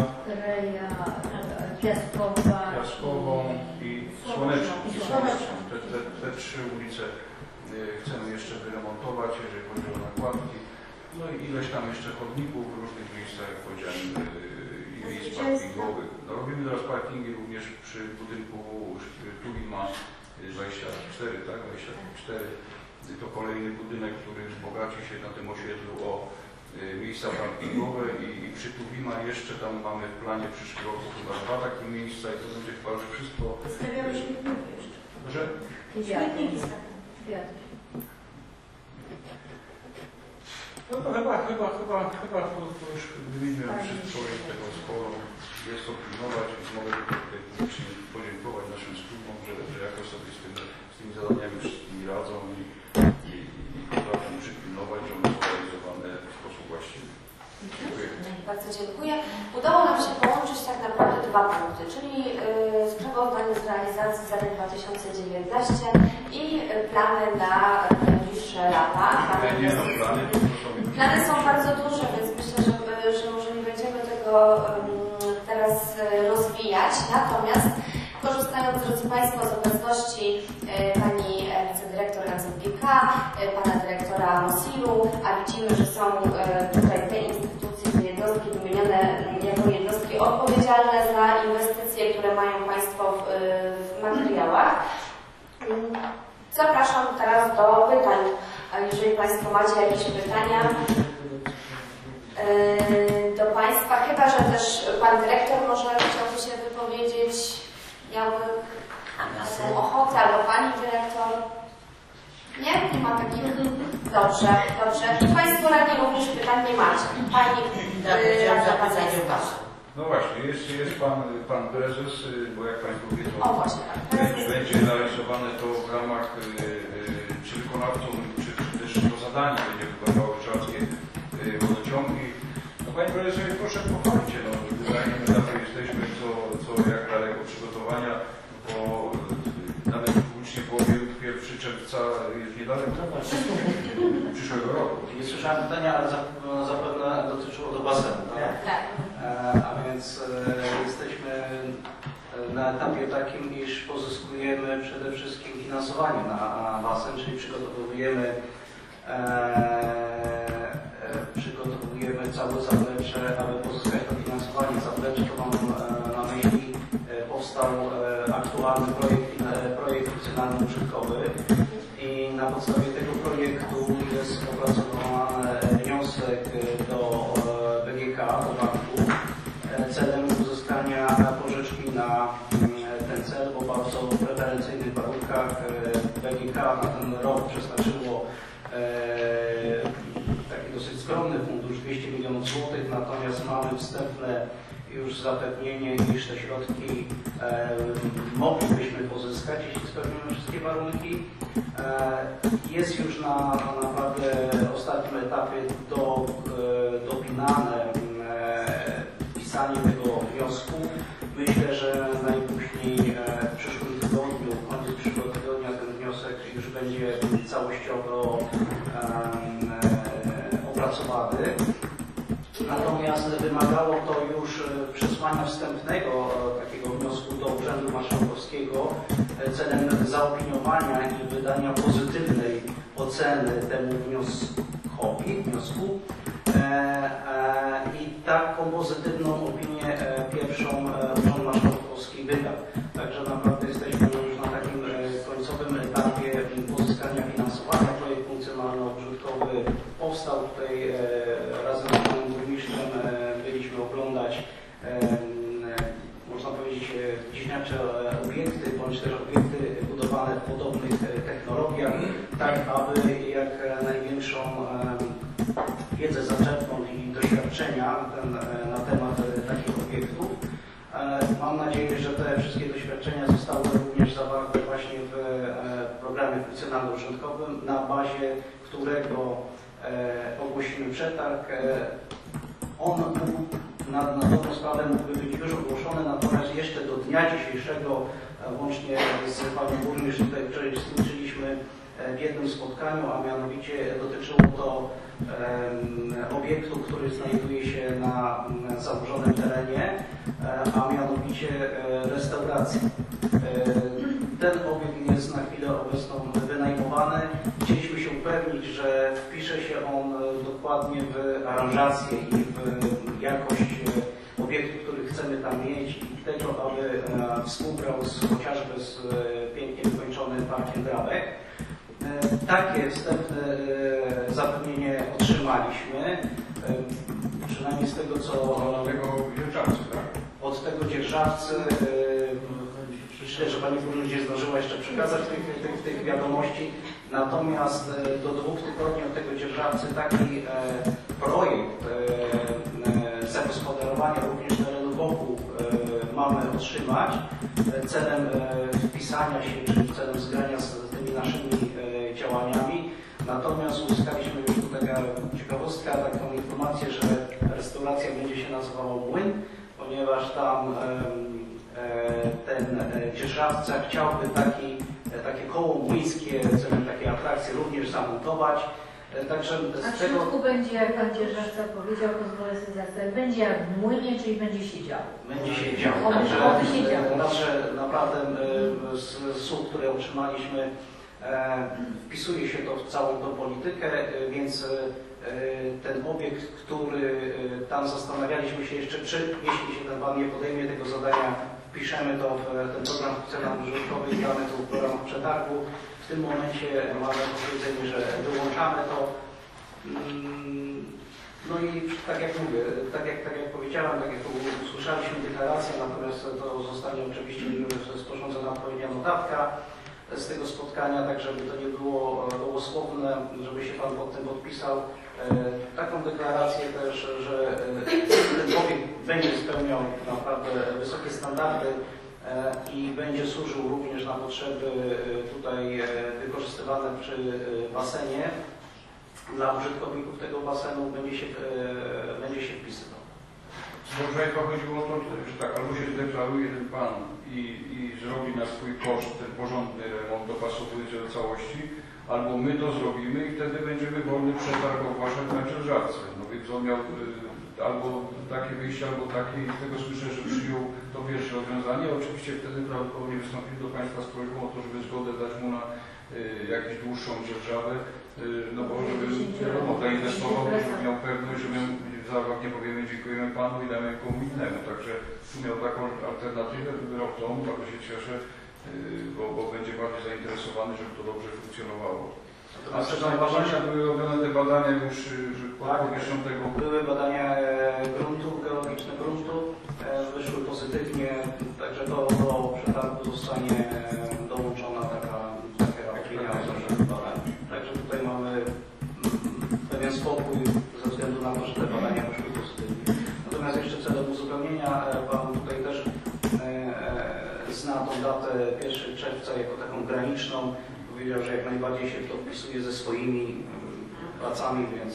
Piaskową i Słoneczną. Te 3 ulice chcemy jeszcze wyremontować, jeżeli chodzi o nakładki. No i ileś tam jeszcze chodników w różnych miejscach, jak powiedziałem, i miejsc parkingowych. No, robimy teraz parkingi również przy budynku Tulima 24, tak? 24. To kolejny budynek, który wzbogaci się na tym osiedlu o miejsca parkingowe i przy Tulima jeszcze tam mamy w planie w przyszłym roku chyba 2 takie miejsca i to będzie chyba już wszystko. Stawiamy śmietniki jeszcze. Że? Śmietniki stawiamy. No to chyba to już wymieniłem wszystko, jest tego sporo, jest to pilnować, więc mogę tutaj publicznie podziękować naszym służbom, że jakoś sobie z tymi zadaniami wszystkimi radzą i potrafią przypilnować, że one są realizowane w sposób właściwy. Dziękuję. Bardzo dziękuję. Udało nam się połączyć tak naprawdę 2 punkty, czyli sprawę sprawozdaniu z realizacji zadań 2019 i plany na najbliższe lata. Plany są bardzo duże, więc myślę, że może nie będziemy tego teraz rozwijać. Natomiast korzystając, drodzy Państwo, z obecności pani wicedyrektor NZBK, pana dyrektora MOSIR-u, a widzimy, że są tutaj te instytucje, te jednostki wymienione jako jednostki odpowiedzialne za inwestycje, które mają Państwo w materiałach. Zapraszam teraz do pytań. Jeżeli Państwo macie jakieś pytania do Państwa, chyba że też pan dyrektor może chciałby się wypowiedzieć, miałby taką ochotę, albo pani dyrektor. Nie? Nie ma takich? Dobrze, dobrze. I Państwo radni również pytań nie macie. Pani No właśnie, jest pan prezes, bo jak Państwo wiedzą, będzie realizowane to w ramach, czy wykonawcą, czy też to zadanie będzie wykonywało Czarnskie Wodociągi. No Panie Prezesie, proszę pochwalić się, na jakim etapie jesteśmy, co jak daleko przygotowania, bo nawet publicznie połowie 1 czerwca jest niedaleko, przyszłego roku. Nie słyszałem pytania, ale zapewne dotyczyło do basenu, tak? Tak. A więc jesteśmy na etapie takim, iż pozyskujemy przede wszystkim finansowanie na basen, czyli przygotowujemy całe zaplecze, aby pozyskać to finansowanie. Zaplecze to mam na myśli, powstał aktualny projekt funkcjonalno-użytkowy i na podstawie tego projektu jest opracowany wniosek do BGK, do banku, celem uzyskania pożyczki na ten cel, bo bardzo preferencyjnych warunkach BGK na ten rok przeznaczyło taki dosyć skromny fundusz 200 milionów złotych, natomiast mamy wstępne już zapewnienie, iż te środki moglibyśmy pozyskać, jeśli spełnimy wszystkie warunki. Jest już na naprawdę ostatnim etapie dopinane pisanie tego wniosku. Myślę, że najpóźniej w przyszłym tygodniu, w końcu przyszłego tygodnia ten wniosek już będzie całościowo opracowany. Natomiast wymagało to już przesłania wstępnego takiego wniosku do Urzędu Marszałkowskiego celem zaopiniowania i wydania pozytywnej oceny temu wniosku. I taką pozytywną opinię pierwszą Urząd Marszałkowski wydał. Także naprawdę jesteśmy już na takim końcowym etapie pozyskania finansowania. Projekt funkcjonalno-użytkowy powstał tutaj razem z panem burmistrzem. Byliśmy oglądać, można powiedzieć, dziecięce obiekty, bądź też obiekty budowane w podobnych technologiach, tak aby jak największą wiedzę zaczerpnąć i doświadczenia na temat takich obiektów. Mam nadzieję, że te wszystkie doświadczenia zostały również zawarte właśnie w programie funkcjonalno-użytkowym, na bazie którego ogłosimy przetarg. On na dobrą sprawę mógłby być już ogłoszony, natomiast jeszcze do dnia dzisiejszego, łącznie z panią burmistrz, tutaj wczoraj uczestniczyliśmy w jednym spotkaniu, a mianowicie dotyczyło to obiektu, który znajduje się na zaburzonym terenie, a mianowicie restauracji. Ten obiekt jest na chwilę obecną wynajmowany. Chcieliśmy się upewnić, że wpisze się on dokładnie w aranżację i w jakość obiektu, który chcemy tam mieć i tego, aby współgrał chociażby z pięknie wykończonym parkiem Grabek. Takie wstępne zapewnienie otrzymaliśmy, przynajmniej z tego, co od tego dzierżawcy. Myślę, że pani burmistrz nie zdążyła jeszcze przekazać tych wiadomości. Natomiast do 2 tygodni od tego dzierżawcy taki projekt zagospodarowania również terenu wokół mamy otrzymać celem wpisania się, czy celem zgrania z tymi naszymi działaniami. Natomiast uzyskaliśmy już tu taka ciekawostka, taką informację, że restauracja będzie się nazywała Młyn, ponieważ tam ten dzierżawca dzierżawca chciałby takie koło miejskie, celem takiej atrakcji również zamontować. Także a w środku będzie, jak pan dzierżawca powiedział, pozwolę sobie zastosować, będzie jak w młynie, czyli będzie siedział. Będzie siedział. Także naprawdę z słów, które otrzymaliśmy, wpisuje się to w całą tą politykę, więc ten obiekt, który tam zastanawialiśmy się jeszcze, czy jeśli się ten Pan nie podejmie tego zadania, wpiszemy to w ten program funkcjonalny użytkowy i damy to w programach przetargu. W tym momencie mamy powiedzenie, że wyłączamy to. No i tak jak mówię, tak jak powiedziałem, tak jak usłyszeliśmy deklarację, natomiast to zostanie oczywiście sporządzona odpowiednia notatka z tego spotkania, tak żeby to nie było gołosłowne, żeby się Pan pod tym podpisał. Taką deklarację też, że ten obiekt będzie spełniał naprawdę wysokie standardy i będzie służył również na potrzeby tutaj wykorzystywane przy basenie. Dla użytkowników tego basenu będzie się wpisywał. Proszę Państwa, chodziło o to, że tak, albo się zdeklaruje ten Pan i zrobi na swój koszt ten porządny remont, dopasowując do całości, albo my to zrobimy i wtedy będziemy wolny przetarg ogłaszać na dzierżawcę. No więc on miał albo takie wyjście, albo takie i z tego słyszę, że przyjął to pierwsze rozwiązanie. Oczywiście wtedy prawdopodobnie wystąpił do Państwa z prośbą o to, żeby zgodę dać mu na jakąś dłuższą dzierżawę, no bo żeby wiadomo, zainwestował, żeby miał pewność, że my zaraz nie powiemy dziękujemy Panu i damy komu innemu. Także tu miał taką alternatywę, wybrał tą, bardzo się cieszę, bo będzie bardziej zainteresowany, żeby to dobrze funkcjonowało. A co zauważenia, były robione te badania już powierzchnią tego? Były badania gruntu, geologiczne gruntu, wyszły pozytywnie, także do przetargu zostanie dołączona taka opinia zarządu badań. Także tutaj mamy pewien spokój ze względu na to, że te badania wyszły pozytywnie. Natomiast jeszcze celem uzupełnienia, Pan tutaj też zna tą datę 1 czerwca jako taką graniczną. Powiedział, że jak najbardziej się to wpisuje ze swoimi pracami, więc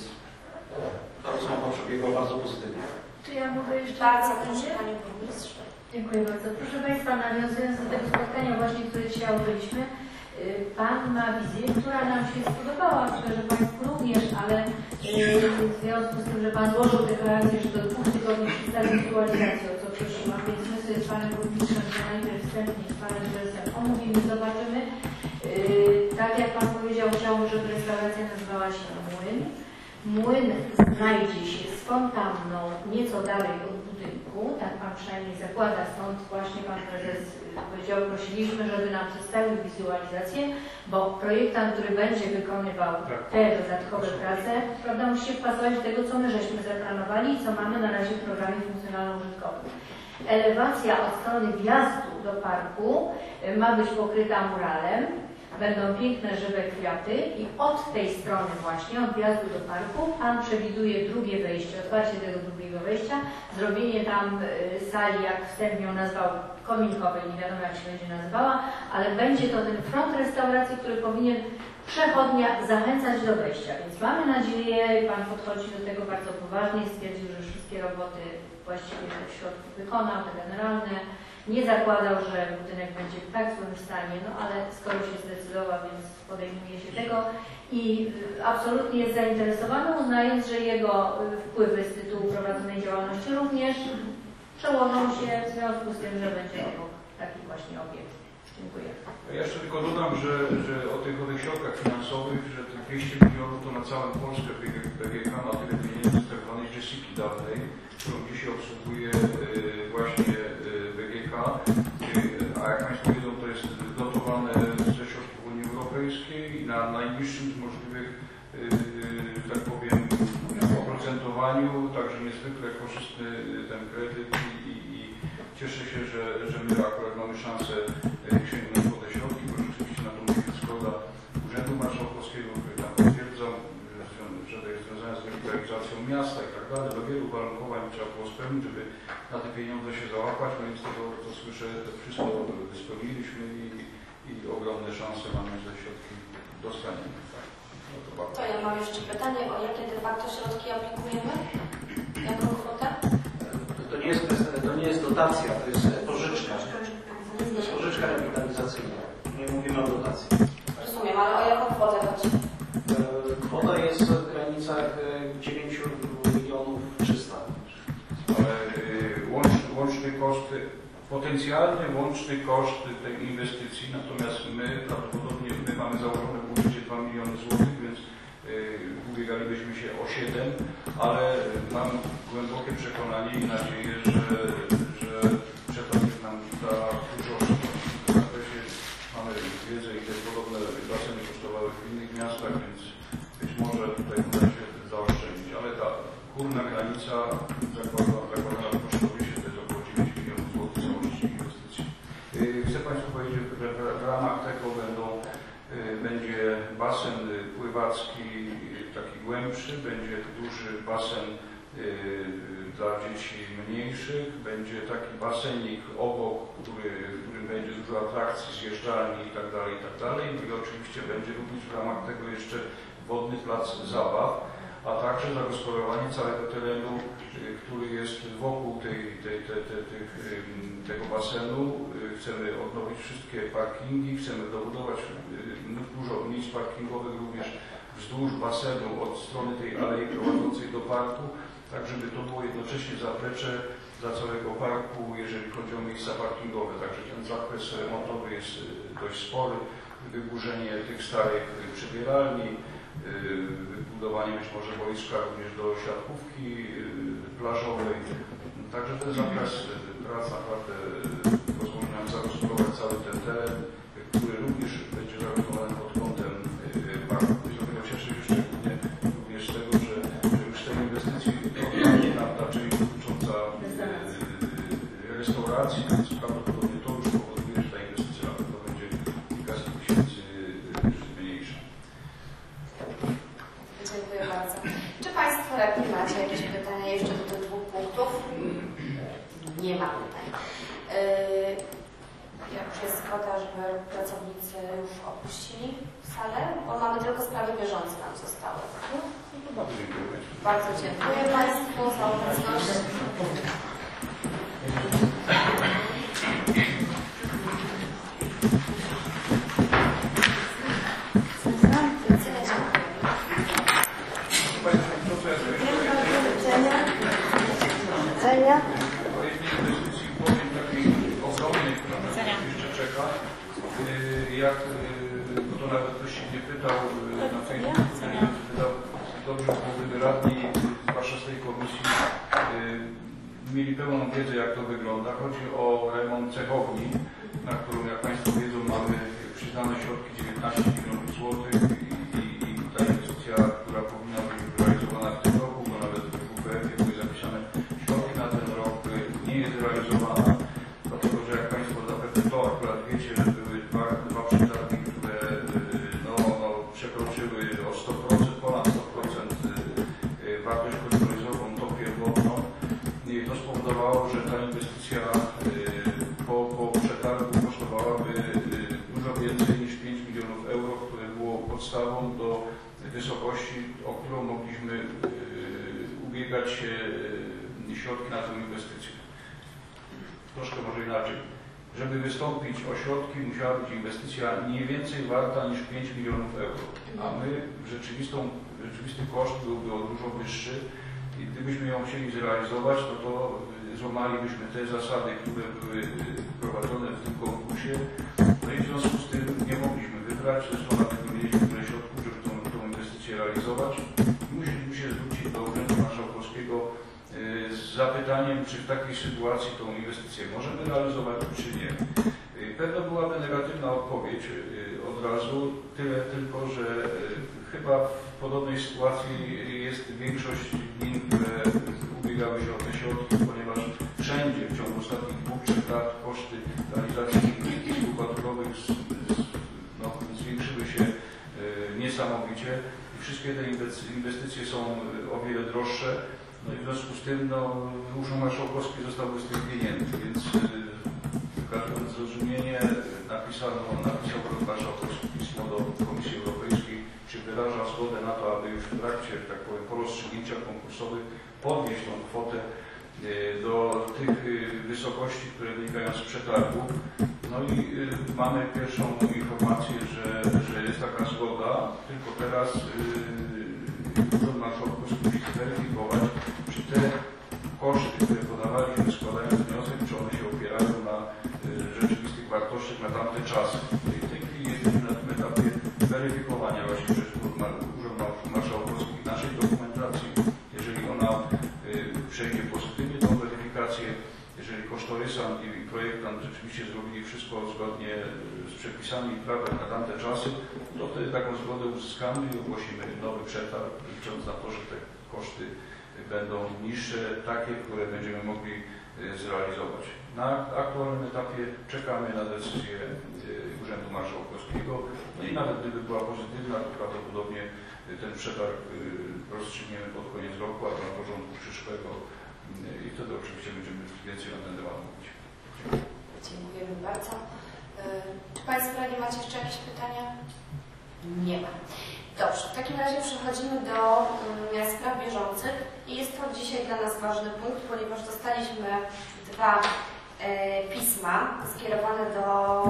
ta rozmowa przebiegła bardzo pozytywnie. Czy ja mogę jeszcze... Bardzo proszę Panie Burmistrzu. Dziękuję bardzo. Proszę Państwa, nawiązując do tego spotkania właśnie, które dzisiaj odbyliśmy, Pan ma wizję, która nam się spodobała, myślę, że Państwu również, ale w związku z tym, że Pan złożył deklarację, że do 2 tygodni przedstawi aktualizację, o co prosiłam, więc my sobie z Panem Burmistrzem, że najpierw wstępnie z Panem Prezesem omówimy, zobaczymy. Tak jak Pan powiedział, chciałbym, żeby restauracja nazywała się Młyn. Młyn znajdzie się z fontanną nieco dalej od budynku, tak Pan przynajmniej zakłada, stąd właśnie Pan Prezes powiedział, prosiliśmy, żeby nam przedstawił wizualizację, bo projektant, który będzie wykonywał te dodatkowe prace, prawda, musi się wpasować do tego, co my żeśmy zaplanowali i co mamy na razie w programie funkcjonalno-użytkowym. Elewacja od strony wjazdu do parku ma być pokryta muralem. Będą piękne, żywe kwiaty i od tej strony właśnie, od wjazdu do parku, Pan przewiduje drugie wejście, otwarcie tego drugiego wejścia, zrobienie tam sali, jak wstępnie ją nazwał, kominkowej, nie wiadomo jak się będzie nazywała, ale będzie to ten front restauracji, który powinien przechodnia zachęcać do wejścia. Więc mamy nadzieję, Pan podchodzi do tego bardzo poważnie, stwierdził, że wszystkie roboty właściwie w środku wykonał, te generalne. Nie zakładał, że budynek będzie w tak złym stanie, no ale skoro się zdecydował, więc podejmuje się tego i absolutnie jest zainteresowany, uznając, że jego wpływy z tytułu prowadzonej działalności również przełożą się w związku z tym, że będzie taki właśnie obiekt. Dziękuję. Ja jeszcze tylko dodam, że o tych środkach finansowych, że te 200 milionów to na całą Polskę BGK ma tyle pieniędzy z tak zwanej Jessiki dawnej, którą dzisiaj obsługuje właśnie BGK, a jak Państwo wiedzą, to jest dotowane ze środków Unii Europejskiej na najniższym z możliwych, tak powiem, oprocentowaniu, także niezwykle korzystny ten kredyt i cieszę się, że my akurat mamy szansę sięgnąć po te środki, bo rzeczywiście na to musi być zgoda Urzędu Marszałkowskiego, który tam potwierdzał, że to jest związane z rewitalizacją miasta i tak dalej. Do wielu warunkowań trzeba było spełnić, żeby na te pieniądze się załapać, no więc tego, co słyszę, to wszystko spełniliśmy i ogromne szanse mamy, że środki dostaniemy. No to ja mam jeszcze pytanie, o jakie de facto środki aplikujemy? Jaką kwotę? To nie jest dotacja, to jest pożyczka. wytyczka rewitalizacyjna. Nie mówimy o dotacji. Rozumiem, ale o jaką kwotę chodzi? Kwota jest w granicach 9 milionów 300. Ale łączny koszt, potencjalny łączny koszt tej inwestycji, natomiast my prawdopodobnie mamy założone w budżecie 2 miliony złotych, więc ubiegalibyśmy się o 7, ale mam głębokie przekonanie i nadzieję, że przetarg nam da dużo. W zakresie mamy wiedzę, ile podobne baseny kosztowały w innych miastach, więc być może tutaj uda się zaoszczędzić, ale ta górna granica zakładana w kosztorysie to jest około 9 milionów złotych za łącznik inwestycji. Chcę Państwu powiedzieć, że w ramach tego będzie basen pływacki taki głębszy, będzie duży basen dla dzieci mniejszych, będzie taki basenik obok, w którym będzie dużo atrakcji, zjeżdżalni itd. No i oczywiście będzie również w ramach tego jeszcze wodny plac zabaw, a także zagospodarowanie całego terenu, który jest wokół tego basenu. Chcemy odnowić wszystkie parkingi, chcemy dobudować dużo miejsc parkingowych również wzdłuż basenu od strony tej alei prowadzącej do parku, tak żeby to było jednocześnie zaplecze dla całego parku, jeżeli chodzi o miejsca parkingowe. Także ten zakres remontowy jest dość spory. Wyburzenie tych starych przebieralni, wybudowanie być może boiska również do siatkówki plażowej. Także ten zakres prac naprawdę pozwoli nam zagospodarować cały ten teren, który również będzie zagospodarowany pod kątem parku. I dlatego cieszę się szczególnie również z tego, że już z tej inwestycji odpadnie nam ta część dotycząca restauracji, więc prawdopodobnie to już powoduje, że ta inwestycja na pewno będzie kilkaset tysięcy mniejsza. Dziękuję bardzo. Czy Państwo radni macie jakieś pytania jeszcze do tych dwóch punktów? Nie ma pytań. Jak już jest zgoda, żeby pracownicy już opuścili salę, bo mamy tylko sprawy bieżące nam zostały. Bardzo dziękuję Państwu za obecność. O jednej inwestycji powiem takiej ogromnej, która nas jeszcze czeka. Jak to nawet ktoś się nie pytał na Facebooku, dobrze byłoby radni z warszawskiej komisji mieli pełną wiedzę, jak to wygląda. Chodzi o remont cechowni, na którą, jak Państwo wiedzą, mamy przyznane środki 19 milionów złotych i ta inwestycja, która powinna być realizowana w tym roku, bo nawet w WPF-ie były zapisane środki na ten rok, nie jest realizowana, dlatego że jak Państwo zapewne to akurat wiecie, że były dwa przetargi, które przekroczyły o 100%, ponad 100% wartość kosztorysową, tą pierwotną. I to spowodowało, że ta inwestycja po przetargu kosztowałaby dużo więcej niż 5 milionów euro, które było podstawą do wysokości, o którą mogliśmy ubiegać się środki na tę inwestycję. Troszkę może inaczej. Żeby wystąpić o środki, musiała być inwestycja nie więcej warta niż 5 milionów euro, a my rzeczywisty koszt byłby o dużo wyższy i gdybyśmy ją chcieli zrealizować, to złamalibyśmy te zasady, które były prowadzone w tym konkursie, no i w związku z tym nie mogliśmy wybrać, zresztą nawet nie mieliśmy tyle środków, żeby tą inwestycję realizować i musieliśmy się zwrócić do Urzędu Marszałkowskiego z zapytaniem, czy w takiej sytuacji tą inwestycję możemy realizować, czy nie. Pewno byłaby negatywna odpowiedź od razu, tyle tylko, że chyba w podobnej sytuacji jest większość gmin, które ubiegały się o te środki, ponieważ wszędzie w ciągu ostatnich 2-3 lat koszty realizacji usług patrolowych zwiększyły się niesamowicie i wszystkie te inwestycje są o wiele droższe. No i w związku z tym Urząd Marszałkowski został z tych pieniędzy, więc wykazując zrozumienie napisał Urząd Marszałkowski pismo do Komisji Europejskiej, czy wyraża zgodę na to, aby już w trakcie, tak powiem, po rozstrzygnięciach konkursowych podnieść tą kwotę do tych wysokości, które wynikają z przetargu. No No i mamy pierwszą informację, że jest taka zgoda, tylko teraz Urząd Marszałkowski musi zweryfikować, czy te koszty, które podawaliśmy składając wniosek, czy one się opierają na rzeczywistych wartościach na tamte czasy. I w tej chwili jesteśmy na tym etapie weryfikowania właśnie przez Urząd Marszałkowski naszej dokumentacji. Jeżeli ona przejdzie pozytywnie tą weryfikację, jeżeli kosztorysant i projektant rzeczywiście zrobili wszystko zgodnie z przepisami i prawem na tamte czasy, to wtedy taką zgodę uzyskamy i ogłosimy nowy przetarg, licząc na to, że te koszty będą niższe, takie, które będziemy mogli zrealizować. Na aktualnym etapie czekamy na decyzję Urzędu Marszałkowskiego, no i nawet gdyby była pozytywna, to prawdopodobnie ten przetarg rozstrzygniemy pod koniec roku, albo na porządku przyszłego i wtedy oczywiście będziemy więcej na ten temat mówić. Dziękujemy bardzo. Czy Państwo radni macie jeszcze jakieś pytania? Nie ma. Dobrze, w takim razie przechodzimy do spraw bieżących i jest to dzisiaj dla nas ważny punkt, ponieważ dostaliśmy 2 pisma skierowane do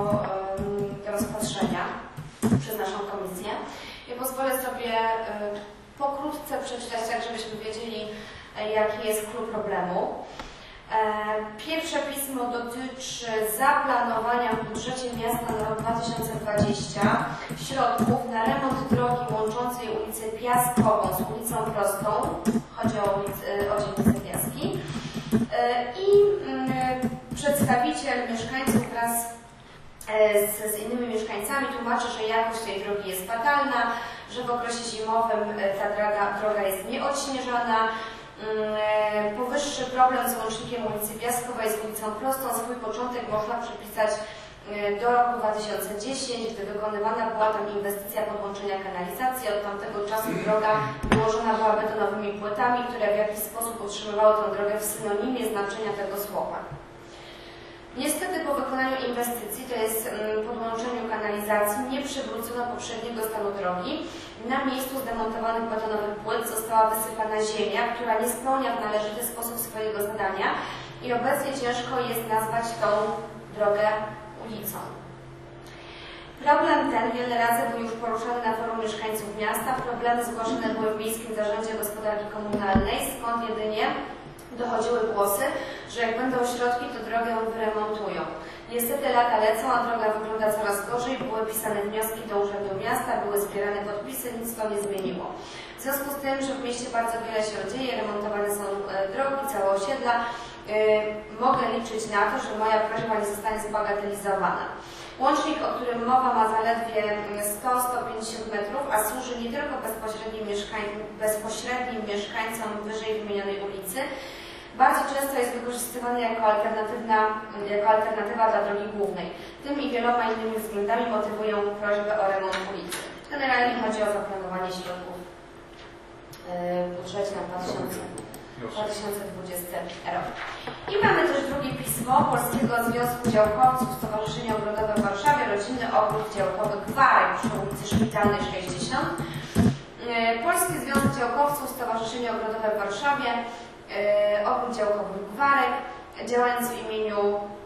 rozpatrzenia przez naszą komisję. Ja pozwolę sobie pokrótce przeczytać, tak żebyśmy wiedzieli, jaki jest klucz problemu. Pierwsze pismo dotyczy zaplanowania w budżecie miasta na rok 2020 środków na remont drogi łączącej ulicę Piaskową z ulicą Prostą, chodzi o dzielnicę Piaski, i przedstawiciel mieszkańców wraz z innymi mieszkańcami tłumaczy, że jakość tej drogi jest fatalna, że w okresie zimowym ta droga jest nieodśnieżana. Powyższy problem z łącznikiem ulicy Piaskowej z ulicą Prostą swój początek można przypisać do roku 2010, gdy wykonywana była tam inwestycja podłączenia kanalizacji. Od tamtego czasu droga wyłożona była betonowymi płytami, które w jakiś sposób utrzymywały tę drogę w synonimie znaczenia tego słowa. Niestety po wykonaniu inwestycji, to jest podłączeniu kanalizacji, nie przywrócono poprzedniego stanu drogi. Na miejscu zdemontowanych betonowych płyt została wysypana ziemia, która nie spełnia w należyty sposób swojego zadania i obecnie ciężko jest nazwać tą drogę ulicą. Problem ten wiele razy był już poruszany na forum mieszkańców miasta. Problemy zgłaszane były w Miejskim Zarządzie Gospodarki Komunalnej, skąd jedynie dochodziły głosy, że jak będą środki, to drogę wyremontują. Niestety lata lecą, a droga wygląda coraz gorzej. Były pisane wnioski do Urzędu Miasta, były zbierane podpisy, nic to nie zmieniło. W związku z tym, że w mieście bardzo wiele się dzieje, remontowane są drogi, całe osiedla, mogę liczyć na to, że moja prośba nie zostanie zbagatelizowana. Łącznik, o którym mowa, ma zaledwie 100-150 metrów, a służy nie tylko bezpośrednim mieszkańcom wyżej wymienionej ulicy. Bardzo często jest wykorzystywany jako alternatywa dla drogi głównej. Tym i wieloma innymi względami motywują prośbę o remont ulicy. Generalnie chodzi o zaplanowanie środków w budżecie na 2020 rok. I mamy też drugie pismo Polskiego Związku Działkowców Stowarzyszenia Ogrodowe w Warszawie, Rodzinny Ogród Działkowy Gwarek przy ulicy Szpitalnej 60. Polski Związek Działkowców Stowarzyszenia Ogrodowe w Warszawie, Ogród Działkowy Gwarek, działając w imieniu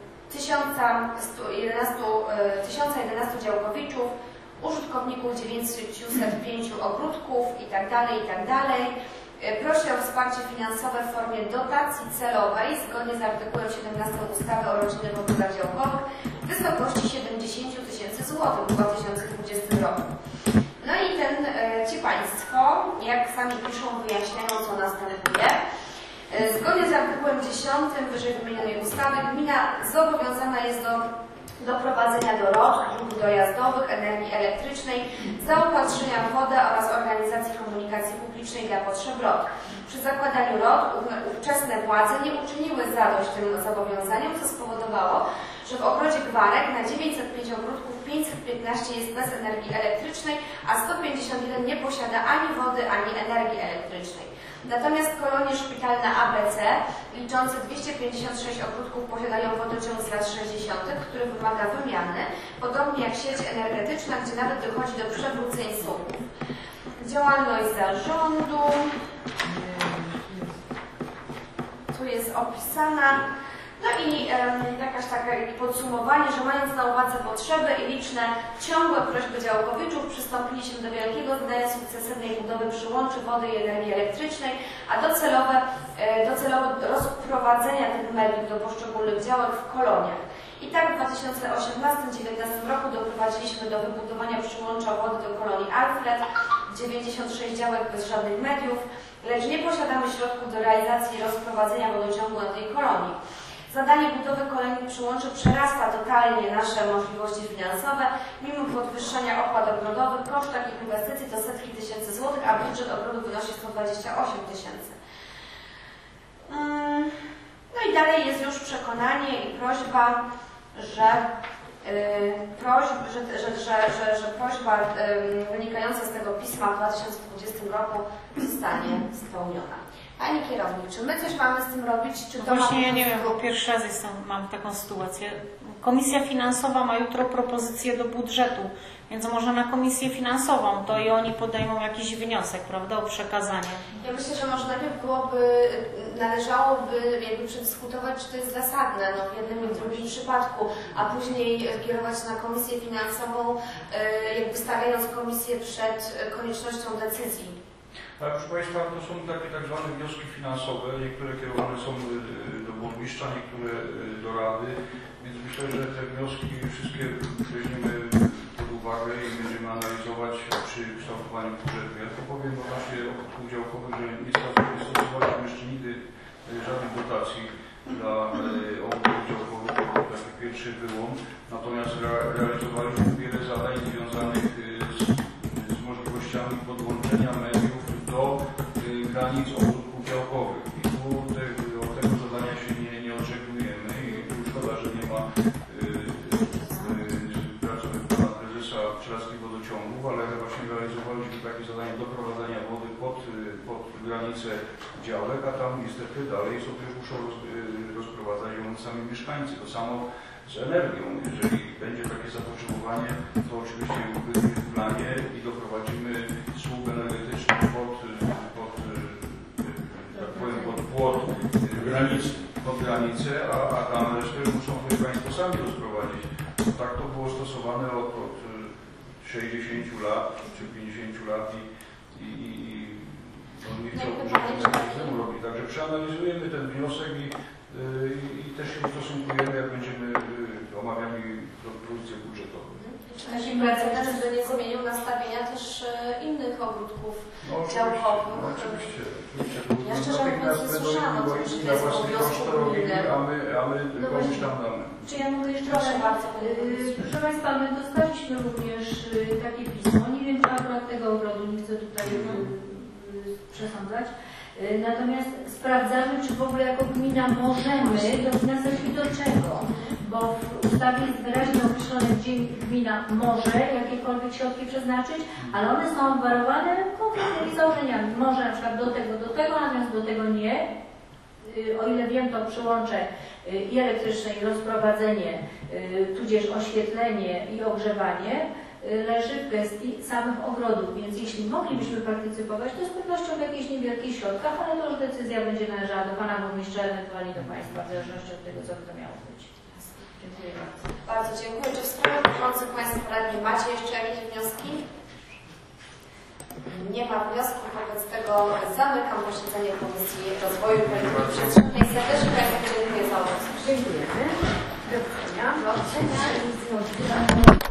1011 działkowiczów, użytkowników 905 ogródków itd. Prosi o wsparcie finansowe w formie dotacji celowej zgodnie z artykułem 17 ustawy o rodzinnych ogrodach działkowych w wysokości 70 000 złotych w 2020 roku. No i ci Państwo, jak sami piszą, wyjaśniają, co następuje. Zgodnie z artykułem 10 wyżej wymienionej ustawy gmina zobowiązana jest do doprowadzenia do ROT, dróg dojazdowych, energii elektrycznej, zaopatrzenia w wodę oraz organizacji komunikacji publicznej dla potrzeb ROT. Przy zakładaniu ROT ówczesne władze nie uczyniły zadość tym zobowiązaniom, co spowodowało, że w ogrodzie Gwarek na 905 ogródków 515 jest bez energii elektrycznej, a 151 nie posiada ani wody, ani energii elektrycznej. Natomiast kolonie szpitalne ABC, liczące 256 ogródków, posiadają wodociąg z lat 60., który wymaga wymiany, podobnie jak sieć energetyczna, gdzie nawet dochodzi do przewróceń słupów. Działalność zarządu tu jest opisana. No jakaś takie podsumowanie, że mając na uwadze potrzeby i liczne ciągłe prośby działkowiczów, przystąpiliśmy do wielkiego zadania sukcesywnej budowy przyłączy wody i energii elektrycznej, a docelowe rozprowadzenia tych mediów do poszczególnych działek w koloniach. I tak w 2018-2019 roku doprowadziliśmy do wybudowania przyłącza wody do kolonii Alfred, 96 działek bez żadnych mediów, lecz nie posiadamy środków do realizacji rozprowadzenia wodociągu na tej kolonii. Zadanie budowy kolejnych przyłączy przerasta totalnie nasze możliwości finansowe, mimo podwyższania opłat ogrodowych. Koszt takich inwestycji to setki tysięcy złotych, a budżet ogrodu wynosi 128 tysięcy. No i dalej jest już przekonanie i prośba, że prośba wynikająca z tego pisma w 2020 roku zostanie spełniona. Pani kierownik, czy my coś mamy z tym robić? Czy to właśnie ja nie wiem, bo pierwszy raz mam taką sytuację. Komisja Finansowa ma jutro propozycję do budżetu, więc może na Komisję Finansową to i oni podejmą jakiś wniosek, prawda, o przekazanie. Ja myślę, że może najpierw należałoby jakby przedyskutować, czy to jest zasadne w jednym i drugim przypadku, a później kierować na Komisję Finansową, jakby stawiając Komisję przed koniecznością decyzji. Ale proszę Państwa, to są takie tak zwane wnioski finansowe, niektóre kierowane są do burmistrza, niektóre do rady, więc myślę, że te wnioski wszystkie weźmiemy pod uwagę i będziemy analizować przy kształtowaniu budżetu. Ja tylko powiem właśnie o podwórku działkowym, że nie stosowaliśmy jeszcze nigdy żadnych dotacji dla obwodów działkowych, to taki pierwszy wyłom, natomiast realizowaliśmy wiele zadań związanych z możliwościami podłączenia mediów do granic ogródków działkowych. I tu od tego zadania się nie odżegnujemy i szkoda, że nie ma pracownik pana prezesa Pszczelarskich Wodociągów, ale właśnie realizowaliśmy takie zadanie doprowadzenia wody pod granicę działek, a tam niestety dalej sobie muszą rozprowadzać ją sami mieszkańcy. To samo z energią. Jeżeli będzie takie zapotrzebowanie, to oczywiście byśmy w planie i doprowadzimy słup energetyczny pod granicę, a tam resztę muszą sobie Państwo sami rozprowadzić. Tak to było stosowane od 60 lat czy 50 lat i nie chciałbym robić. Także przeanalizujemy ten wniosek i też się ustosunkujemy, jak będziemy omawiali propozycje budżetowe. Taki precedens by nie zmienił nastawienia też innych ogródków działkowych. No, oczywiście. Ja szczerze mówiąc nie słyszałam o tym, że to jest obowiązku gminy. A my komuś tam damy. Czy ja mogę jeszcze Proszę bardzo. Proszę Państwa, my dostaliśmy również takie pismo. Nie wiem, czy akurat tego ogrodu, nie chcę tutaj przesądzać. Natomiast sprawdzamy, czy w ogóle jako gmina możemy dofinansować i do czego. Bo w ustawie jest wyraźnie określone, gdzie gmina może jakiekolwiek środki przeznaczyć, ale one są obwarowane konkretnymi założeniami. Może na przykład do tego, natomiast do tego nie. O ile wiem, to przyłącze i elektryczne, i rozprowadzenie, tudzież oświetlenie i ogrzewanie leży w gestii samych ogrodów, więc jeśli moglibyśmy partycypować, to z pewnością w jakichś niewielkich środkach, ale to już decyzja będzie należała do Pana Burmistrza, ewentualnie do Państwa, w zależności od tego, co by to miało być. Dziękuję bardzo. Bardzo dziękuję. Czy w sprawie bieżących Państwo radni macie jeszcze jakieś wnioski? Nie ma wniosku, wobec tego zamykam posiedzenie Komisji Rozwoju i Polityki Przestrzennej. Serdecznie Państwu dziękuję za obecność. Dziękujemy. Do widzenia. Do widzenia.